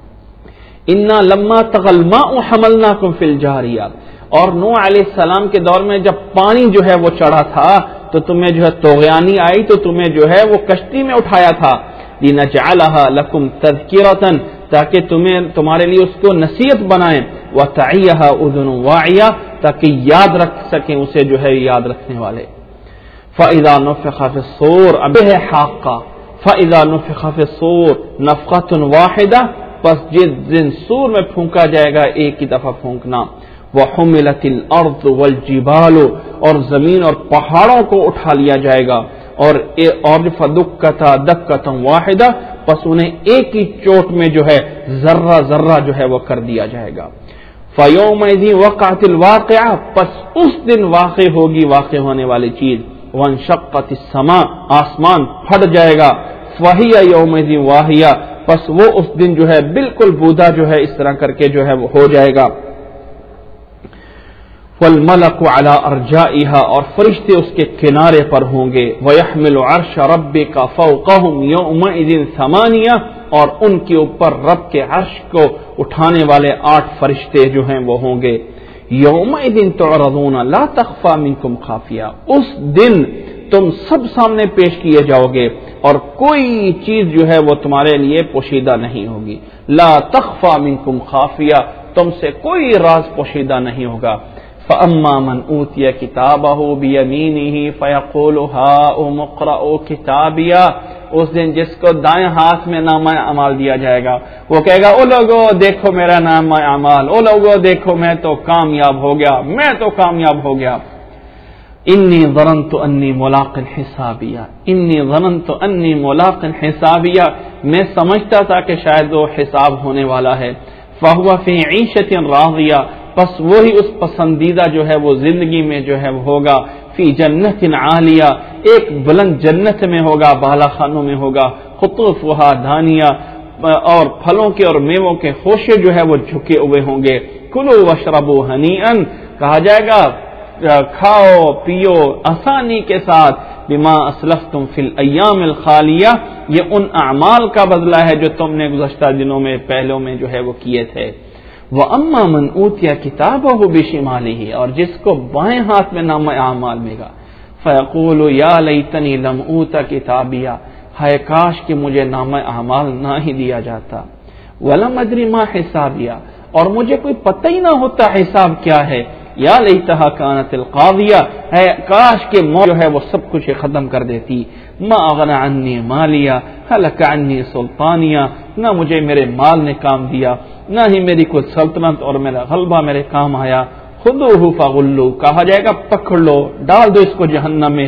انا لما طغى الماء حملناکم فی الجاریہ، اور نوح علیہ السلام کے دور میں جب پانی جو ہے وہ چڑھا تھا تو تمہیں جو ہے طغیانی آئی تو تمہیں جو ہے وہ کشتی میں اٹھایا تھا. لنجعلها لکم تذکرۃ، تاکہ تمہارے لیے اس کو نصیحت بنائیں. وتعیها اذن واعیہ، تاکہ یاد رکھ سکیں اسے جو ہے یاد رکھنے والے. فاذا نفخ فی الصور، اب ہے حاقہ. فاذا نفخ فی الصور نفخۃ واحدہ، پس جس دن سور میں پھونکا جائے گا ایک ہی دفعہ پھونکنا. وحملت الارض والجبال، اور زمین اور پہاڑوں کو اٹھا لیا جائے گا. اور فدکتا دکتا واحدہ، پس انہیں ایک ہی چوٹ میں جو ہے ذرہ ذرہ جو ہے وہ کر دیا جائے گا. فیومئذ وقعت الواقعہ، پس اس دن واقع ہوگی واقع ہونے والی چیز. وانشقت السماء، آسمان پھٹ جائے گا. فہی یومئذ واہیہ، پس وہ اس دن جو ہے بالکل بودا جو ہے اس طرح کر کے جو ہے وہ ہو جائے گا. والملک علی ارجائها، اور فرشتے اس کے کنارے پر ہوں گے. ویحمل عرش ربک فوقهم یومئذ 8، اور ان کے اوپر رب کے عرش کو اٹھانے والے 8 فرشتے جو ہیں وہ ہوں گے. یومئذ تعرضون لا تخفى منکم خافیہ، اس دن تم سب سامنے پیش کیے جاؤ گے اور کوئی چیز جو ہے وہ تمہارے لیے پوشیدہ نہیں ہوگی. لا تخفى منکم خافیہ، تم سے کوئی راز پوشیدہ نہیں ہوگا. فَأَمَّا مَنْ أُوتِيَ كِتَابَهُ بِيَمِينِهِ فَيَقُولُ هَاؤُمُ اقْرَءُوا كِتَابِيَهْ، اس دن جس کو دائیں ہاتھ میں نامہ اعمال دیا جائے گا وہ کہے گا او لوگو دیکھو میرا نامہ اعمال، او لوگو دیکھو میں تو کامیاب ہو گیا، میں تو کامیاب ہو گیا. انی ظننت انی ملاق حسابیہ، انی ظننت انی ملاق حسابیہ، میں سمجھتا تھا کہ شاید وہ حساب ہونے والا ہے. فَهُوَ فِي عِيشَةٍ رَاضِيَةٍ، پس وہی اس پسندیدہ جو ہے وہ زندگی میں جو ہے وہ ہوگا. فی جنت عالیہ، ایک بلند جنت میں ہوگا، بالا خانوں میں ہوگا. قطوفها دانیہ، اور پھلوں کے اور میووں کے خوشے جو ہے وہ جھکے ہوئے ہوں گے. کلوا واشربوا ہنیئا، کہا جائے گا کھاؤ پیو آسانی کے ساتھ. بما اسلفتم فی الایام الخالیہ، یہ ان اعمال کا بدلہ ہے جو تم نے گزشتہ دنوں میں پہلوں میں جو ہے وہ کیے تھے. وَأَمَّا مَنْ أُوتِيَ كِتَابَهُ بِشِمَالِهِ، اور جس کو بائیں ہاتھ میں نامہ اعمال ملے گا. فَيَقُولُ يَا لَيْتَنِي لَمْ أُوتَ كِتَابِيَهْ، ہائے کاش کہ مجھے نامہ اعمال نہ ہی دیا جاتا. وَلَمْ أَدْرِ مَا حِسَابِيَهْ، اور مجھے کوئی پتہ ہی نہ ہوتا حساب کیا ہے. یا لیتہا کانت القاضیہ، ہے کاش کہ موت جو ہے وہ سب کچھ ختم کر دیتی. ما اغنی عنی مالیہ ہلک عنی سلطانیہ، نہ مجھے میرے مال نے کام دیا، نہ ہی میری کوئی سلطنت اور میرا غلبہ میرے کام آیا. خذوہ فغلوہ، کہا جائے گا پکڑ لو، ڈال دو اس کو جہنم میں،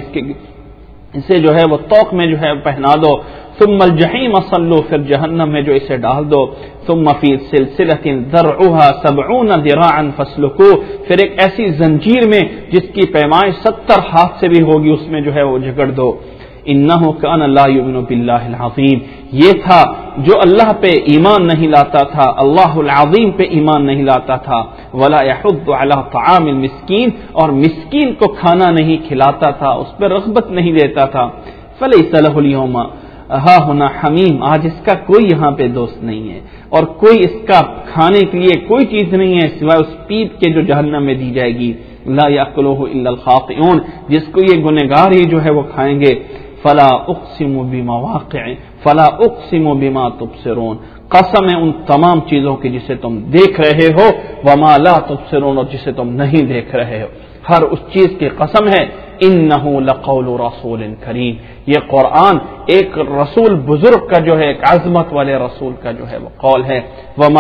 اسے جو ہے وہ توق میں جو ہے پہنا دو. ثم الجحیم صلو، پھر جہنم میں جو اسے ڈال دو. ثم فی سلسلۃ ذرعها 70 ذراعا فاسلکوہ، پھر ایک ایسی زنجیر میں جس کی پیمائش 70 ہاتھ سے بھی ہوگی اس میں جو ہے وہ جگڑ دو. انہ کان لا یؤمن باللہ العظیم، یہ تھا جو اللہ پہ ایمان نہیں لاتا تھا، اللہ العظیم پہ ایمان نہیں لاتا تھا. ولا یحض علی طعام المسکین، اور مسکین کو کھانا نہیں کھلاتا تھا، اس پہ رغبت نہیں دیتا تھا. فلیس لہ الیوم ہاں ہونا حمیم، آج اس کا کوئی یہاں پہ دوست نہیں ہے اور کوئی اس کا کھانے کے لیے کوئی چیز نہیں ہے سوائے اس پیپ کے جو جہنم میں دی جائے گی. لا یاکلہ الا الخاطئون، جس کو یہ گنہگار ہی جو ہے وہ کھائیں گے. فلا اقسم بمواقع فلا اقسم بما تبصرون، قسم ہے ان تمام چیزوں کی جسے تم دیکھ رہے ہو، وما لا تبصرون، اور جسے تم نہیں دیکھ رہے ہو، ہر اس چیز کی قسم ہے. انہ لقول رسول کریم، یہ قرآن ایک رسول بزرگ کا جو ہے، ایک عظمت والے رسول کا جو ہے وہ قول ہے. وما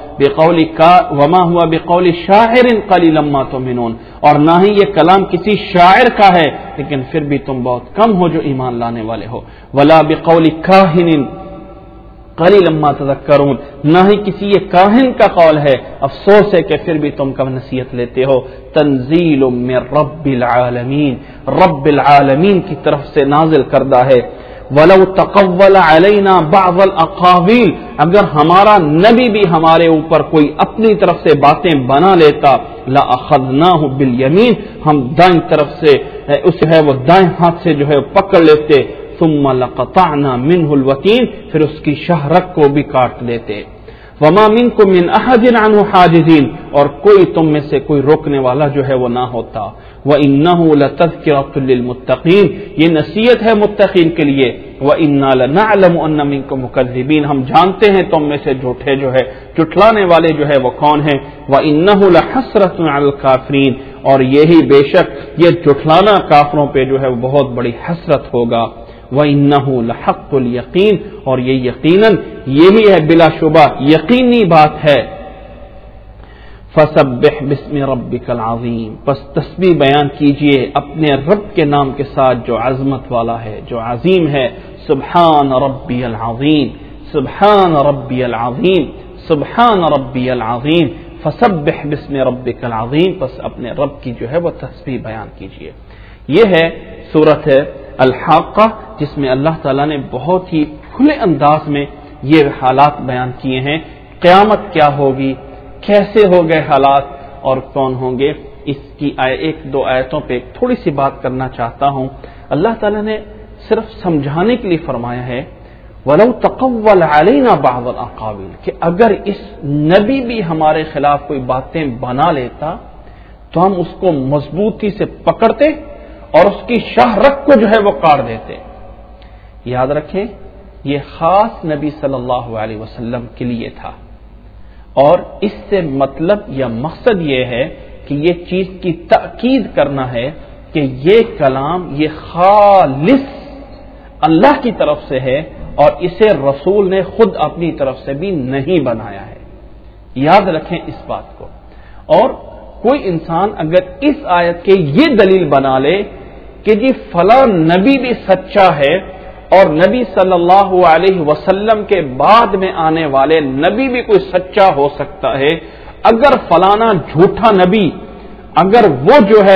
ہوا بقول شاعر قلیلا ما تؤمنون، اور نہ ہی یہ کلام کسی شاعر کا ہے لیکن پھر بھی تم بہت کم ہو جو ایمان لانے والے ہو. ولا بقول کاہن قلیلا ما تذکرون، نہ ہی کسی یہ کاہن کا قول ہے، افسوس ہے کہ پھر بھی تم کم نصیحت لیتے ہو. تنزیل من رب العالمین، رب العالمین کی طرف سے نازل کردہ ہے. ولو تقول علینا بعض الاقاویل، اگر ہمارا نبی بھی ہمارے اوپر کوئی اپنی طرف سے باتیں بنا لیتا، لاخذناہ بالیمین، ہم دائیں طرف سے اسے ہے وہ دائیں ہاتھ سے جو ہے پکڑ لیتے. ثم لقطعنا منه الوتین، پھر اس کی شہرک کو بھی کاٹ دیتے. وما منکم من احد عنه حاجزین، اور کوئی تم میں سے کوئی روکنے والا جو ہے وہ نہ ہوتا. وانه لتذکرۃ للمتقین، یہ نصیحت ہے متقین کے لیے. وانا لنعلم ان منکم مکذبین، ہم جانتے ہیں تم میں سے جھوٹے جو ہے جھٹلانے والے جو ہے وہ کون ہیں. وانه لحسرۃ علی الکافرین، اور یہی بے شک یہ جھٹلانا کافروں پہ جو ہے وہ بہت بڑی حسرت ہوگا. وَإِنَّهُ لَحَقُّ الْيَقِينِ، اور یہ یقیناً یہی ہے بلا شبہ یقینی بات ہے. فَسَبِّحْ بِاسْمِ رَبِّكَ الْعَظِيمِ، پس تسبیح بیان کیجئے اپنے رب کے نام کے ساتھ جو عظمت والا ہے، جو عظیم ہے. سبحان ربی العظیم، سبحان ربی العظیم، سبحان ربی العظیم. فَسَبِّحْ بِاسْمِ رَبِّكَ الْعَظِيمِ، پس اپنے رب کی جو ہے وہ تسبیح بیان کیجئے. یہ ہے سورۃ الحاقہ، جس میں اللہ تعالیٰ نے بہت ہی کھلے انداز میں یہ حالات بیان کیے ہیں. قیامت کیا ہوگی، کیسے ہو گئے حالات اور کون ہوں گے. اس کی ایک دو آیتوں پہ تھوڑی سی بات کرنا چاہتا ہوں. اللہ تعالیٰ نے صرف سمجھانے کے لیے فرمایا ہے وَلَوْ تَقَوَّلَ عَلَيْنَا بَعْضَ الْأَقَاوِيلِ، کہ اگر اس نبی بھی ہمارے خلاف کوئی باتیں بنا لیتا تو ہم اس کو مضبوطی سے پکڑتے اور اس کی شاہ رگ کو جو ہے وہ کاٹ دیتے. یاد رکھیں یہ خاص نبی صلی اللہ علیہ وسلم کے لیے تھا، اور اس سے مطلب یا مقصد یہ ہے کہ یہ چیز کی تاکید کرنا ہے کہ یہ کلام یہ خالص اللہ کی طرف سے ہے اور اسے رسول نے خود اپنی طرف سے بھی نہیں بنایا ہے. یاد رکھیں اس بات کو. اور کوئی انسان اگر اس آیت کے یہ دلیل بنا لے کہ جی فلاں نبی بھی سچا ہے اور نبی صلی اللہ علیہ وسلم کے بعد میں آنے والے نبی بھی کوئی سچا ہو سکتا ہے، اگر فلانا جھوٹا نبی اگر وہ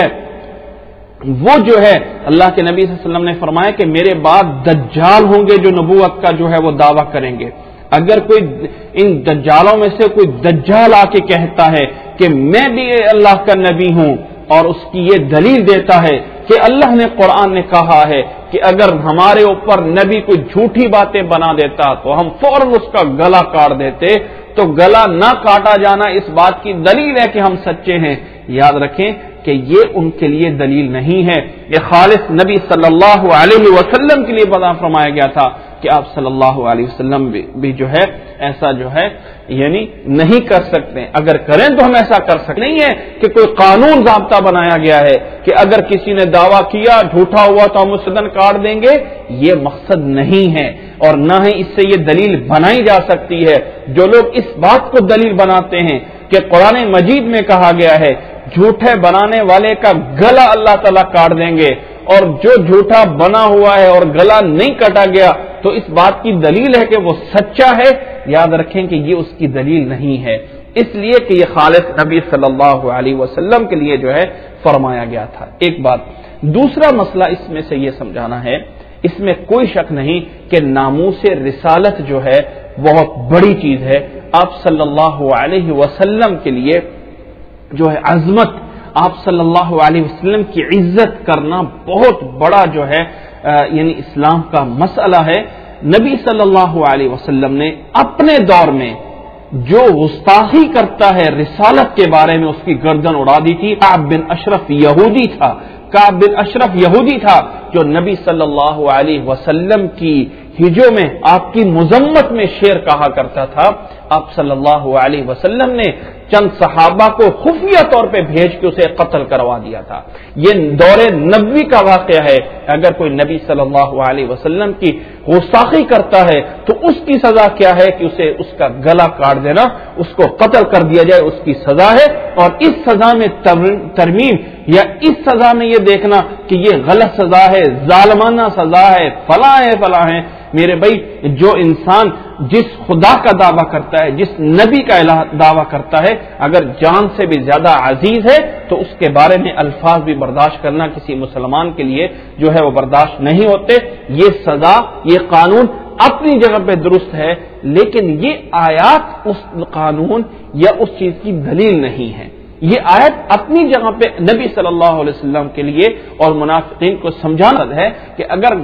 جو ہے اللہ کے نبی صلی اللہ علیہ وسلم نے فرمایا کہ میرے بعد دجال ہوں گے جو نبوت کا جو ہے وہ دعویٰ کریں گے، اگر کوئی ان دجالوں میں سے کوئی دجال آ کے کہتا ہے کہ میں بھی اللہ کا نبی ہوں اور اس کی یہ دلیل دیتا ہے کہ اللہ نے قرآن نے کہا ہے کہ اگر ہمارے اوپر نبی کوئی جھوٹی باتیں بنا دیتا تو ہم فوراً اس کا گلا کاٹ دیتے، تو گلا نہ کاٹا جانا اس بات کی دلیل ہے کہ ہم سچے ہیں. یاد رکھیں کہ یہ ان کے لیے دلیل نہیں ہے، یہ خالص نبی صلی اللہ علیہ وسلم کے لیے بیان فرمایا گیا تھا کہ آپ صلی اللہ علیہ وسلم بھی جو ہے ایسا جو ہے یعنی نہیں کر سکتے. اگر کریں تو ہم ایسا کر سکتے نہیں ہے کہ کوئی قانون ضابطہ بنایا گیا ہے کہ اگر کسی نے دعویٰ کیا جھوٹا ہوا تو ہم اس دن کاٹ دیں گے. یہ مقصد نہیں ہے اور نہ ہی اس سے یہ دلیل بنائی جا سکتی ہے. جو لوگ اس بات کو دلیل بناتے ہیں کہ قرآن مجید میں کہا گیا ہے جھوٹے بنانے والے کا گلا اللہ تعالیٰ کاٹ دیں گے، اور جو جھوٹا بنا ہوا ہے اور گلا نہیں کاٹا گیا تو اس بات کی دلیل ہے کہ وہ سچا ہے. یاد رکھیں کہ یہ اس کی دلیل نہیں ہے، اس لیے کہ یہ خالص نبی صلی اللہ علیہ وسلم کے لیے جو ہے فرمایا گیا تھا. ایک بات. دوسرا مسئلہ اس میں سے یہ سمجھانا ہے، اس میں کوئی شک نہیں کہ ناموس رسالت جو ہے بہت بڑی چیز ہے. آپ صلی اللہ علیہ وسلم کے لیے جو ہے عظمت، آپ صلی اللہ علیہ وسلم کی عزت کرنا بہت بڑا جو ہے یعنی اسلام کا مسئلہ ہے. نبی صلی اللہ علیہ وسلم نے اپنے دور میں جو گستاخی کرتا ہے رسالت کے بارے میں اس کی گردن اڑا دی تھی. کعب بن اشرف یہودی تھا، کعب بن اشرف یہودی تھا جو نبی صلی اللہ علیہ وسلم کی ہجوں میں آپ کی مذمت میں شعر کہا کرتا تھا. آپ صلی اللہ علیہ وسلم نے چند صحابہ کو خفیہ طور پہ بھیج کے اسے قتل کروا دیا تھا. یہ دور نبوی کا واقعہ ہے. اگر کوئی نبی صلی اللہ علیہ وسلم کی گستاخی کرتا ہے تو اس کی سزا کیا ہے کہ اسے اس کا گلا کاٹ دینا، اس کو قتل کر دیا جائے، اس کی سزا ہے. اور اس سزا میں ترمیم یا اس سزا میں یہ دیکھنا کہ یہ غلط سزا ہے، ظالمانہ سزا ہے، فلاں ہے فلاں ہے. میرے بھائی جو انسان جس خدا کا دعویٰ کرتا ہے، جس نبی کا دعویٰ کرتا ہے، اگر جان سے بھی زیادہ عزیز ہے تو اس کے بارے میں الفاظ بھی برداشت کرنا کسی مسلمان کے لیے جو ہے وہ برداشت نہیں ہوتے. یہ سزا، یہ قانون اپنی جگہ پہ درست ہے، لیکن یہ آیات اس قانون یا اس چیز کی دلیل نہیں ہے. یہ آیت اپنی جگہ پہ نبی صلی اللہ علیہ وسلم کے لیے اور منافقین کو سمجھانا ہے کہ اگر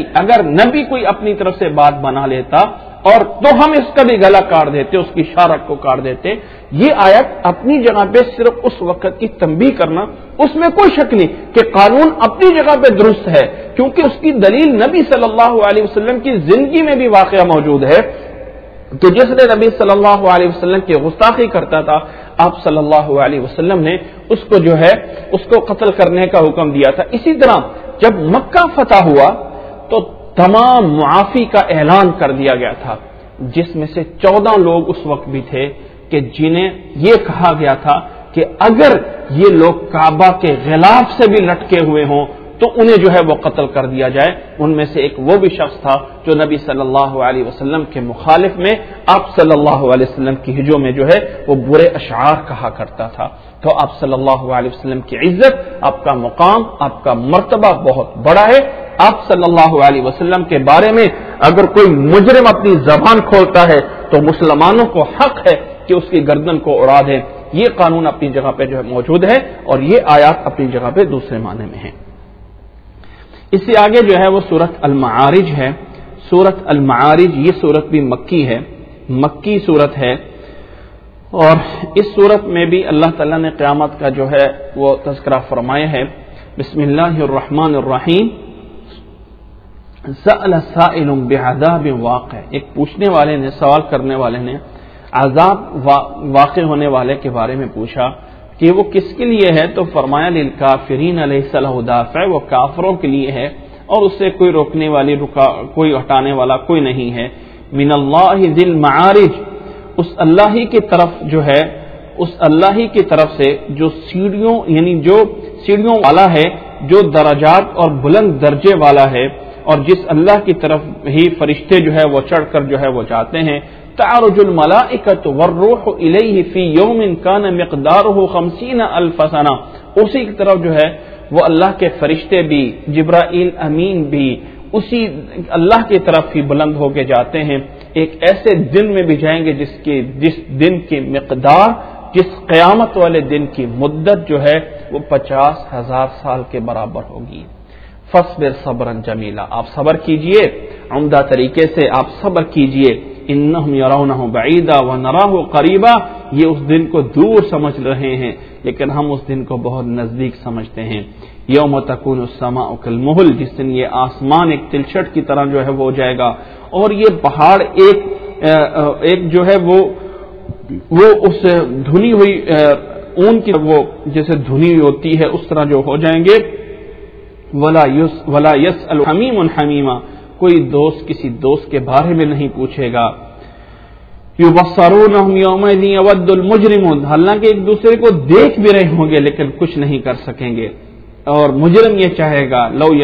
نبی کوئی اپنی طرف سے بات بنا لیتا اور تو ہم اس کا بھی گلا کاٹ دیتے، اس کی شارت کو کاٹ دیتے. یہ آیت اپنی جگہ پہ صرف اس وقت کی تنبیہ کرنا، اس میں کوئی شک نہیں کہ قانون اپنی جگہ پہ درست ہے، کیونکہ اس کی دلیل نبی صلی اللہ علیہ وسلم کی زندگی میں بھی واقعہ موجود ہے کہ جس نے نبی صلی اللہ علیہ وسلم کی گستاخی کرتا تھا، آپ صلی اللہ علیہ وسلم نے اس کو جو ہے اس کو قتل کرنے کا حکم دیا تھا. اسی طرح جب مکہ فتح ہوا تو تمام معافی کا اعلان کر دیا گیا تھا، جس میں سے 14 لوگ اس وقت بھی تھے کہ جنہیں یہ کہا گیا تھا کہ اگر یہ لوگ کعبہ کے غلاف سے بھی لٹکے ہوئے ہوں تو انہیں جو ہے وہ قتل کر دیا جائے. ان میں سے ایک وہ بھی شخص تھا جو نبی صلی اللہ علیہ وسلم کے مخالف میں آپ صلی اللہ علیہ وسلم کی ہجوں میں جو ہے وہ برے اشعار کہا کرتا تھا. تو آپ صلی اللہ علیہ وسلم کی عزت، آپ کا مقام، آپ کا مرتبہ بہت بڑا ہے. آپ صلی اللہ علیہ وسلم کے بارے میں اگر کوئی مجرم اپنی زبان کھولتا ہے تو مسلمانوں کو حق ہے کہ اس کی گردن کو اڑا دیں. یہ قانون اپنی جگہ پہ جو ہے موجود ہے اور یہ آیات اپنی جگہ پہ دوسرے معنی میں ہیں. اس سے آگے جو ہے وہ سورت المعارج ہے. سورت المعارج یہ سورت بھی مکی ہے، مکی سورت ہے، اور اس سورت میں بھی اللہ تعالیٰ نے قیامت کا جو ہے وہ تذکرہ فرمایا ہے. بسم اللہ الرحمن الرحیم. سأل سائل بعذاب واقع، ایک پوچھنے والے نے، سوال کرنے والے نے عذاب واقع ہونے والے کے بارے میں پوچھا کہ وہ کس کے لیے ہے، تو فرمایا للکافرین لیس لہ دافع، وہ کافروں کے لیے ہے اور اس سے کوئی روکنے والی کوئی ہٹانے والا کوئی نہیں ہے. من اللہ ذی المعارج، اس اللہ ہی کی طرف جو ہے، اس اللہ ہی کی طرف سے جو سیڑھیوں، یعنی جو سیڑھیوں والا ہے، جو درجات اور بلند درجے والا ہے، اور جس اللہ کی طرف ہی فرشتے جو ہے وہ چڑھ کر جو ہے وہ جاتے ہیں. تعرج الملائکۃ والروح الیہ فی یوم کان مقدارہ 50,000 سنہ، اسی کی طرف جو ہے وہ اللہ کے فرشتے بھی، جبرائیل امین بھی اسی اللہ کی طرف ہی بلند ہو کے جاتے ہیں. ایک ایسے دن میں بھی جائیں گے جس دن کی مقدار، جس قیامت والے دن کی مدت جو ہے وہ 50,000 سال کے برابر ہوگی. فاصبر صبرا جمیلا، آپ صبر کیجئے عمدہ طریقے سے، آپ صبر کیجئے. انہم یرونہ بعیدا ونراہ قریبا، یہ اس دن کو دور سمجھ رہے ہیں لیکن ہم اس دن کو بہت نزدیک سمجھتے ہیں. یوم تکون السماء کالمہل، جس دن یہ آسمان ایک تلچھٹ کی طرح جو ہے وہ ہو جائے گا، اور یہ پہاڑ ایک جو ہے وہ اس دھلی ہوئی اون کی وہ جیسے دھلی ہوتی ہے اس طرح جو ہو جائیں گے. ولا يسأل حمیم حمیما، کوئی دوست کسی دوست کے بارے میں نہیں پوچھے گا. یبصرونہم یومئذ یود المجرمون، حالانکہ ایک دوسرے کو دیکھ بھی رہے ہوں گے لیکن کچھ نہیں کر سکیں گے. اور مجرم یہ چاہے گا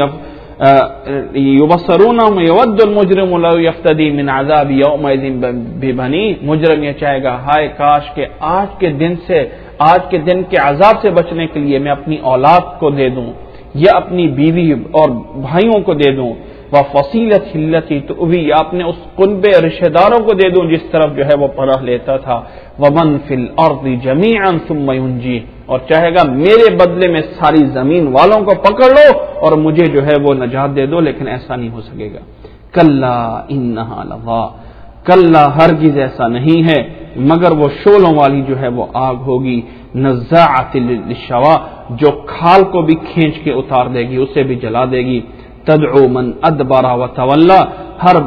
یبصرونہم یود المجرم لو یفتدی من عذاب یومئذ ببنی، مجرم یہ چاہے گا ہائے کاش کہ آج کے دن کے عذاب سے بچنے کے لیے میں اپنی اولاد کو دے دوں یا اپنی بیوی اور بھائیوں کو دے دوں. وفصیلت التی تؤوی، یا اپنے اس قنبے رشتہ داروں کو دے دوں جس طرف جو ہے وہ پناہ لیتا تھا. ومن فی الارض جمیعا ثم ینجی، اور چاہے گا میرے بدلے میں ساری زمین والوں کو پکڑ لو اور مجھے جو ہے وہ نجات دے دو، لیکن ایسا نہیں ہو سکے گا. کلا انہا لظی، کلا ہرگز ایسا نہیں ہے مگر وہ شعلوں والی جو ہے وہ آگ ہوگی. نزاعۃ للشوا، جو کھال کو بھی کھینچ کے اتار دے گی، اسے بھی جلا دے گی. تدعو من ادبر وتولی، ہر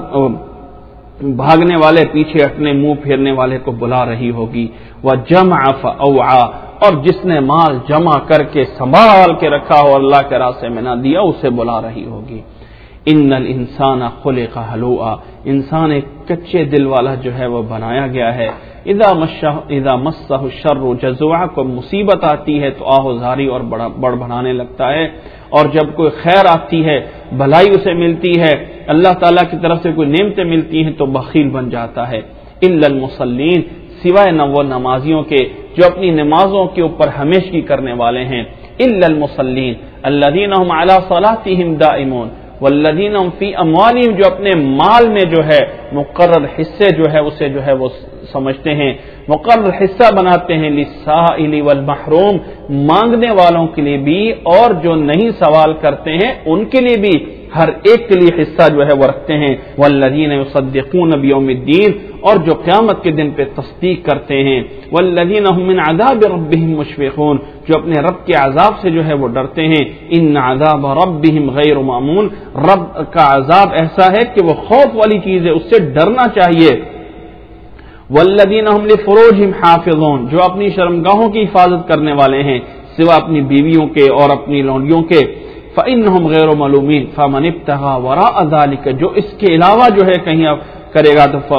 بھاگنے والے، پیچھے ہٹنے، منہ پھیرنے والے کو بلا رہی ہوگی. وجمع فاوعى، اور جس نے مال جمع کر کے سنبھال کے رکھا ہو اللہ کے راستے میں نہ دیا، اسے بلا رہی ہوگی. ان الانسان خلق ہلوعا، انسان ایک کچے دل والا جو ہے وہ بنایا گیا ہے. اذا مسہ الشر جزوعا، کو مصیبت آتی ہے تو آہوزاری اور بڑ بنانے لگتا ہے، اور جب کوئی خیر آتی ہے، بھلائی اسے ملتی ہے، اللہ تعالیٰ کی طرف سے کوئی نعمتیں ملتی ہیں تو بخیل بن جاتا ہے. الا المصلین، سوائے وہ نمازیوں کے جو اپنی نمازوں کے اوپر ہمیشگی کرنے والے ہیں. الا المصلین الذین هم علی صلاتهم دائمون والذین هم فی اموالہم، جو اپنے مال میں جو ہے مقرر حصے جو ہے اسے جو ہے وہ سمجھتے ہیں، مقرر حصہ بناتے ہیں. للسائل والمحروم، مانگنے والوں کے لیے بھی اور جو نہیں سوال کرتے ہیں ان کے لیے بھی، ہر ایک کے لیے حصہ جو ہے وہ رکھتے ہیں. والذین یصدقون بیوم الدین، اور جو قیامت کے دن پہ تصدیق کرتے ہیں. والذین هم من عذاب ربهم مشفقون، جو اپنے رب کے عذاب سے جو ہے وہ ڈرتے ہیں. ان عذاب ربهم غیر مامون، رب کا عذاب ایسا ہے کہ وہ خوف والی چیز ہے، اس سے ڈرنا چاہیے. والذین هم لفروجهم حافظون، جو اپنی شرمگاہوں کی حفاظت کرنے والے ہیں سوا اپنی بیویوں کے اور اپنی لونڈیوں کے. فإنهم غیر ملومین فمن ابتغى وراء ذلك، جو اس کے علاوہ جو ہے کہیں کرے گا تو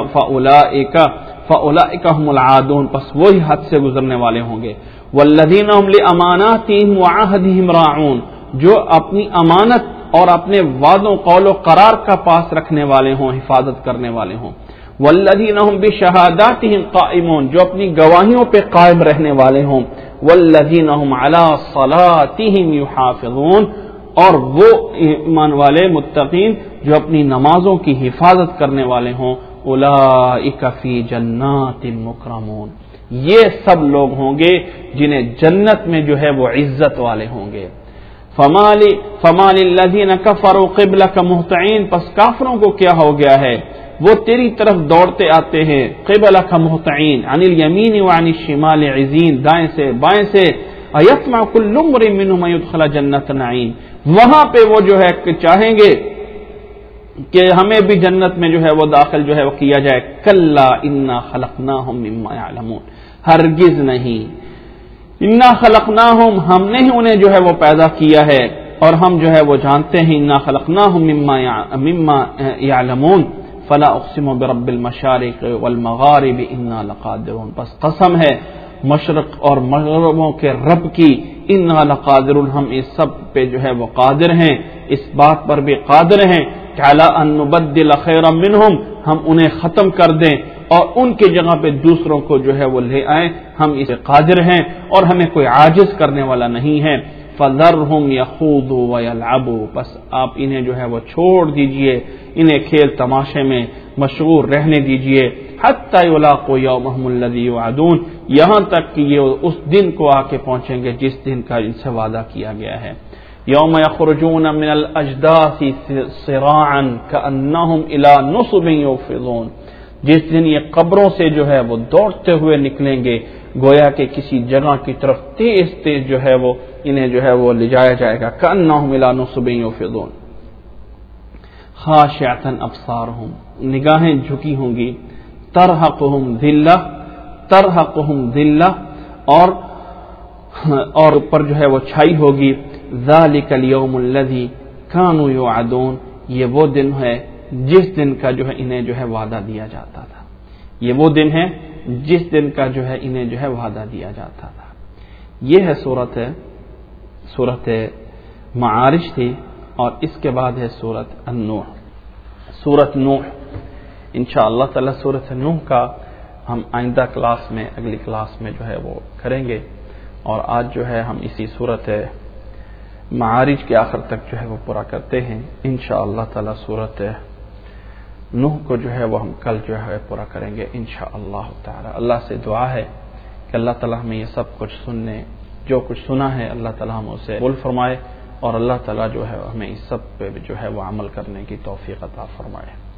فأولئک هم العادون، پس وہی حد سے گزرنے والے ہوں گے. والذین هم لأماناتهم وعهدهم راعون، جو اپنی امانت اور اپنے وعدوں قول و قرار کا پاس رکھنے والے ہوں، حفاظت کرنے والے ہوں. والذین هم بشہاداتهم قائمون، جو اپنی گواہیوں پہ قائم رہنے والے ہوں. والذین هم علی صلاتهم یحافظون، اور وہ ایمان والے متقین جو اپنی نمازوں کی حفاظت کرنے والے ہوں. اولئک فی جنات مکرمون، یہ سب لوگ ہوں گے جنہیں جنت میں جو ہے وہ عزت والے ہوں گے. فما للذین کفروا قبلک مہطعین، پس کافروں کو کیا ہو گیا ہے، وہ تیری طرف دوڑتے آتے ہیں. قبلک مہطعین، عن الیمین وعن الشمال عزین، دائیں سے بائیں سے ایطمع کل امرئ منہم ان یدخل جنۃ نعیم، وہاں پہ وہ جو ہے کہ چاہیں گے کہ ہمیں بھی جنت میں جو ہے وہ داخل جو ہے وہ کیا جائے. کلا انا خلقناہم مما یعلمون، ہرگز نہیں. انا خلقناہم، ہم نے ہی انہیں جو ہے وہ پیدا کیا ہے اور ہم جو ہے وہ جانتے ہیں. انا خلقناہم مما یعلمون فلا اقسم برب المشارق والمغارب انا لقادرون، بس قسم ہے مشرق اور مغربوں کے رب کی، انا لقادرون، ہم اس سب پہ جو ہے وہ قادر ہیں، اس بات پر بھی قادر ہیں کہ علی ان نبدل خیرا منہم، ہم انہیں ختم کر دیں اور ان کی جگہ پہ دوسروں کو جو ہے وہ لے آئیں. ہم اس قادر ہیں اور ہمیں کوئی عاجز کرنے والا نہیں ہے. فذرہم یخوضوا ویلعبوا، بس آپ انہیں جو ہے وہ چھوڑ دیجئے، انہیں کھیل تماشے میں مشغول رہنے دیجئے. حتی یلاقوا یومہم الذی یوعدون، یہاں تک کہ یہ اس دن کو آ کے پہنچیں گے جس دن کا ان سے وعدہ کیا گیا ہے. یوم یخرجون من الاجداث صراعا کأنہم الی نصب یوفضون، جس دن یہ قبروں سے جو ہے وہ دوڑتے ہوئے نکلیں گے گویا کہ کسی جگہ کی طرف تیز تیز جو ہے وہ انہیں جو ہے وہ لے جایا جائے گا. کأنہم الی نصب یوفضون خاشعۃ ابصارہم، نگاہیں جھکی ہوں گی. ترہقہم ذلہ، اور اوپر جو ہے وہ چھائی ہوگی. ذالک الیوم الذی کانوا یوعدون، یہ وہ دن ہے جس دن کا جو ہے انہیں جو ہے وعدہ دیا جاتا تھا. یہ وہ دن ہے جس دن کا جو ہے انہیں جو ہے وعدہ دیا جاتا تھا. یہ ہے سورت معارج تھی، اور اس کے بعد ہے سورت النوح. سورت نوح انشاءاللہ تعالی سورت نوح کا ہم آئندہ کلاس میں، اگلی کلاس میں جو ہے وہ کریں گے. اور آج جو ہے ہم اسی سورت معارج کے آخر تک جو ہے وہ پورا کرتے ہیں. انشاءاللہ تعالی سورت نوح کو جو ہے وہ ہم کل جو ہے پورا کریں گے انشاءاللہ تعالی. اللہ سے دعا ہے کہ اللہ تعالی ہمیں یہ سب کچھ سننے، جو کچھ سنا ہے اللہ تعالی ہم اسے قبول فرمائے، اور اللہ تعالی جو ہے ہمیں اس سب پہ جو ہے وہ عمل کرنے کی توفیق عطا فرمائے.